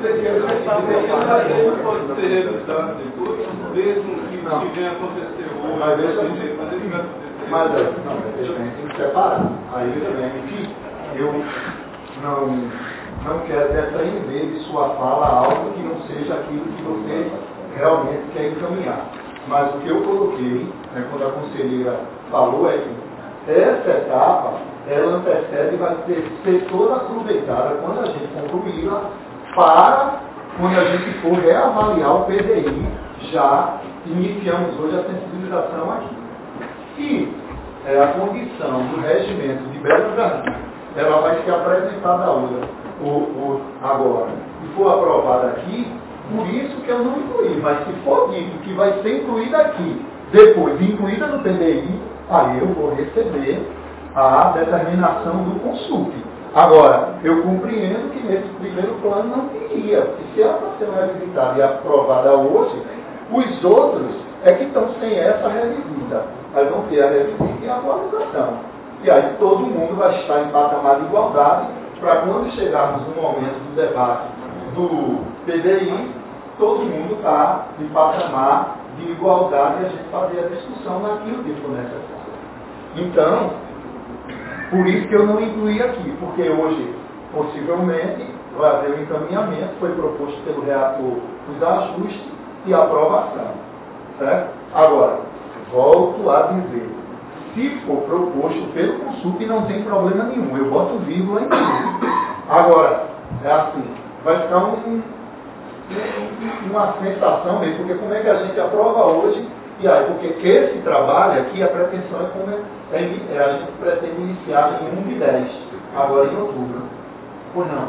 Pode ser revisado depois, mesmo que venha acontecer hoje. Mas deixa Mas não, a gente tem que separar. Aí vem que eu não, não quero depreender de sua fala algo que não seja aquilo que você realmente quer encaminhar. Mas o que eu coloquei, né, quando a conselheira falou, é que essa etapa, ela antecede e vai ter, ser toda aproveitada quando a gente concluí-la para, quando a gente for reavaliar o P D I, já iniciamos hoje a sensibilização aqui. Se é, a condição do regimento de Belo Jardim, ela vai ser apresentada hoje, o, o, agora, e for aprovada aqui, por isso que eu não incluí, mas se for dito que vai ser incluída aqui, depois incluída no P D I, aí eu vou receber a determinação do consulte. Agora, eu compreendo que nesse primeiro plano não teria, porque se ela está sendo revisitada e aprovada hoje, os outros é que estão sem essa revisita. Mas vão ter a revisita e a atualização. E aí todo mundo vai estar em patamar de igualdade para quando chegarmos no momento do debate do P D I, todo mundo está em patamar de igualdade e a gente fazer a discussão naquilo que for necessário. Então, por isso que eu não incluí aqui, porque hoje, possivelmente, vai haver um encaminhamento, foi proposto pelo relator os ajustes e a aprovação. Certo? Agora, volto a dizer, se for proposto pelo consulta, não tem problema nenhum, eu boto vírgula em tudo. Agora, é assim, vai ficar um, um, uma sensação mesmo, porque como é que a gente aprova hoje, e aí, porque esse trabalho aqui, a pretensão é como é, é, a gente pretende iniciar em um de dez, agora em outubro. Ou não?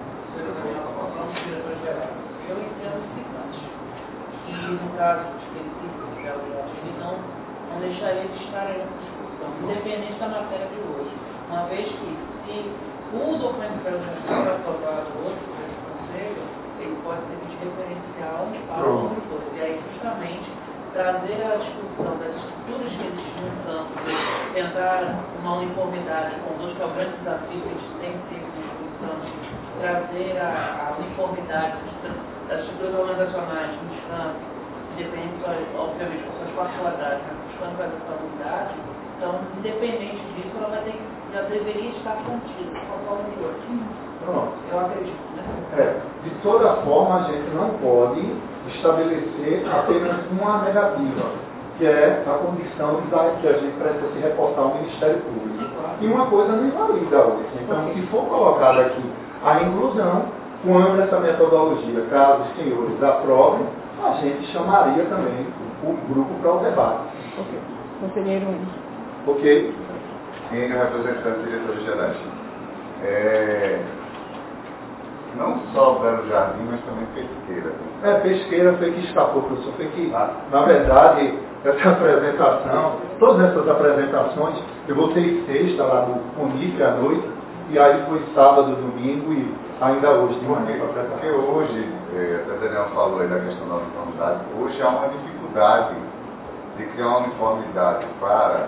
Eu entendo o seguinte, que no caso específico que é o ele não, não deixaria de estar aí nessa discussão, independente da matéria de hoje. Uma vez que, se o documento que já foi aprovado hoje por esse conselho, ele pode servir de referencial para os monitores. E aí, justamente, trazer a discussão das estruturas que existem no campo, tentar uma uniformidade com os que é o grande desafio que a gente tem que ter em discussão, trazer a, a uniformidade das estruturas organizacionais nos campos, independente, obviamente, com suas particularidades, mas buscando fazer essa unidade. Então, independente disso, ela vai ter, já deveria estar contida, de uma forma ou de outra. Pronto. Eu acredito, né? É, de toda forma, a gente não pode estabelecer apenas uma negativa, que é a condição de que a gente precisa se reportar ao Ministério Público. E uma coisa não invalida a outra. Então, se for colocada aqui a inclusão, quando essa metodologia, caso os senhores aprovem, a gente chamaria também o grupo para o debate. Ok. Conselheiro. Ok? Em representante de diretores gerais. É... Não só Belo Jardim, mas também Pesqueira. É, Pesqueira foi que escapou, professor. Foi que, na verdade, essa apresentação, todas essas apresentações, eu voltei sexta lá do Unif à noite, e aí foi sábado, domingo e ainda hoje de manhã para apresentar. Porque hoje, é, até o Daniel falou aí da questão da uniformidade, hoje há uma dificuldade de criar uma uniformidade para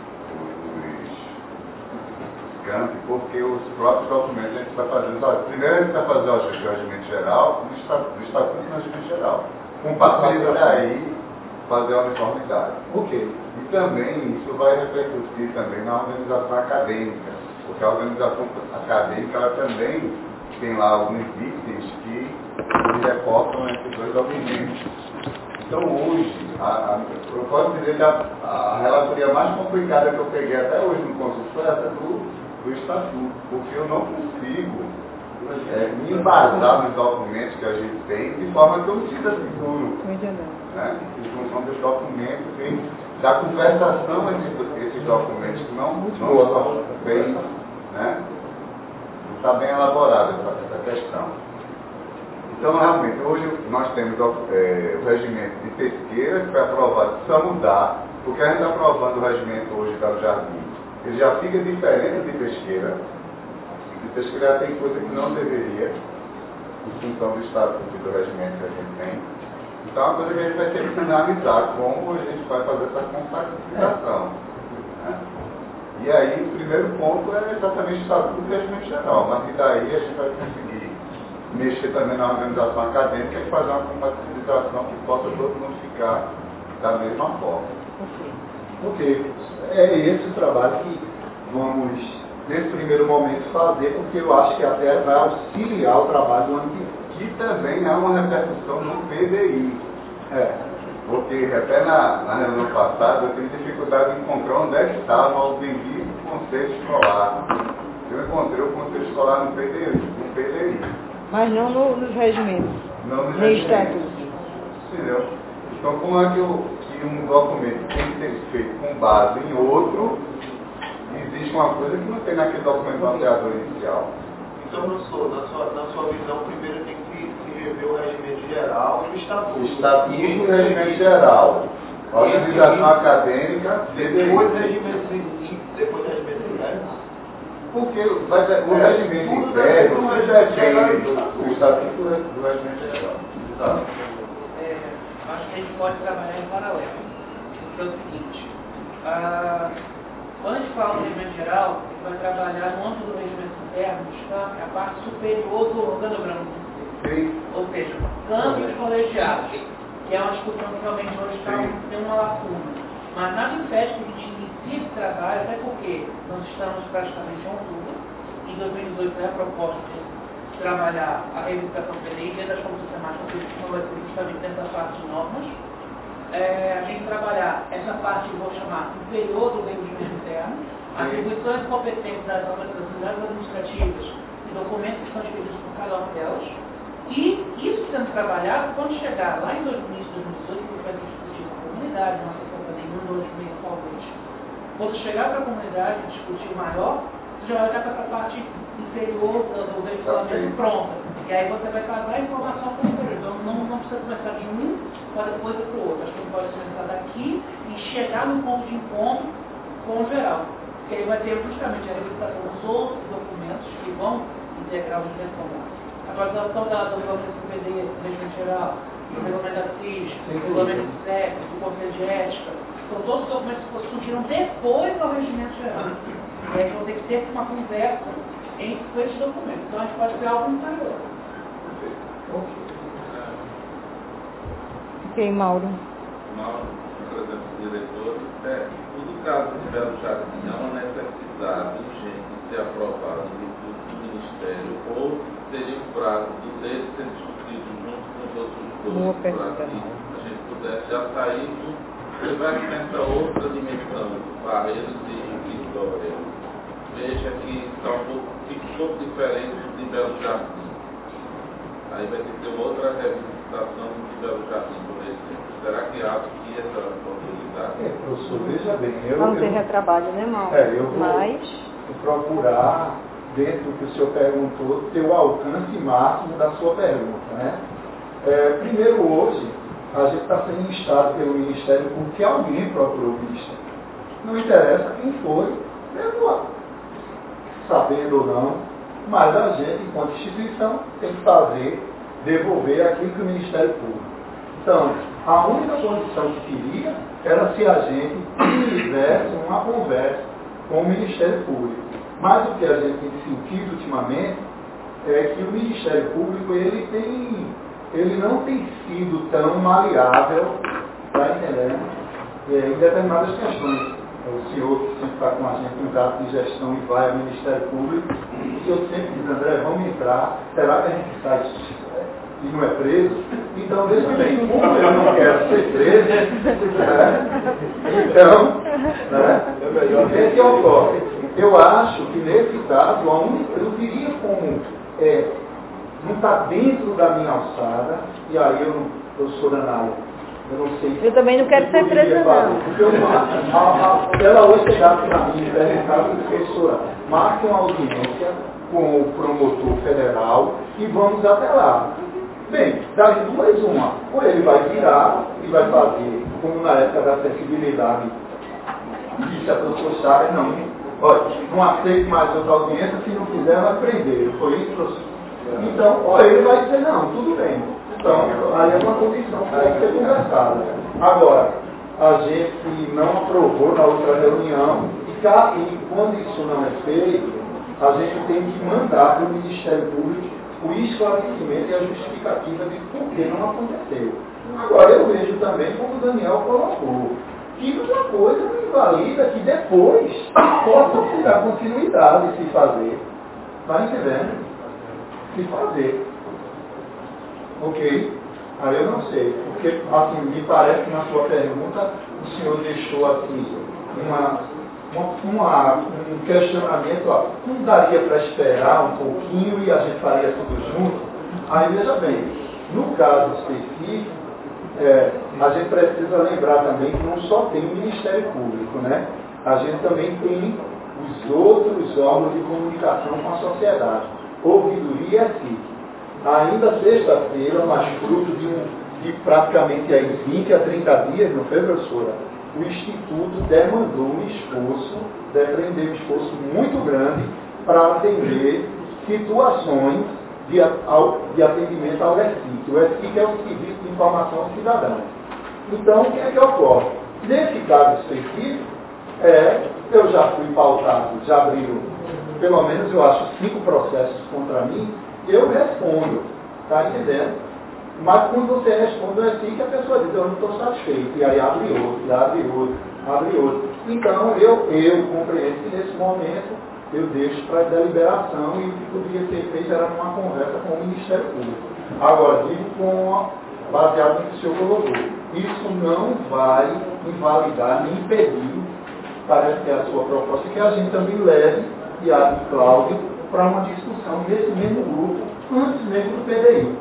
porque os próprios documentos a gente está fazendo. Olha, primeiro a gente está fazendo o regimento geral, no estatuto do regimento geral. Com facilidade aí, fazer a uniformidade. Ok. E também isso vai repercutir também na organização acadêmica, porque a organização acadêmica ela também tem lá alguns itens que se reportam esses dois documentos. Então hoje, a, a, eu posso dizer que a, a relatoria mais complicada que eu peguei até hoje no consultório foi essa do, do Estatuto, porque eu não consigo é, me embasar nos documentos que a gente tem de forma que eu me sinta seguro. Né? Em função dos documentos e da conversação entre esses documentos que não, não estão bem, né? Não está bem elaborada essa, essa questão. Então, realmente, hoje nós temos é, o regimento de pesqueira, que foi aprovado, precisa mudar, porque a gente está aprovando o regimento hoje Belo Jardim. Ele já fica diferente de pesqueira. De pesqueira tem coisa que não deveria, em função do estatuto e do regimento que a gente tem. Então, é uma coisa que a gente vai ter que analisar como a gente vai fazer essa compatibilização. Né? E aí, o primeiro ponto é exatamente o estatuto do regimento geral. A partir daí, a gente vai conseguir mexer também na organização acadêmica e fazer uma compatibilização que possa todo mundo ficar da mesma forma. Ok. É esse o trabalho que vamos, nesse primeiro momento, fazer, porque eu acho que até vai auxiliar o trabalho do ano que vem. Que também há uma repercussão no P D I. É. Porque até na, na reunião passada eu tive dificuldade de encontrar onde é que estava o devido conselho escolar. Eu encontrei o conselho escolar no P D I. No P D I. Mas não no, nos regimentos. Não nos nem regimentos. Entendeu? Então, como é que, eu, que um documento tem que ser feito com base em outro, existe uma coisa que não tem naquele documento anterior inicial. Então, professor, na sua, na sua visão, primeiro tem que se rever o regimento geral e o estatuto. O estatuto e o regimento geral. Organização acadêmica, depois do regimento depois do regimento interno. Porque vai, o é, regimento interno, você já tem o estatuto do regimento geral. Tá. É, acho que a gente pode trabalhar em paralelo. Porque é o seguinte, ah, quando a gente fala do regimento geral, a gente vai trabalhar no âmbito do regimento interno, é a parte superior do organograma. Sim. Ou seja, câmbios colegiados, que é uma discussão que realmente hoje está, tem uma lacuna. Mas nada impede que a gente inicie esse trabalho, até porque nós estamos praticamente em outubro. Em dois mil e dezoito foi a proposta de trabalhar a reivindicação P D I dentro das comissões temáticas, que não vai ser justamente dentro da parte de normas. É, a gente trabalhar essa parte que eu vou chamar inferior do regimento interno, atribuições e competências das autoridades administrativas e documentos que são expedidos por cada uma delas. E isso sendo trabalhado, quando chegar lá em dois mil e dezoito, que vai ser discutido com a comunidade, uma sessão também em dois mil talvez, quando chegar para a comunidade e discutir maior, você já vai estar com essa parte inferior do, do regulamento pronta. E aí você vai pagar a informação para o inferior. Então não, não precisa começar de um para depois ir para o outro. Acho que pode começar daqui e chegar no ponto de encontro com o geral. Porque aí vai ter justamente a reivindicação dos outros documentos que vão integrar o regimento comum. A atualização da, do regulamento do P D I, do regimento geral, do regulamento da C I S, do regulamento do S E C, do Conselho de Ética, são todos os documentos que surgiram depois do regimento geral. E aí vão ter que ter uma conversa entre esses documentos. Então a gente pode ter algo anterior. Ok, Mauro. Mauro, presidente do diretor, é, no caso de Belo Jardim, há uma necessidade urgente de ser aprovado no recurso do Ministério ou teria um prazo do dele ser discutido junto com os outros dois, para que a gente pudesse já sair do levar essa outra dimensão, Barreiros e Vitória. Veja que está um pouco, fica um pouco diferente de Belo Jardim. Aí vai ter que ter uma outra revisitação de Belo Jardim, por exemplo. Será que há aqui essa possibilidade? É, professor, veja bem. Eu, Vamos ter eu, retrabalho, né, Mauro? É, eu vou Mas... procurar, dentro do que o senhor perguntou, ter o alcance máximo da sua pergunta, né? É, primeiro, hoje, a gente está sendo instado pelo Ministério porque alguém procurou o Ministério. Não interessa quem foi, mesmo sabendo ou não, mas a gente, enquanto instituição, tem que fazer, devolver aquilo que o Ministério Público. Então, a única condição que queria era se a gente fizesse uma conversa com o Ministério Público. Mas o que a gente tem sentido ultimamente é que o Ministério Público ele, tem, ele não tem sido tão maleável Está entendendo? É, em determinadas questões. O senhor que sempre está com a gente no caso de gestão e vai ao Ministério Público, o senhor sempre diz, André, vamos entrar, será que a gente sai e não é preso? Então, veja bem, como eu não quero ser preso, né? Então, né? O que é que ocorre? Eu acho que nesse caso, a única, eu diria como é, não está dentro da minha alçada, e aí eu, não, eu sou danado. Eu não sei. Eu também não quero ser presa, não. Porque eu, a, a, a, ela hoje chegasse para mim e perguntasse, professora, marque uma audiência com o promotor federal e vamos até lá. Bem, das duas, uma. Ou ele vai virar e vai fazer, como na época da acessibilidade, disse a professora Chagas, não, olha, não aceito mais outra audiência, se não quiser vai prender. Foi isso, professor? Então, ou ele vai dizer, não, tudo bem. Então, aí é uma condição que tem que ser conversada. Agora, a gente não aprovou na outra reunião, e, e quando isso não é feito, a gente tem que mandar para o Ministério Público o esclarecimento e a justificativa de por que não aconteceu. Agora, eu vejo também, como o Daniel colocou, que uma coisa não invalida que depois possa se dar continuidade se fazer. Está entendendo? Se fazer. Ok? Aí eu não sei, porque assim, me parece que na sua pergunta o senhor deixou assim uma, uma, uma, um questionamento, ó, não daria para esperar um pouquinho e a gente faria tudo junto? Aí veja bem, no caso específico, é, a gente precisa lembrar também que não só tem o Ministério Público, né? A gente também tem os outros órgãos de comunicação com a sociedade, ouvidoria e S I C. Ainda sexta-feira, mas fruto de, um, de praticamente aí vinte a trinta dias, não foi, professora? O Instituto demandou um esforço, defendeu um esforço muito grande para atender situações de, ao, de atendimento ao S I C. O S I C é o Serviço de Informação ao Cidadão. Então, o que é que ocorre? Nesse caso específico, é, eu já fui pautado, já abriu, pelo menos eu acho, cinco processos contra mim. Eu respondo, está entendendo? Mas quando você responde, é assim que a pessoa diz, eu não estou satisfeito, e aí abre outro, e abre outro, abre outro. Então, eu, eu compreendo que nesse momento eu deixo para deliberação e o que poderia ser feito era uma conversa com o Ministério Público. Agora, digo com, baseado no que o senhor colocou, isso não vai invalidar nem impedir, parece que é a sua proposta, que a gente também leve, e a Cláudio, para uma discussão desse mesmo grupo, antes mesmo do P D I.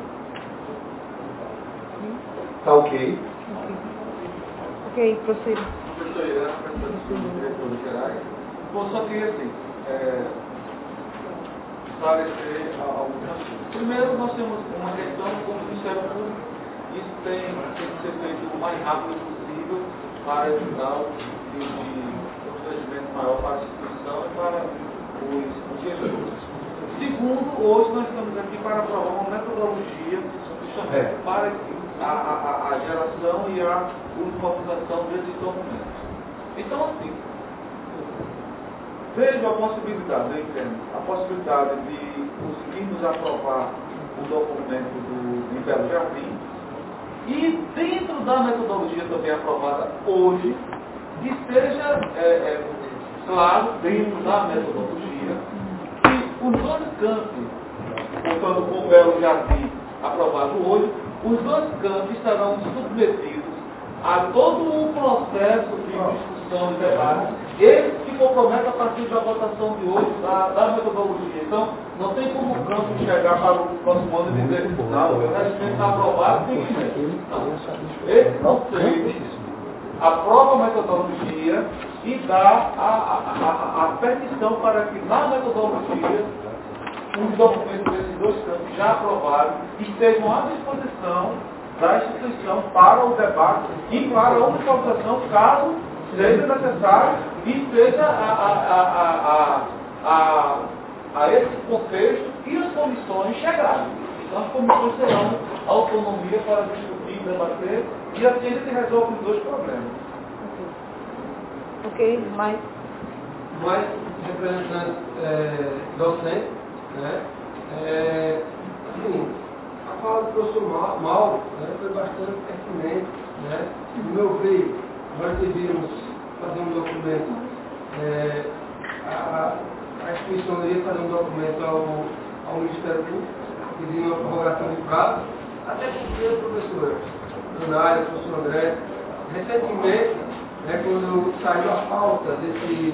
Tá ok? Ok, prossiga. Professor Irã, professor diretor gerais, eu só queria assim, é, esclarecer alguns assuntos. Primeiro, nós temos uma questão com o Ministério Público, isso tem, tem que ser feito o mais rápido possível para evitar o constrangimento maior para a instituição e para os gestores. Segundo, hoje nós estamos aqui para aprovar uma metodologia é. para a, a, a geração e a utilização desses documentos. Então, assim, vejo a possibilidade, eu entendo, a possibilidade de conseguirmos aprovar o documento do, de Belo Jardim e, dentro da metodologia também aprovada hoje, que seja é, é, claro, dentro da metodologia, que os dois campos, contando com o Belo Jardim aprovado hoje, os dois campos estarão submetidos a todo um processo de discussão e debate. Eles se comprometem a partir da votação de hoje, da, da metodologia. Então, não tem como o campo chegar para o próximo ano e dizer, não, o regimento está aprovado, tem que ser. Não. Esse conceito aprova a metodologia e dá a, a, a, a permissão para que na metodologia os documentos desses dois campos já aprovados estejam à disposição da instituição para o debate e para a utilização, caso seja necessário e seja a, a, a, a, a, a esse contexto e as comissões chegarem. Então as comissões terão autonomia para discutir, debater e assim ele resolve os dois problemas. Ok, mais? Mais representantes é, docentes, né? É, assim, fala do professor Mauro, né, foi bastante pertinente, né? No meu ver, nós devíamos fazer um documento, é, a, a instituição deveria fazer um documento ao, ao Ministério Público, pedindo uma prorrogação de prazo, até porque a professora Donália, o professor André, recentemente, né, quando saiu a pauta desse,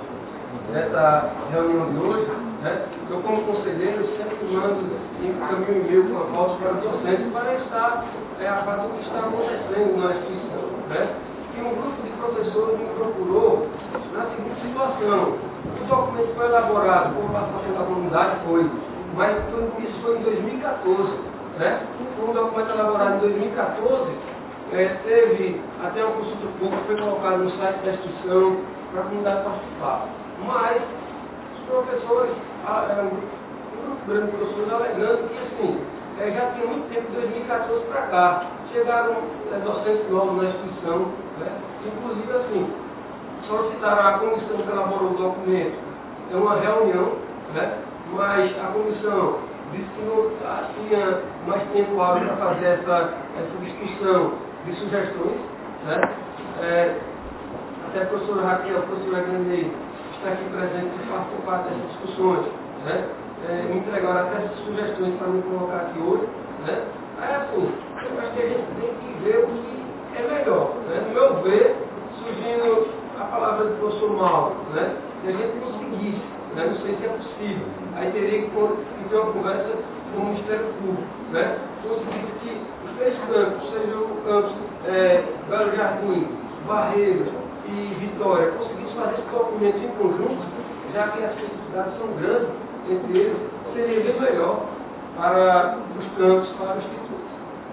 dessa reunião de hoje, né, eu como conselheiro sempre mando encaminho um e-mail com a pauta para o docente para estar é, a parte do que está acontecendo na instituição. Né? E um grupo de professores me procurou na seguinte situação: o documento foi elaborado por participação da comunidade, foi, mas isso foi em dois mil e quatorze. Né? Foi um documento elaborado em dois mil e quatorze, é, teve até um consulta pública, foi colocado no site da instituição para a comunidade participar. Mas os professores, a, a, um grupo grande de professores alegando que assim, é, já tinha muito tempo, de dois mil e quatorze para cá, chegaram é, docentes novos na instituição, né? Inclusive assim, solicitaram a comissão que elaborou o documento, é uma reunião, né? Mas a comissão disse que não tinha mais tempo hábil para fazer essa, essa discussão de sugestões, né? É, até a professora Raquel, a professora Granei, está aqui presente e participar dessas discussões, né? É, me entregaram até essas sugestões para me colocar aqui hoje, né? Aí assim, eu acho que a gente tem que ver o que é melhor, né? No meu ver, surgindo a palavra do professor Mauro, né? Se a gente conseguisse, né? Não sei se é possível, aí teria que ter uma conversa com o Ministério Público, né? Conseguir que os três campos, seja o campus é, Belo Jardim, Barreiras e Vitória, conseguisse fazer esse documento em conjunto, já que as necessidades são grandes entre eles, seria bem melhor para os campos, para o Instituto.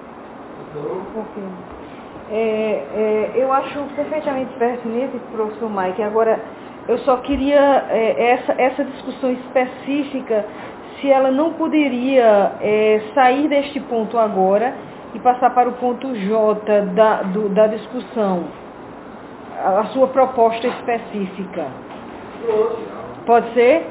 Então, okay. é, é, eu acho perfeitamente pertinente, professor Mike. Agora, eu só queria é, essa, essa discussão específica, se ela não poderia é, sair deste ponto agora e passar para o ponto J da, do, da discussão, a, a sua proposta específica. Pode ser?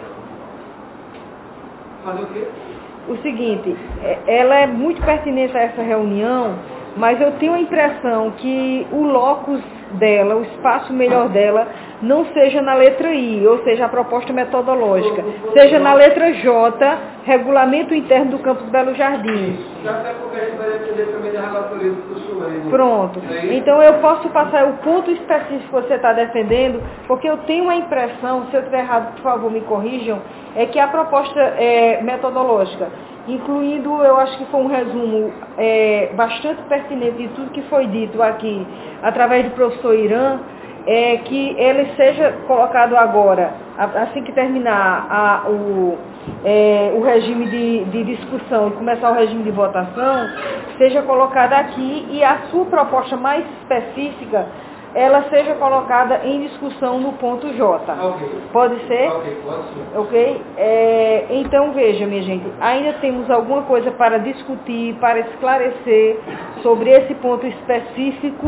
Fazer o quê? O seguinte, ela é muito pertinente a essa reunião, mas eu tenho a impressão que o locus dela, o espaço melhor dela, não seja na letra I, ou seja, a proposta metodológica, seja na letra J, regulamento interno do campus Belo Jardim. Já até porque a gente vai depender também da relatoria do professor Lênin. Pronto. Então eu posso passar o ponto específico que você está defendendo, porque eu tenho a impressão, se eu estiver errado, por favor, me corrijam, é que a proposta é, metodológica, incluindo, eu acho que foi um resumo é, bastante pertinente de tudo que foi dito aqui, através do professor Irã, é que ele seja colocado agora, assim que terminar a, o, é, o regime de, de discussão e começar o regime de votação, seja colocada aqui e a sua proposta mais específica, ela seja colocada em discussão no ponto J. Okay. Pode ser? Ok, pode ser. Ok? É, então veja, minha gente, ainda temos alguma coisa para discutir, para esclarecer sobre esse ponto específico,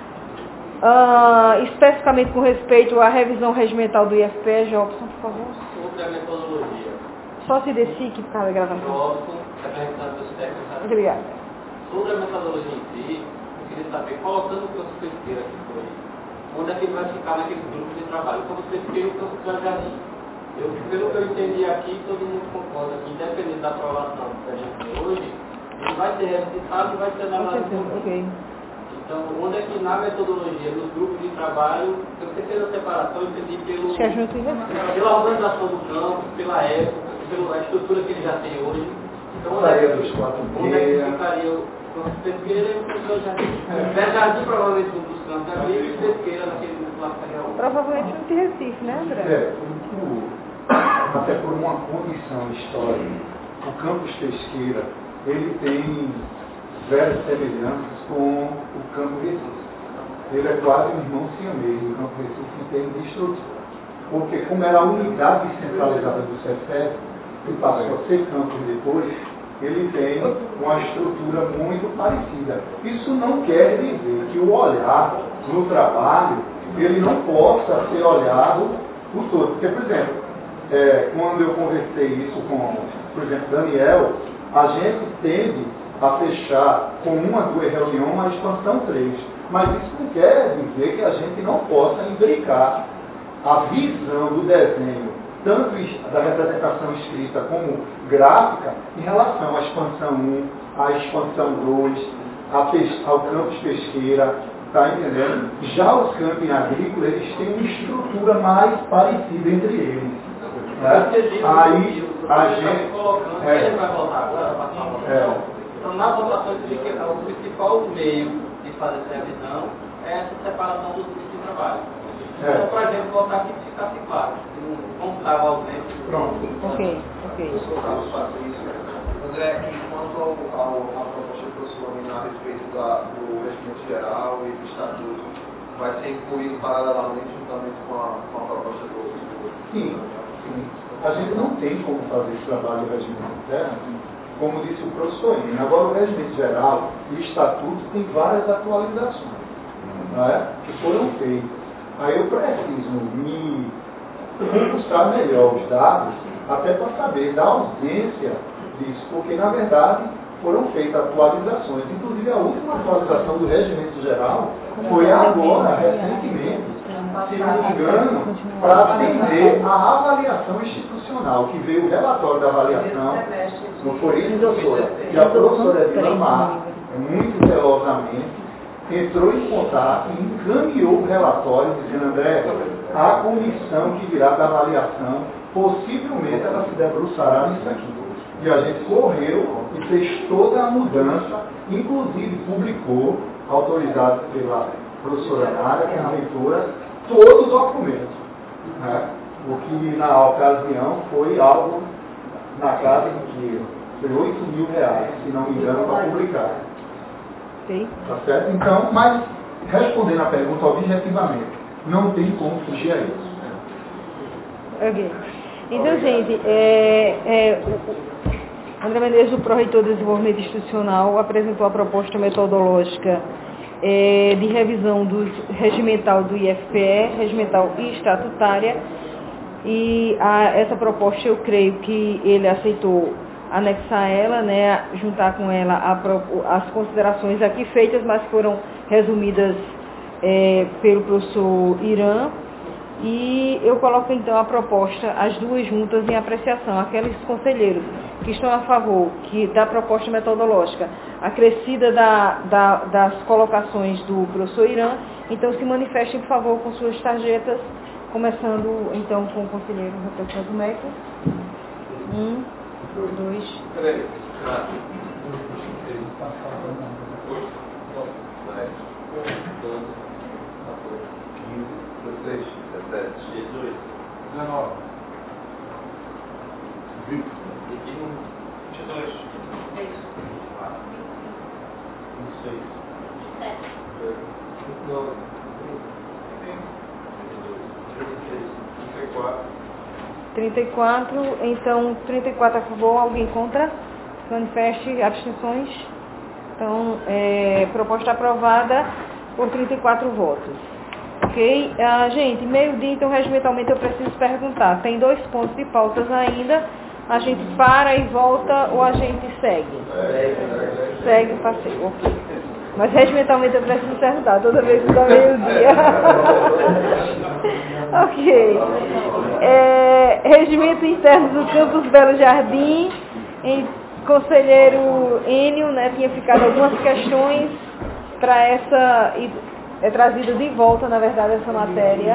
uh, especificamente com respeito à revisão regimental do I F P. Jobson, por favor. Sobre a metodologia. Só se identifique por causa da gravação. Jobson, representante dos técnicos. Obrigada. Sobre a metodologia em si, eu queria saber, colocando o campus pesqueira aqui foi, onde é que ele vai ficar naquele grupo de trabalho? O campus pesqueira e o campus Belo Jardim. Eu, pelo que eu entendi aqui, todo mundo concorda que, independente da aprovação que a gente tem hoje, ele vai ser revisitado e vai ser analisado. Ok. Então, onde é que na metodologia, nos grupos de trabalho, eu pensei na separação, eu entendi pelo, pela organização do campus, pela época, pela estrutura que ele já tem hoje. Então, onde é que, onde é que ficaria o campus pesqueira e o campus Belo Jardim? Belo Jardim provavelmente um dos campos ali e pesqueira naquele grupo lá que estaria. Provavelmente no Recife, né, André? É, o, até por uma condição histórica, o campus Pesqueira, ele tem várias semelhanças com o campo Recife. Ele é quase um irmão siamês do campo Recife em termos de estrutura. Porque como era a unidade centralizada do Cefet, que passou a ser campus depois, ele tem uma estrutura muito parecida. Isso não quer dizer que o olhar no trabalho, ele não possa ser olhado por todo. Porque, por exemplo, é, quando eu conversei isso com, por exemplo, Daniel, a gente tende a fechar com uma, duas reuniões a expansão três. Mas isso não quer dizer que a gente não possa imbricar a visão do desenho, tanto da representação escrita como gráfica, em relação à expansão um, à expansão dois, ao campus pesqueira, tá entendendo? Já os campos agrícolas, eles têm uma estrutura mais parecida entre eles. Né? Aí, a gente... É, é, então, na votação, o principal meio de fazer essa revisão é essa separação dos grupos de trabalho. É. Então, por exemplo, votar aqui que ficasse claro. Não estava ausente. Pronto. Ok, ok. André, quanto ao, ao, à proposta do professor a respeito da, do regimento geral e do estatuto, vai ser incluído paralelamente juntamente com a, com a proposta do professor? Sim, sim. A gente não tem como fazer esse trabalho de regimento interno, como disse o professor Ino. Agora, o regimento geral e o estatuto tem várias atualizações, não é? Que foram feitas. Aí eu preciso me buscar melhor os dados, até para saber da ausência disso, porque na verdade foram feitas atualizações. Inclusive a última atualização do regimento geral foi agora, recentemente, se não me engano, para atender a avaliação institucional, que veio o relatório da avaliação, não foi isso, professora? E a professora Edna Mar, muito zelosamente, entrou em contato e encaminhou o relatório, dizendo, André, a comissão que virá da avaliação, possivelmente ela se debruçará nisso aqui. E a gente correu e fez toda a mudança, inclusive publicou, autorizado pela professora Nádia, que é a leitura, todo o documento. Né? O que na ocasião foi algo na casa de que foi oito mil reais, se não me engano, para publicar. Sim. Tá certo? Então, mas respondendo a pergunta objetivamente, não tem como fugir a isso. Ok. Então, gente, é, é, o André Menezes, o pró-reitor do Desenvolvimento Institucional, apresentou a proposta metodológica é, de revisão do regimental do I F P E, regimental e estatutária, e a, essa proposta eu creio que ele aceitou anexar ela, né, juntar com ela a, as considerações aqui feitas, mas foram resumidas é, pelo professor Irã. E eu coloco então a proposta, as duas juntas em apreciação. Aqueles conselheiros que estão a favor que, da proposta metodológica acrescida da, da, das colocações do professor Irã, então se manifestem, por favor, com suas tarjetas, começando então com o conselheiro representante do M E C. Um, dois, três, quatro, dezesseis, dezessete, dezoito, dezenove, vinte, vinte e um, vinte e dois, vinte e seis, vinte e nove, trinta e quatro. trinta e quatro, então trinta e quatro a favor, alguém contra? Manifeste abstenções. Então, é, proposta aprovada por trinta e quatro votos. Ok? Ah, gente, meio-dia, então, regimentalmente eu preciso perguntar. Tem dois pontos de pautas ainda. A gente para e volta ou a gente segue? Segue o passeio, ok. Mas regimentalmente eu preciso perguntar, toda vez que dá meio-dia. Ok. É, regimento interno do Campus Belo Jardim, em conselheiro Enio, né, tinha ficado algumas questões para essa, e é trazida de volta, na verdade, essa matéria.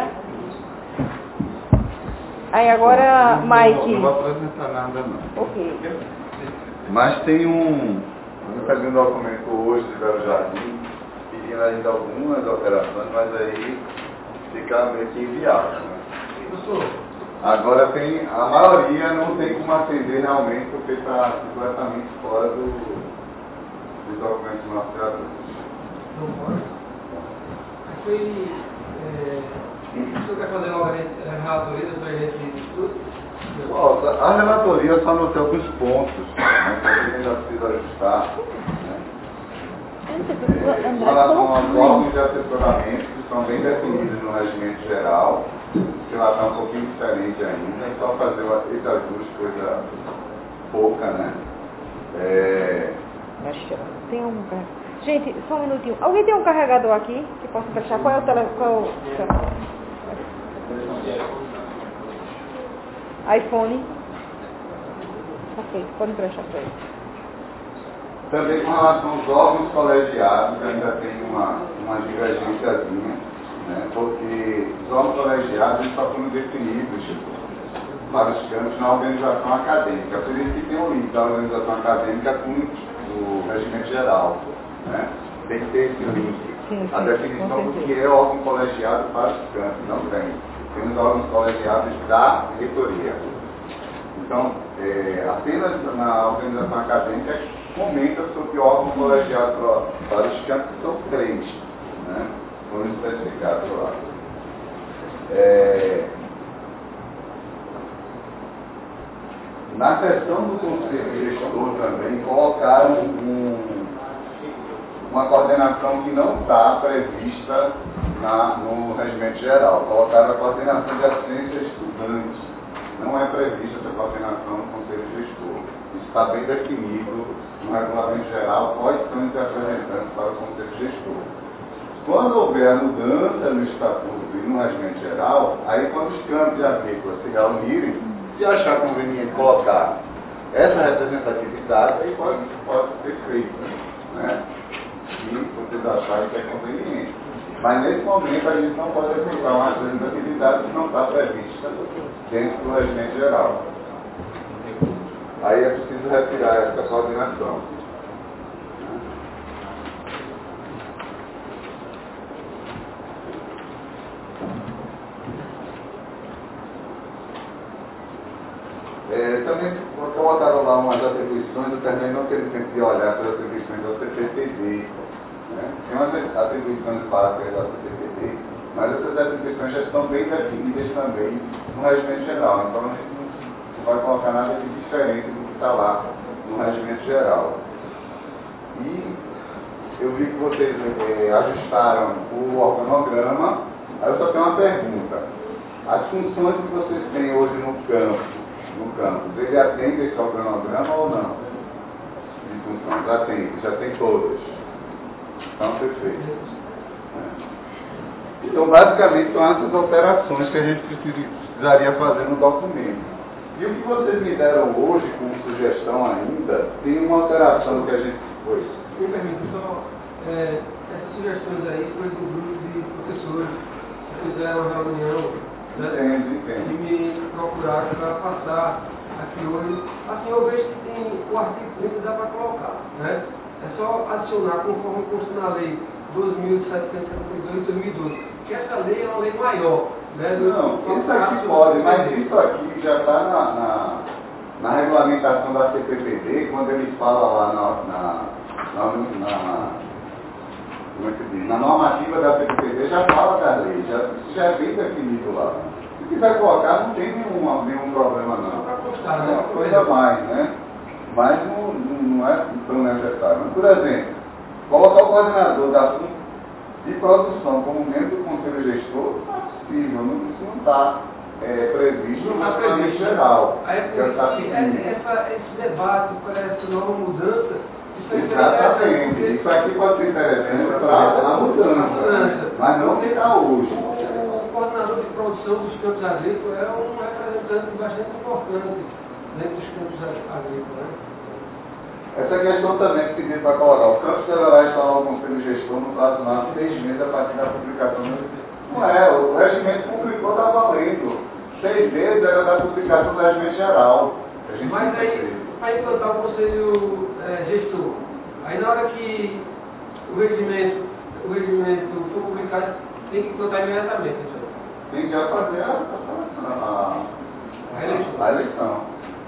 Aí agora, Mike. Não vou apresentar nada, não. Ok. Mas tem um, eu recebi um documento hoje de Belo Jardim, pedindo ainda algumas alterações, mas aí fica meio que inviável. Né? Agora tem, a maioria não tem como atender realmente, porque está completamente fora do, do documento do nosso criador. Não pode. Foi. É, o senhor quer fazer novamente a relatoria do projeto de estudo? Nossa, a relatoria só anotei alguns pontos, né, que a gente ainda precisa ajustar. Né? Em relação aos órgãos de assessoramento, que são bem definidos no regimento geral, que lá está um pouquinho diferente ainda, é só fazer esse ajuste, coisa pouca, né? É, Maristela, tem um carregador. Gente, só um minutinho. Alguém tem um carregador aqui que possa emprestar? Qual é o tele... Qual é o... iPhone? Ok, pode emprestar para ele. Também com relação aos órgãos colegiados, ainda tem uma, uma divergênciazinha, né? Porque os órgãos colegiados eles só foram definidos para os campos na organização acadêmica. Por isso que tem um link da organização acadêmica com o regimento geral. Né? Tem que ter esse link. Sim, sim, a definição do que é órgão colegiado para os campos, não tem. Tem os órgãos colegiados da reitoria. Então, é, apenas na organização acadêmica comenta sobre órgão colegiado para, para os campos, que são três, né? Foram especificados lá. É, na seção do Conselho Gestor também colocaram um, uma coordenação que não está prevista na, no regimento geral. Colocaram a coordenação de assistência estudante. Não é prevista essa coordenação no Conselho Gestor. Isso está bem definido no regulamento geral, quais são os representantes para o Conselho Gestor. Quando houver a mudança no Estatuto e no regimento geral, aí quando os campos agrícolas se reunirem, se achar conveniente colocar essa representatividade, aí pode, pode ser feito, né? Se vocês acharem que é conveniente. Mas nesse momento a gente não pode aplicar uma representatividade que não está prevista dentro do regimento geral. Aí é preciso retirar essa coordenação. É, também colocaram lá umas atribuições, eu também não teve tempo de olhar para as atribuições do C P P D. Né? Tem umas atribuições básicas da C P P D, mas essas atribuições já estão bem definidas também no regimento geral. Então a gente não vai colocar nada de diferente do que está lá no regimento geral. E eu vi que vocês é, ajustaram o organograma. Aí eu só tenho uma pergunta. As funções que vocês têm hoje no campo, no campus, ele atende esse organograma ou não? De funções, atende, já tem todas. Então, perfeito. Então, basicamente, são essas alterações que a gente precisaria fazer no documento. E o que vocês me deram hoje, como sugestão ainda, tem uma alteração que a gente... Oi. Me permite, só, é, essas sugestões aí foi do grupo de professores que fizeram uma reunião, né? Entendo, entendo. E me procuraram para passar aqui hoje. Assim, eu vejo que tem o artigo trinta, dá para colocar, né? É só adicionar conforme consta na lei doze mil setecentos e setenta e dois de dois mil e doze, que essa lei é uma lei maior, né? Não, isso aqui pode, mas isso aqui já está na, na, na regulamentação da C P P D, quando ele fala lá na, na, na, na, como é que diz? Na normativa da C P P D, já fala da lei, já, já é bem definido lá. Se quiser colocar, não tem nenhuma, nenhum problema não. É uma coisa a mais, né? Mas não, não é tão necessário. Mas, por exemplo, colocar o coordenador da F U M de produção como membro do Conselho Gestor não é possível, não, isso não está é, previsto no regulamento geral. Aí é essa, esse debate parece uma mudança. Isso é exatamente, isso aqui pode ser interessante para a mudança, mas não será hoje. O coordenador de produção dos campos agrícolas é um representante bastante importante dentro dos campos agrícolas, né? Essa questão também que pediu para colocar. O campus deverá instalar o Conselho Gestor no prazo máximo de seis meses a partir da publicação do... Não é, o regimento publicou, está valendo. Seis meses era da publicação do regimento geral. A gente Mas aí, para implantar o Conselho é, Gestor, aí na hora que o regimento, o regimento for publicado, tem que implantar imediatamente. Então. Tem que já fazer a, a, a, a eleição. A eleição.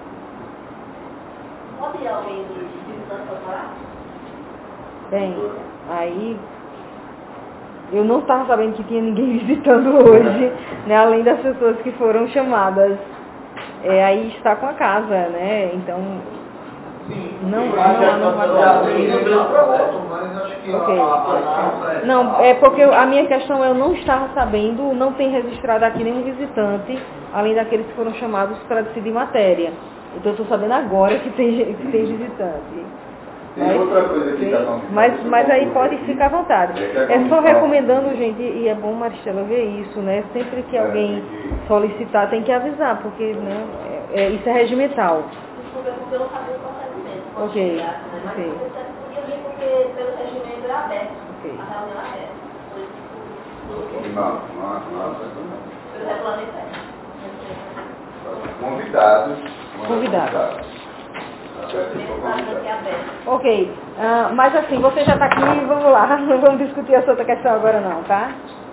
Pode ir alguém visitando para? Bem, aí eu não estava sabendo que tinha ninguém visitando hoje, né, além das pessoas que foram chamadas. É, aí está com a casa, né? Então não não não okay. Não, é porque a minha questão é eu não estava sabendo, não tem registrado aqui nenhum visitante, além daqueles que foram chamados para decidir matéria. Então eu estou sabendo agora que tem, que tem visitante. Tem mas, outra coisa que está okay. mas, mas aí pode ficar à vontade. É só recomendando, gente, e é bom, Maristela, ver isso, né? Sempre que alguém solicitar, tem que avisar, porque né, é, é, isso é regimental. Desculpa, porque eu não sabia o procedimento. Ok, chegar, né? Mas ok. você podia vir porque pelo regimento era aberto. Okay. A reunião é aberta. Não, não, não, não. Pelo regulamento é. Convidados. Convidados. Ok, uh, mas assim, você já está aqui, vamos lá, não vamos discutir essa outra questão agora não, tá?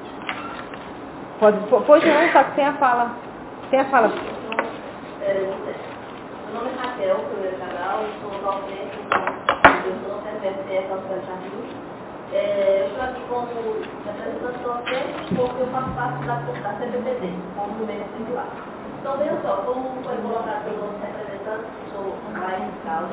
Pode, pode não, só que tem a fala. Tem a fala. É, meu nome é Raquel, primeiro canal, eu sou docente, eu sou docente do F S C, Jardim. É, eu estou aqui como representante docente porque eu faço parte da, da C P P D, como movimento singular. Então, veja só, como foi colocado pelo nosso representante, que sou mais de causa,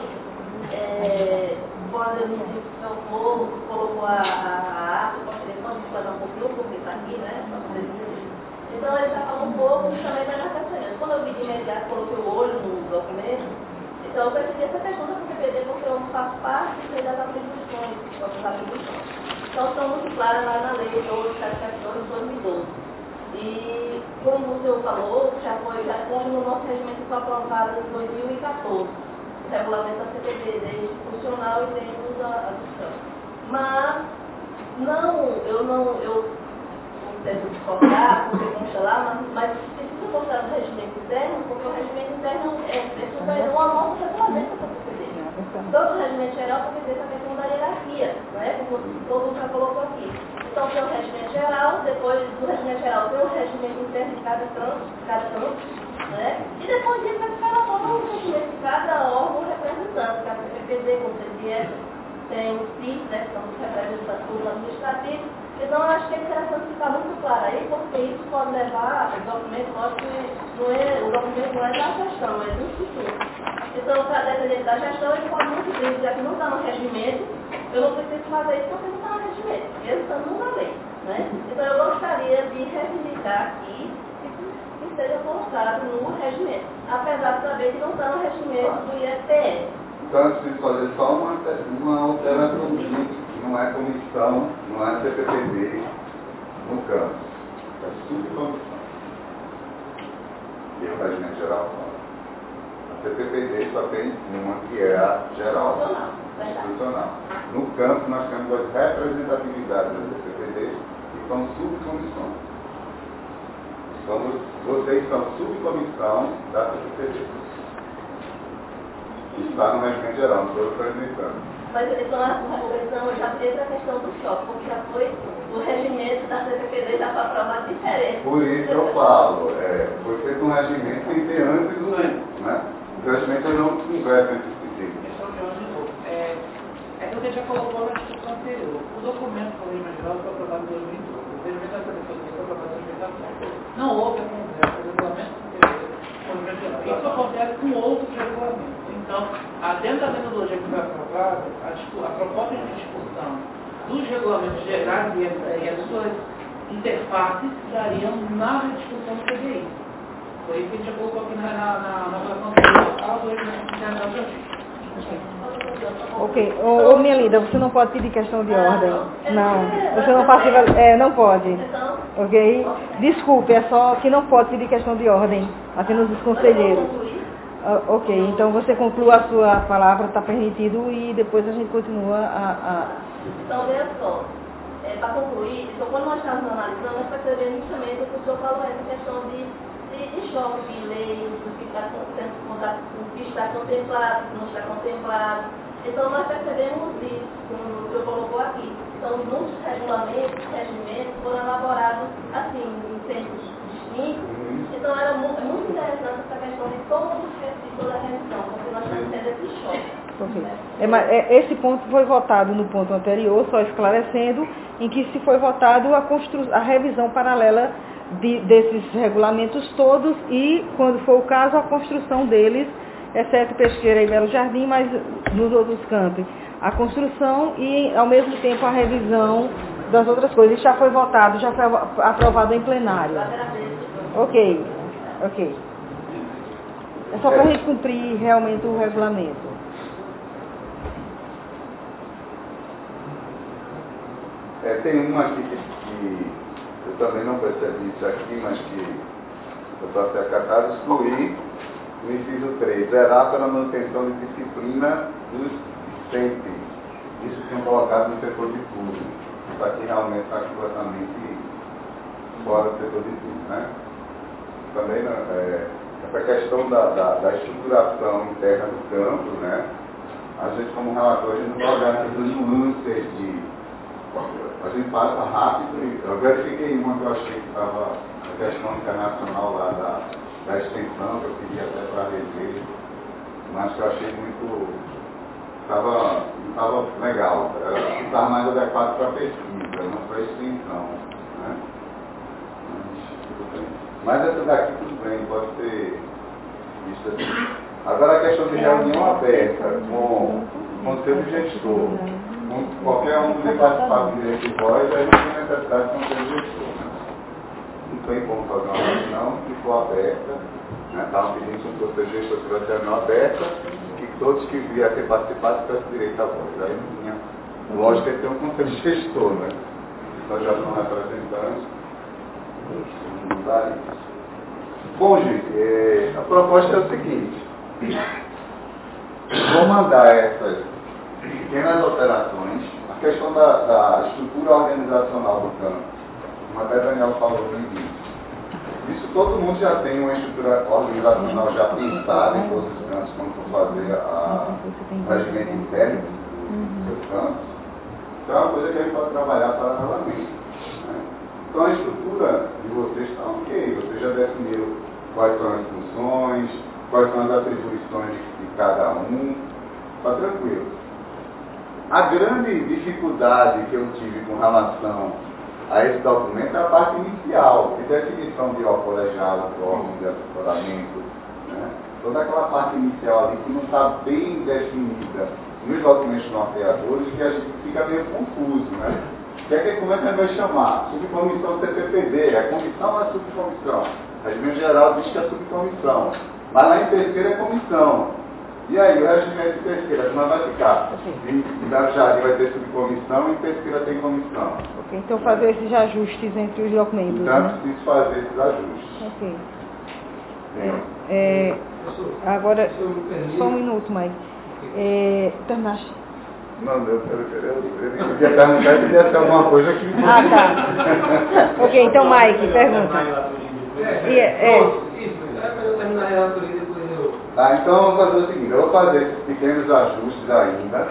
é, quando eu me colocou, colocou a, a, a arte, eu gostaria só de falar um pouquinho, porque está aqui, né? Então, ele já falou um pouco justamente das questões. Quando eu vi de imediato, coloquei o olho no documento, então eu percebi essa questão da C P P D, porque eu não faço parte das atribuições, das atribuições. Então, estão muito claras lá na lei doze mil setecentos e setenta e dois de dois mil e doze. E, como o senhor falou, já foi, já como no nosso regimento foi aprovado em dois mil e quatorze, o regulamento da C P P D institucional e temos a, a discussão. Mas, não, eu não, eu não tento discordar, porque consta lá, mas, mas precisa constar no regimento interno, porque o regimento interno é, é uma nova regulamento da C P P D. Todo o regimento geral, porque tem essa questão da hierarquia, né? Como todo mundo já colocou aqui. Então, tem o regimento geral, depois do regimento geral tem o regimento interno de cada campo, cada campo, né? E depois disso vai ficar lá todo o regimento de cada órgão representante, que é a C P P D, como você disse, tem o C I S, né? Que são os representantes administrativos. Então, eu acho que é interessante ficar muito claro aí, porque isso pode levar, o documento, lógico, não é, o documento não é da gestão, é do instituto. Então, para depender da gestão, ele pode muito bem dizer que não está no regimento, eu não preciso fazer isso porque não está no regimento, ele está numa lei, né? Então, eu gostaria de reivindicar aqui que seja colocado no regimento, apesar de saber que não está no regimento do I F P S. Então, eu preciso fazer só uma, uma alteração. Não é comissão, não é C P P D no campo. É subcomissão. E o regimento geral fala. A C P P D só tem uma que é a geral, institucional. No campo nós temos as representatividades da C P P D que são subcomissões. Somos, vocês são subcomissão da C P P D. Está no regimento geral, não estou representando. Mas então a correção já teve a questão do choque, porque já foi o regimento da C P P D já foi aprovado diferente. Por isso eu falo, é, foi feito um regimento tem que ter antes e durante, né? O regimento não conversa entre si. É, é que você já colocou na discussão anterior. O documento do regimento geral foi aprovado em dois mil e doze. O regimento da C P P D foi aprovado em dois mil e quatorze. Não houve a conversa do regulamento do regimento geral. Isso acontece com outros regulamentos. Então, dentro da metodologia que foi aprovada, a, a proposta de discussão dos regulamentos gerais e as, e as suas interfaces dariam na discussão do P D I. Foi isso que a gente já colocou aqui na, na, na, na relação do regimento geral do Egito. Ok, ô, ô minha linda, você não pode pedir questão de ordem. Não, você não participa, é, não pode. Ok? Desculpe, é só que não pode pedir questão de ordem, apenas os conselheiros. Uh, ok, então você conclua a sua palavra, está permitido, e depois a gente continua a... a... Então, veja só, é, para concluir, então, quando nós estamos analisando, nós percebemos justamente o que o senhor falou, essa questão de, de, de choque de lei, do que está, do que está contemplado, do que não está contemplado. Então, nós percebemos isso, como o senhor colocou aqui. Então, muitos regulamentos, regimentos foram elaborados assim, em tempos distintos. Então, era muito, é muito interessante essa questão de todos os requisitos da revisão, porque nós estamos tendo esse choque. Okay. É, é, esse ponto foi votado no ponto anterior, só esclarecendo, em que se foi votado a, constru, a revisão paralela de, desses regulamentos todos e, quando for o caso, a construção deles, exceto Pesqueira e Belo Jardim, mas nos outros campos. A construção e, ao mesmo tempo, a revisão das outras coisas. Isso já foi votado, já foi aprovado em plenário. Ok, ok. É só para a gente cumprir realmente o regulamento. É, tem uma aqui que, que eu também não percebi isso aqui, mas que eu estou até acatado, excluir o inciso três, zerar pela manutenção de disciplina dos discentes. Isso tinha colocado no setor de tudo. Isso aqui realmente está completamente fora do setor de tudo, né? Também é, essa questão da, da, da estruturação interna do campo, né? A gente, como relator, a gente não vai olhar aqui as nuances de... A gente passa rápido e eu verifiquei uma que eu achei que estava a questão internacional lá da, da extensão, que eu pedi até para rever, mas que eu achei muito... Estava estava legal, estava mais adequado para a pesquisa, não para a extensão, né? Mas, tudo bem. Mas essa daqui tudo bem, pode ser visto assim. Agora a questão de reunião aberta com o conselho gestor, com qualquer um que participar do direito de voz, aí não tem necessidade de conselho gestor. Né? Não tem como fazer uma reunião que for aberta, né? Estavam pedindo que o conselho gestor tivesse reunião aberta, que todos que viessem participar tivessem direito à voz. Aí não tinha lógica de ter um conselho gestor, né? Nós já somos representantes, não dá isso. Bom, gente, é, a proposta é o seguinte. Vou mandar essas pequenas alterações. A questão da, da estrutura organizacional do campo, como até Daniel falou no início. Isso todo mundo já tem uma estrutura organizacional já pensada em todos os campos, quando for fazer a, o regimento interno do seu campo. Então é uma coisa que a gente pode trabalhar paralelamente. Né? Então a estrutura de vocês está ok, vocês já definiram quais são as funções, quais são as atribuições de cada um, está tranquilo. A grande dificuldade que eu tive com relação a esse documento é a parte inicial, de definição de ó, colegiado, de órgão de assessoramento, né? Toda aquela parte inicial ali que não está bem definida nos documentos norteadores, que a gente fica meio confuso, né? Que é que, como é que a gente vai chamar? Subcomissão C P P D, é comissão ou é subcomissão? A regimento geral diz que é subcomissão, mas lá em terceira é comissão. E aí, o regimento de terceira, como vai ficar? Em Belo Jardim vai ter subcomissão e em terceira tem comissão. Ok, então fazer esses ajustes entre os documentos. Então, né? preciso fazer esses ajustes. Ok. É, é, agora, só um minuto, Mike. É, terminaste? Não, eu, eu, eu, eu queria perguntar se ia ter alguma coisa que... Ah, tá. Ok, então, Mike, pergunta. É, é. Isso, é para eu terminar a relatoria e depois eu... Tá, então vamos fazer o seguinte, eu vou fazer esses pequenos ajustes ainda.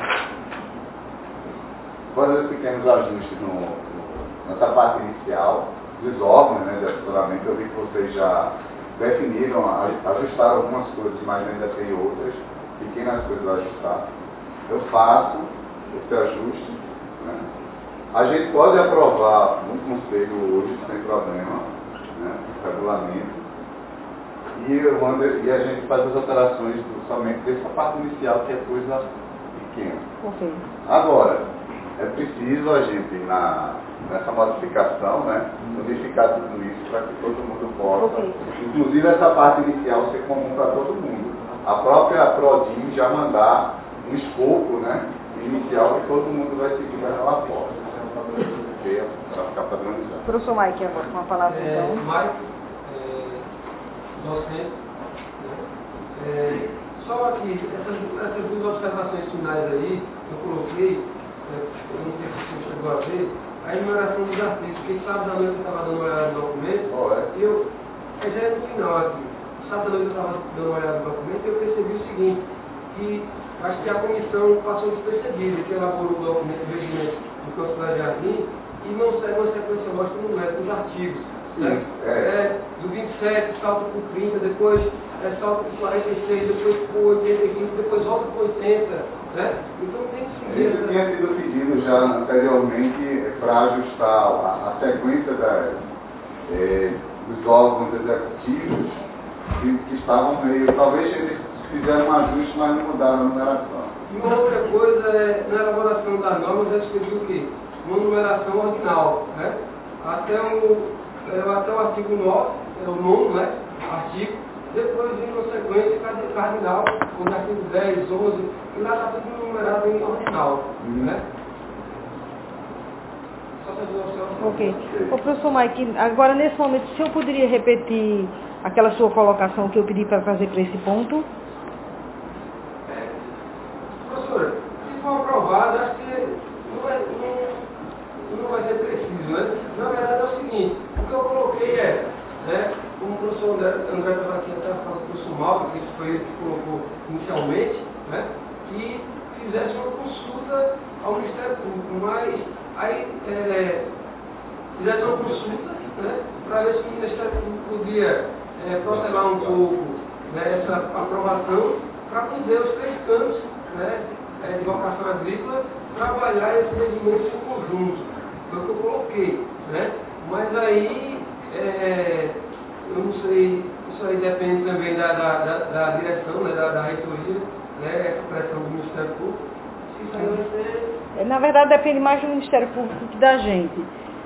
Vou fazer esses pequenos ajustes no, no, nessa parte inicial dos órgãos, né, de assessoramento. Eu vi que vocês já definiram, ajustaram algumas coisas, mas ainda tem outras pequenas coisas a ajustar. Eu faço esse ajuste, né? A gente pode aprovar no conselho hoje, sem problema, né, o regulamento. E, eu mando, e a gente faz as alterações do, somente dessa parte inicial, que é coisa pequena. Ok. Agora, é preciso a gente, na, nessa modificação, né, modificar tudo isso para que todo mundo possa, okay. Inclusive essa parte inicial ser comum para todo mundo. A própria PRODIM já mandar um escopo, né, inicial que todo mundo vai seguir naquela forma. Para ficar padronizado. Professor Mike, agora com a palavra é, então. Mike, é, docente, né? É, só aqui, essas, essas duas observações finais aí, eu coloquei, é, eu não sei se você chegou a ver, a enumeração dos artigos, porque sábado à noite eu estava dando uma olhada no documento, oh, é? e eu, é, já é no final aqui, sábado à noite eu estava dando uma olhada no documento e eu percebi o seguinte, que acho que a comissão passou despercebida, que elaborou o documento de regimento do Campo de Jardim, e não segue uma sequência lógica no método dos artigos. Né? É. É, do vinte e sete, salta para trinta, depois é, salta para quarenta e seis, depois para oitenta e cinco, depois volta para oitenta. Né? Então tem que seguir. Isso tinha sido pedido já anteriormente para ajustar a, a sequência da, é, dos órgãos executivos que, que estavam meio. Talvez eles fizeram um ajuste, mas não mudaram a numeração. E uma outra coisa é, na elaboração das normas, já escrevi o quê? Uma numeração ordinal, né? Até o, até o artigo nove, é o nono, né? Artigo, depois em consequência cardinal, os artigos dez, onze, e lá está tudo numerado em ordinal, uhum. Né? Só fazer uma observação. Ok. Ô, professor Mike, agora nesse momento, o senhor poderia repetir aquela sua colocação que eu pedi para trazer para esse ponto? Professora, se for aprovado, acho que não vai, não, não vai ser preciso, né? Na verdade é o seguinte, o que eu coloquei é, né, como o professor André estava aqui até falando do professor Mauro, que isso foi ele que colocou inicialmente, né, que fizesse uma consulta ao Ministério Público, mas aí é, fizesse uma consulta, né, para ver se o Ministério Público podia é, protelar um pouco, né, essa aprovação para poder os três campos, né, é, de vocação agrícola trabalhar esses regimentos em conjunto. Foi o que eu coloquei, né? Mas aí, é, eu não sei, isso aí depende também da, da, da, da direção, né, da, da reitoria, né, essa pressão do Ministério Público. Isso aí vai ser... Na verdade, depende mais do Ministério Público que da gente.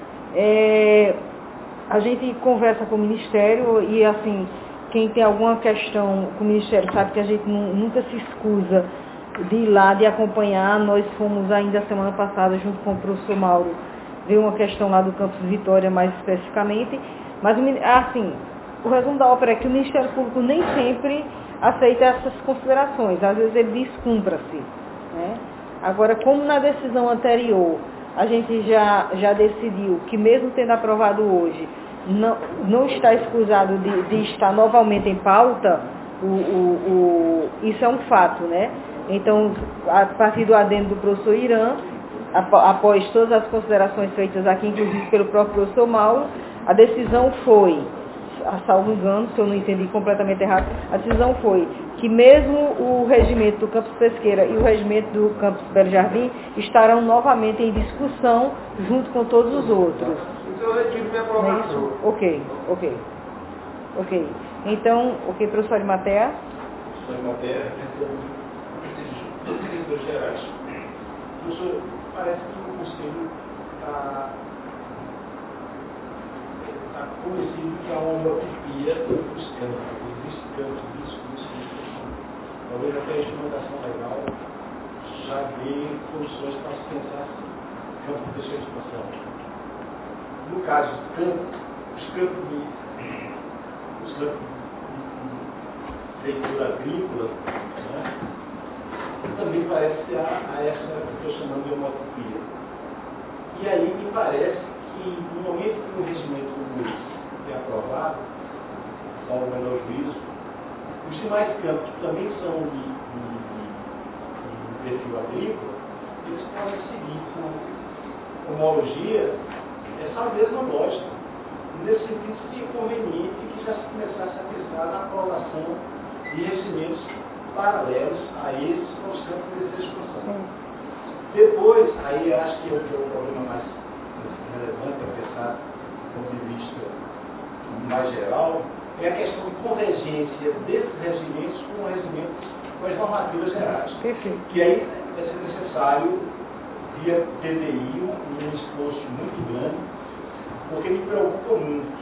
É, a gente conversa com o Ministério e, assim, quem tem alguma questão com o Ministério sabe que a gente nunca se escusa de ir lá, de acompanhar. Nós fomos ainda semana passada, junto com o professor Mauro, ver uma questão lá do Campus Vitória mais especificamente. Mas, assim, o resumo da ópera é que o Ministério Público nem sempre aceita essas considerações. Às vezes ele diz cumpra-se, né? Agora, como na decisão anterior a gente já, já decidiu que mesmo tendo aprovado hoje, não, não está escusado de, de estar novamente em pauta, o, o, o, isso é um fato, né? Então, a partir do adendo do professor Irã, após todas as considerações feitas aqui, inclusive pelo próprio professor Mauro, a decisão foi, a salvo engano, se eu não entendi completamente errado, a decisão foi que mesmo o regimento do Campus Pesqueira e o regimento do Campus Belo Jardim estarão novamente em discussão junto com todos os outros. Então eu retiro minha aprovação. Ok, ok. Ok. Então, ok, professor Arimatea? Professor Arimatea, dos diretores gerais. Professor, parece que o Conselho está tá convencido que há uma homotipia dos campos, existe campos disso, disso, disso. Talvez até a instrumentação legal já dê condições para se pensar assim, campo de sua expansão. No caso do campo, os campos de, os campos de feitura agrícola, né, também parece a, a essa que eu estou chamando de homotipia. E aí me parece que no momento que o regimento como esse é aprovado, salvo o menor juízo, os demais campos que também são de, de, de, de perfil agrícola, eles podem seguir por homologia essa mesma lógica. Nesse sentido, seria conveniente que já se começasse a pensar na aprovação de regimentos paralelos a esses para os campos de expansão. Depois, aí acho que é o, que é o problema mais relevante a pensar do ponto de vista mais geral, é a questão de convergência desses regimentos com, regimentos, com as normativas gerais. Perfeito. Que aí vai ser necessário, via T D I, um esforço muito grande, porque me preocupa muito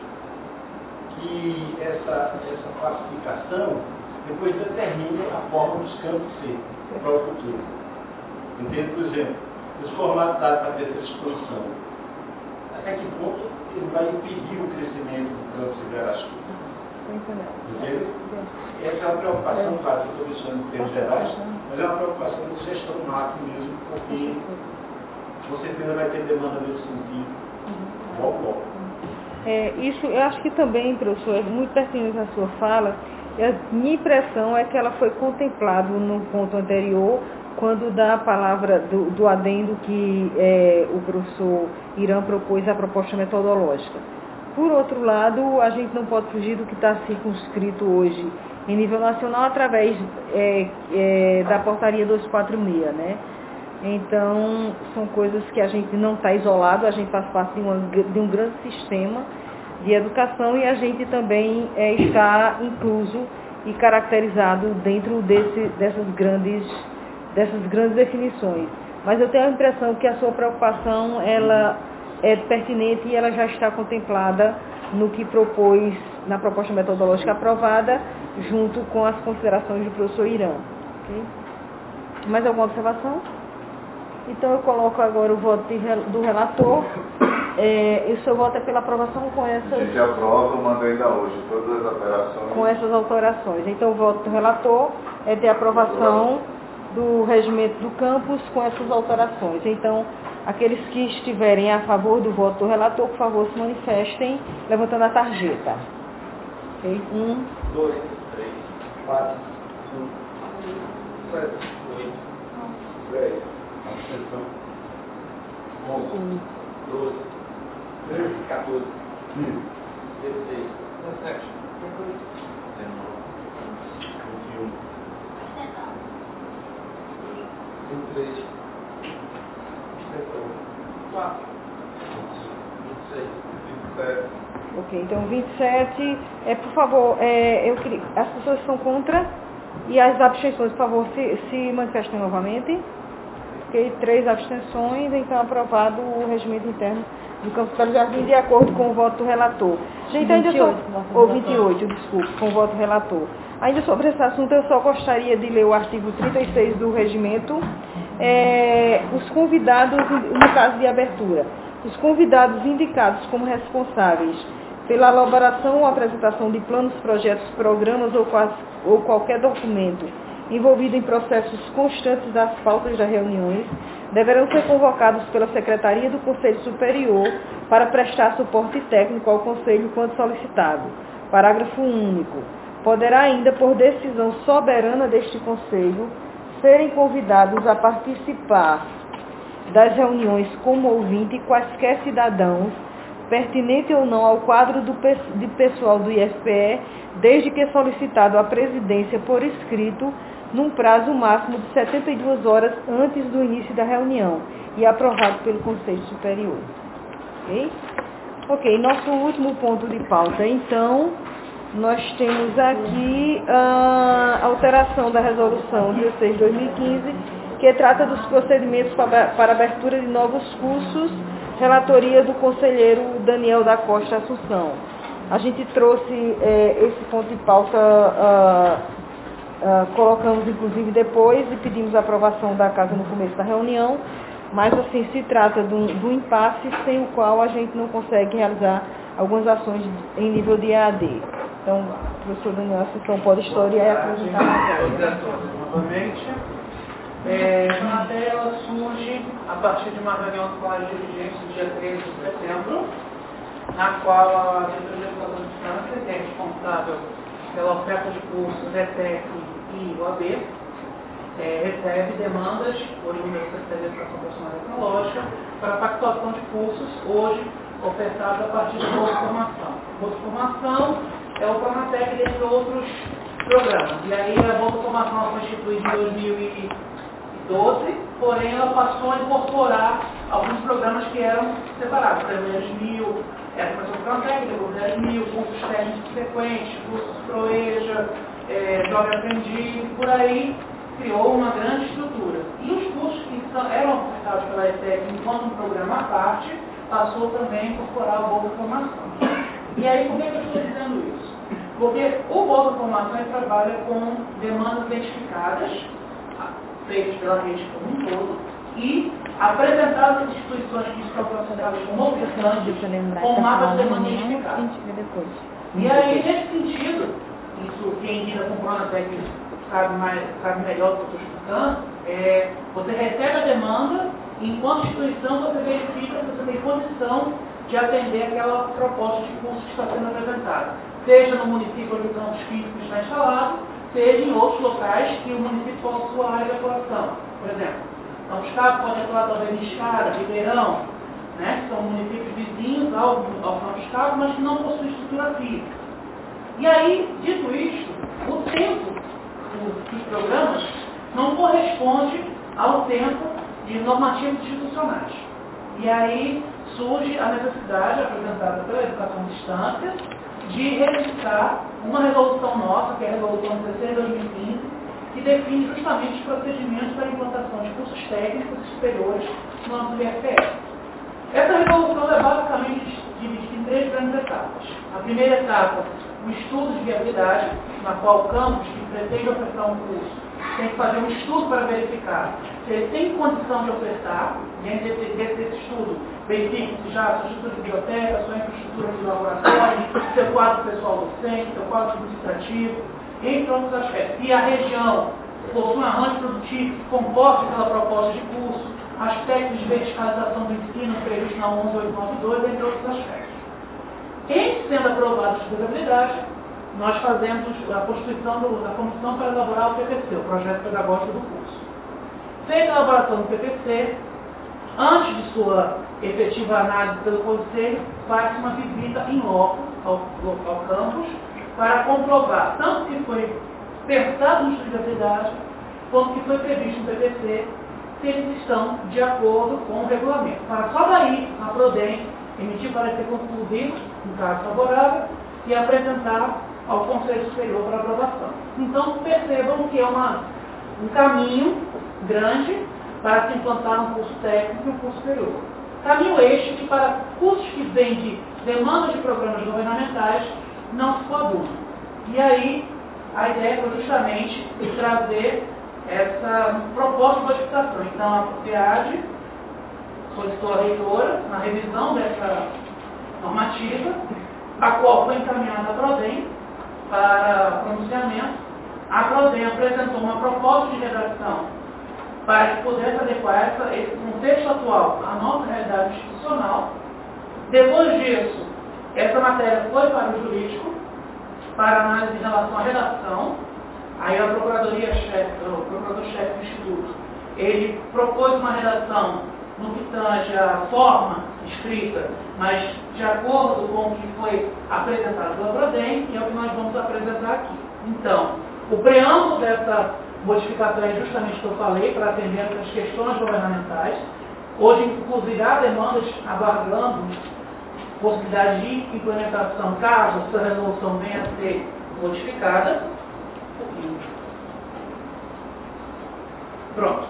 que essa, essa classificação depois determine a forma dos campos ser para o futuro. Entende? Por exemplo, os formatos dados para terceira exposição. Até que ponto ele vai impedir o crescimento do campo de Veracruz? Entende? Essa é uma preocupação, claro, que eu estou deixando em termos gerais, mas é uma preocupação de gestão macro mesmo, porque com certeza vai ter demanda nesse sentido, logo, logo. É, isso, eu acho que também, professor, é muito pertinente a sua fala. A minha impressão é que ela foi contemplada no ponto anterior, quando dá a palavra do, do adendo que é, o professor Irã propôs a proposta metodológica. Por outro lado, a gente não pode fugir do que está circunscrito hoje em nível nacional através é, é, da portaria duzentos e quarenta e seis, né? Então, são coisas que a gente não está isolado, a gente faz parte de, uma, de um grande sistema de educação e a gente também é, está incluso e caracterizado dentro desse, dessas, grandes, dessas grandes definições. Mas eu tenho a impressão que a sua preocupação ela é pertinente e ela já está contemplada no que propôs na proposta metodológica aprovada, junto com as considerações do professor Irã. Okay? Mais alguma observação? Então eu coloco agora o voto de, do relator. é, e o seu voto é pela aprovação com A essas, gente aprova, manda ainda hoje todas as alterações. com essas alterações. Então o voto do relator é ter aprovação do regimento do campus com essas alterações. Então, aqueles que estiverem a favor do voto do relator, por favor, se manifestem levantando a tarjeta. Ok? Um, dois, três, quatro, cinco, sete, oito, dez, onze, doze, treze, quatorze, quinze, dezesseis, dezessete, dezenove, vinte e um, vinte e três, vinte e quatro, vinte e seis, vinte e sete. ok, então vinte e sete, é, por favor, é, eu queria, as pessoas que são contra e as abstenções, por favor, se, se manifestem novamente. Ok, três abstenções, então aprovado o regimento interno do Campus Belo Jardim de acordo com o voto do relator. Gente, ainda só, ou vinte e oito, desculpe, com o voto do relator. Ainda sobre esse assunto, eu só gostaria de ler o artigo trinta e seis do regimento. É, os convidados, no caso de abertura, os convidados indicados como responsáveis pela elaboração ou apresentação de planos, projetos, programas ou, quase, ou qualquer documento envolvido em processos constantes das pautas das reuniões, deverão ser convocados pela Secretaria do Conselho Superior para prestar suporte técnico ao Conselho quando solicitado. Parágrafo único. Poderá ainda, por decisão soberana deste Conselho, serem convidados a participar das reuniões como ouvinte quaisquer cidadãos, pertinente ou não ao quadro do, de pessoal do I F P E, desde que solicitado à presidência por escrito, num prazo máximo de setenta e duas horas antes do início da reunião e aprovado pelo Conselho Superior. Ok? Ok, nosso último ponto de pauta, então, nós temos aqui a alteração da resolução dezesseis de dois mil e quinze, que trata dos procedimentos para abertura de novos cursos, relatoria do conselheiro Daniel da Costa Assunção. A gente trouxe é, esse ponto de pauta, uh, uh, colocamos inclusive depois e pedimos a aprovação da casa no começo da reunião, mas assim se trata de um, de um impasse sem o qual a gente não consegue realizar algumas ações em nível de E A D. Então, o professor Daniel Assunção pode historiar e apresentar a matéria. Novamente, é, essa matéria ela surge a partir de uma reunião do Colégio de Dirigentes no dia treze de setembro, na qual a diretoria de educação de distância, que é responsável pela oferta de cursos E T E C e U A B, é, recebe demandas oriundas da Secretaria de Educação Profissional e Tecnológica para a pactuação de cursos hoje ofertados a partir do Bolsa Formação. O Bolsa Formação é o Pronatec, dentre outros programas. E aí a Bolsa Formação foi instituída em dois mil e doze, porém ela passou a incorporar alguns programas que eram separados. Por exemplo, dez mil, essa pessoa do Pronatec, depois dez mil, cursos técnicos frequentes, cursos Proeja, é, Jovem Aprendiz, por aí criou uma grande estrutura. E os cursos que são, eram ofertados pela E T E C enquanto um programa à parte, passou também a incorporar o Bolsa Formação. E aí, por que eu estou dizendo isso? Porque o Bolsa Formação ele trabalha com demandas identificadas, feitas pela rede como um todo, e apresentadas às instituições que estão consideradas como ofertantes, com mapas de demanda identificadas. E aí, nesse sentido, isso quem lida com o Pronatec sabe, mais, sabe melhor do que eu estou explicando, é, você recebe a demanda, e enquanto instituição você verifica se você tem condição de atender aquela proposta de curso que está sendo apresentada, seja no município onde o campus físico está instalado, seja em outros locais que o município possua área de atuação. Por exemplo, Campos Cabo pode atuar talvez em Escada, Ribeirão, né, que são municípios vizinhos ao, ao Campos Cabo, mas que não possuem estrutura física. E aí, dito isto, o tempo dos programas não corresponde ao tempo de normativos institucionais. E aí surge a necessidade, apresentada pela Educação à Distância, de registrar uma resolução nossa, que é a resolução dezesseis de dois mil e quinze, que define justamente os procedimentos para a implantação de cursos técnicos e superiores no âmbito do I F P E. Essa resolução é basicamente dividida em três grandes etapas. A primeira etapa, o estudo de viabilidade, na qual o campus que pretende ofertar um curso tem que fazer um estudo para verificar se ele tem condição de ofertar, dentro desse, desse, desse estudo, verifique se já a sua estrutura de biblioteca, sua infraestrutura de laboratório, seu quadro pessoal docente, seu quadro administrativo, entre outros aspectos. E a região possui um arranjo produtivo que comporte pela proposta de curso, aspectos de verticalização do ensino previsto na onze mil oitocentos e noventa e dois, entre outros aspectos. Em sendo aprovado a estudabilidade, nós fazemos a constituição do, da comissão para elaborar o P P C, o projeto pedagógico do curso. Feita a elaboração do P P C, antes de sua efetiva análise pelo conselho, faz uma visita em loco ao, ao campus para comprovar tanto que foi pensado na estudabilidade, quanto que foi previsto no P P C, se eles estão de acordo com o regulamento. Para só daí, a Prodem emitir parecer conclusivo, no caso favorável, e apresentar ao Conselho Superior para aprovação. Então, percebam que é uma, um caminho grande para se implantar um curso técnico e um curso superior. Caminho este que, para cursos que vêm de demandas de programas governamentais, não se coaduna. E aí, a ideia foi justamente trazer essa proposta de modificação. Então, a FEAD solicitou a reitora na revisão dessa normativa, a qual foi encaminhada à Prodem para pronunciamento. A Prodem apresentou uma proposta de redação para que pudesse adequar essa, esse contexto atual à nossa realidade institucional. Depois disso, essa matéria foi para o jurídico, para análise em relação à redação. Aí a Procuradoria-Chefe, o Procurador-Chefe do Instituto, ele propôs uma redação no que tange a forma escrita, mas de acordo com o que foi apresentado pela Prodem, e é o que nós vamos apresentar aqui. Então, o preâmbulo dessa modificação é justamente o que eu falei, para atender essas questões governamentais. Hoje, inclusive, há demandas aguardando possibilidade de implementação, caso essa resolução venha a ser modificada. Pronto.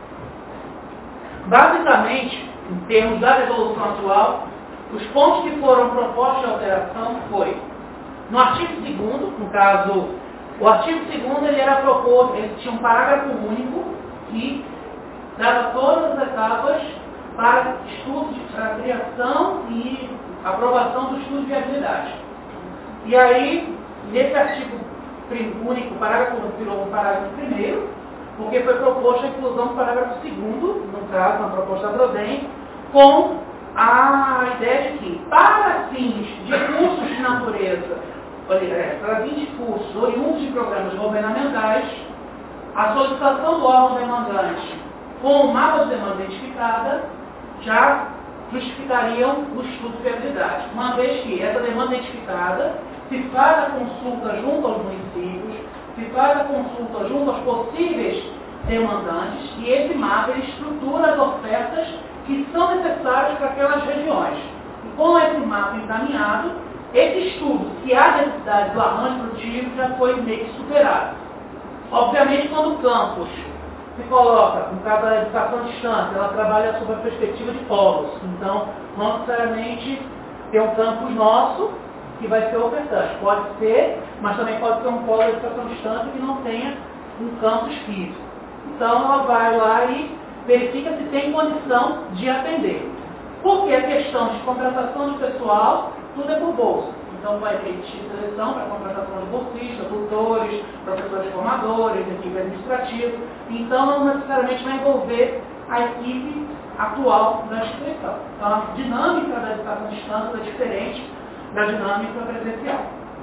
Basicamente, em termos da resolução atual, os pontos que foram propostos de alteração foi, no artigo segundo, no caso, o artigo segundo ele era proposto, ele tinha um parágrafo único que dava todas as etapas para estudos, para a criação e aprovação do estudo de viabilidade. E aí, nesse artigo único, o parágrafo único virou um parágrafo primeiro, porque foi proposta a inclusão do parágrafo segundo, no caso, na proposta da Prodem, com a ideia de que, para fins de cursos de natureza, para fins de cursos oriundos de programas governamentais, a solicitação do órgão demandante com o mapa de demanda identificada já justificariam o estudo de viabilidade, uma vez que essa demanda identificada se faz a consulta junto aos municípios, se faz a consulta junto aos possíveis demandantes e esse mapa ele estrutura as ofertas que são necessárias para aquelas regiões. E com esse mapa encaminhado, esse estudo, se há necessidade do arranjo produtivo, já foi meio que superado. Obviamente, quando o campus se coloca, no caso da educação à distância, ela trabalha sob a perspectiva de polos. Então, não necessariamente tem um campus nosso que vai ser ofertante. Pode ser, mas também pode ser um polo de educação à distância que não tenha um campus físico. Então, ela vai lá e verifica se tem condição de atender. Porque a questão de contratação de pessoal, tudo é por bolsa. Então, vai ter seleção para contratação de bolsistas, tutores, professores formadores, equipe administrativa. Então, não necessariamente vai envolver a equipe atual da instituição. Então, a dinâmica da educação à distância é diferente da dinâmica presencial.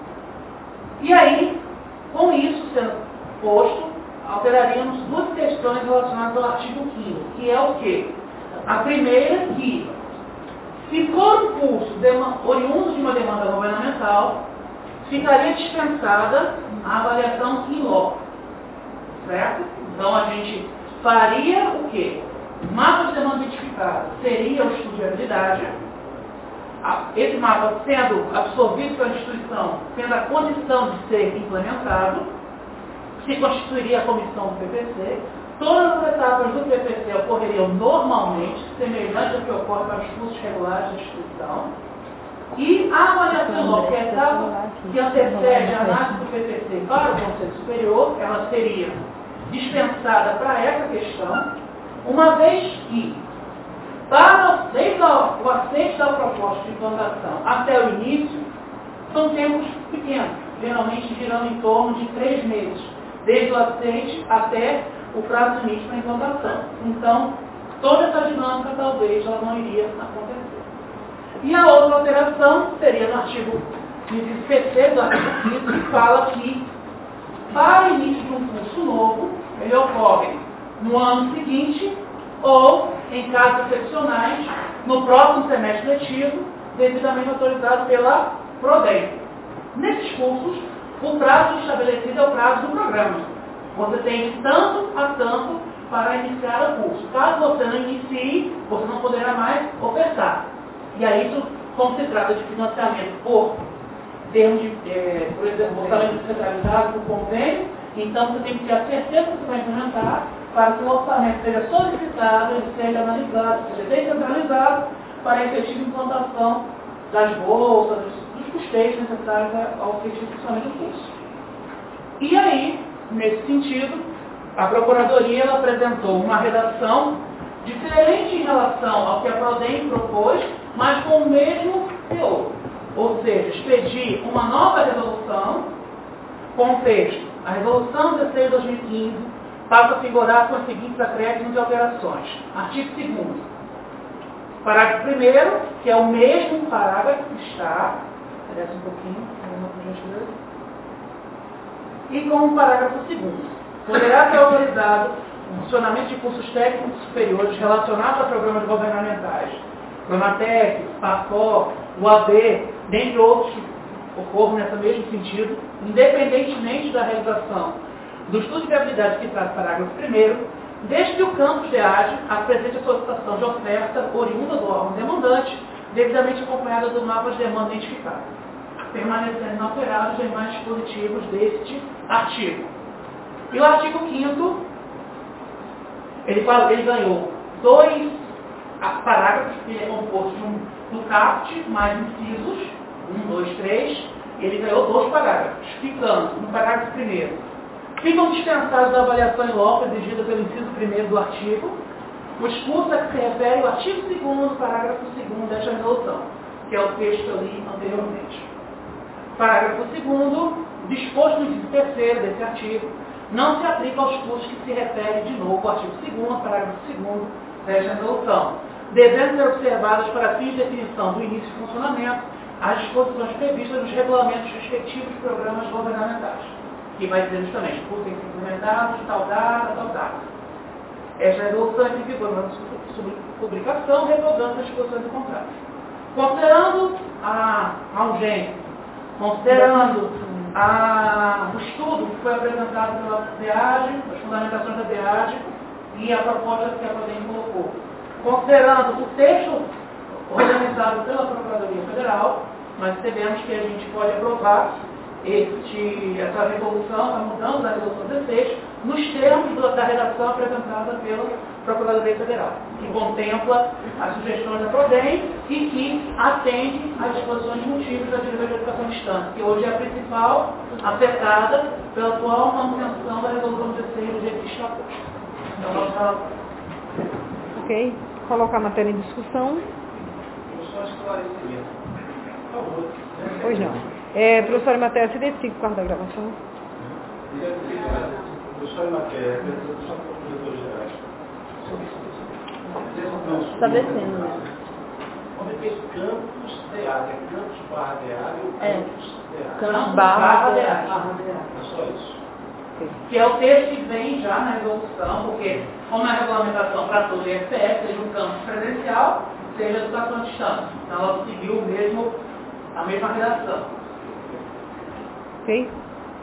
E aí, com isso sendo posto, alteraríamos duas questões relacionadas ao artigo quinto, que é o quê? A primeira que, se for um curso oriundo de uma demanda governamental, ficaria dispensada a avaliação in loco. Certo? Então, a gente faria o quê? Mapa de demanda identificada seria o estudo de habilidade. Esse mapa sendo absorvido pela instituição, tendo a condição de ser implementado, se constituiria a comissão do P P C. Todas as etapas do P P C ocorreriam normalmente, semelhante ao que ocorre para os cursos regulares da instituição. E a avaliação logo, que é a etapa que antecede a análise do P P C para o Conselho Superior, ela seria dispensada para essa questão, uma vez que desde a, o aceite da proposta de implantação até o início, são tempos pequenos, geralmente girando em torno de três meses, desde o aceite até o prazo limite para a implantação. Então, toda essa dinâmica talvez ela não iria acontecer. E a outra alteração seria no artigo inciso P C do artigo quinto, que fala que para o início de um curso novo, ele ocorre no ano seguinte ou, em casos excepcionais, no próximo semestre letivo, devidamente autorizado pela PRODEM. Nesses cursos, o prazo estabelecido é o prazo do programa. Você tem de tanto a tanto para iniciar o curso. Caso você não inicie, você não poderá mais ofertar. E aí, isso, como se trata de financiamento por termos de, é, por exemplo, orçamento centralizado por convênio, então você tem que ter a certeza que você vai implementar para que o orçamento seja solicitado, ele seja analisado, seja descentralizado para a efetiva implantação das bolsas, dos custeios necessários ao efetivo funcionamento do curso. E aí, nesse sentido, a Procuradoria ela apresentou uma redação diferente em relação ao que a PRODEM propôs, mas com o mesmo teor. Ou seja, expedir uma nova resolução com o texto. A resolução dezesseis de dois mil e quinze passa a figurar com os seguintes acréscimos e alterações. Artigo segundo. Parágrafo primeiro, que é o mesmo parágrafo que está, desce um pouquinho, e com o parágrafo segundo. Poderá ser autorizado o funcionamento de cursos técnicos superiores relacionados a programas governamentais, Pronatec, PAFOR, U A B, dentre outros que ocorram nesse mesmo sentido, independentemente da realização do estudo de viabilidade que traz o parágrafo primeiro, desde que o campus de A D apresente a solicitação de oferta oriunda do órgão demandante, devidamente acompanhada de novas demandas identificadas, permanecendo inalterados os demais dispositivos deste artigo. E o artigo quinto, ele, fala, ele ganhou dois parágrafos, que é composto de um, do caput, mais incisos, um, dois, três, ele ganhou dois parágrafos, ficando, no parágrafo primeiro, ficam dispensados da avaliação em loco exigida pelo inciso primeiro do artigo, o discurso a que se refere ao artigo segundo, parágrafo segundo desta resolução, que é o texto ali anteriormente. Parágrafo segundo, disposto no inciso terceiro desse artigo, não se aplica aos cursos que se refere de novo ao artigo segundo, parágrafo segundo desta resolução, devendo ser observadas para fins de definição do início de funcionamento as disposições previstas nos regulamentos respectivos de programas governamentais, que vai dizer justamente cursos tem que ser implementados, tal data, tal data. Esta resolução é em vigor na sua publicação, revogando as disposições do contrato. Considerando a, a urgência, considerando a, o estudo que foi apresentado pela D A D, as fundamentações da D A D e a proposta que a PRODEM colocou, considerando o texto organizado pela Procuradoria Federal, nós sabemos que a gente pode aprovar este, essa resolução, a mudança da resolução dezesseis, nos termos do, da redação apresentada pela Procuradoria Federal, que contempla as sugestões da PRODEM e que atende às disposições de motivos da Direção de Educação à Distância, que hoje é a principal afetada pela atual manutenção da resolução dezesseis do jeito que está posto. Então, nós estamos... Ok, colocar a matéria em discussão. Só esclarecimento. Por favor. Pois não. É, professora Matéria, se identifica com a da gravação. Professora Matéria, representação dos diretores gerais. Estabelecendo, né? Onde fez campus D A D, é campus barra D A D ou campus D A D? Campus barra D A D. É só isso. Que é o texto que vem já na resolução, porque como a regulamentação para todo o I F S, seja um campus presencial, seja educação à distância. Então ela seguiu o mesmo, a mesma redação. Ok?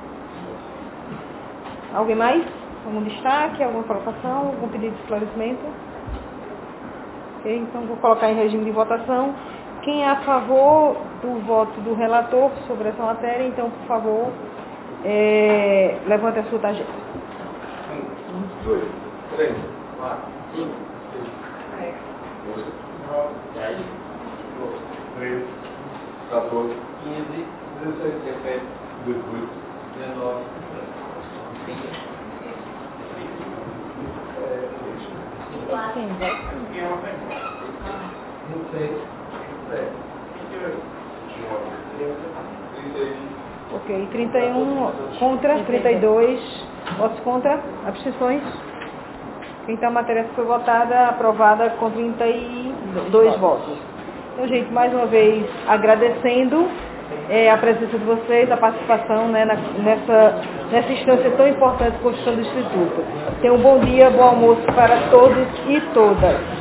Alguém mais? Algum destaque? Alguma colocação? Algum pedido de esclarecimento? Ok, então vou colocar em regime de votação. Quem é a favor do voto do relator sobre essa matéria, então, por favor, é, levante a sua tarjeta. Um, dois, três, quatro, cinco, seis, oito, nove, dez, doze, treze, quatorze, quinze, dezesseis, dezessete, dezoito, dezenove, vinte. Quem vai? vinte e seis. Ok, trinta e um contra, trinta e dois votos contra, abstenções. Então a matéria foi votada, aprovada com trinta e dois votos. Então, gente, mais uma vez agradecendo é, a presença de vocês, a participação né, na, nessa, nessa instância tão importante de construção do Instituto. Tenham um bom dia, bom almoço para todos e todas.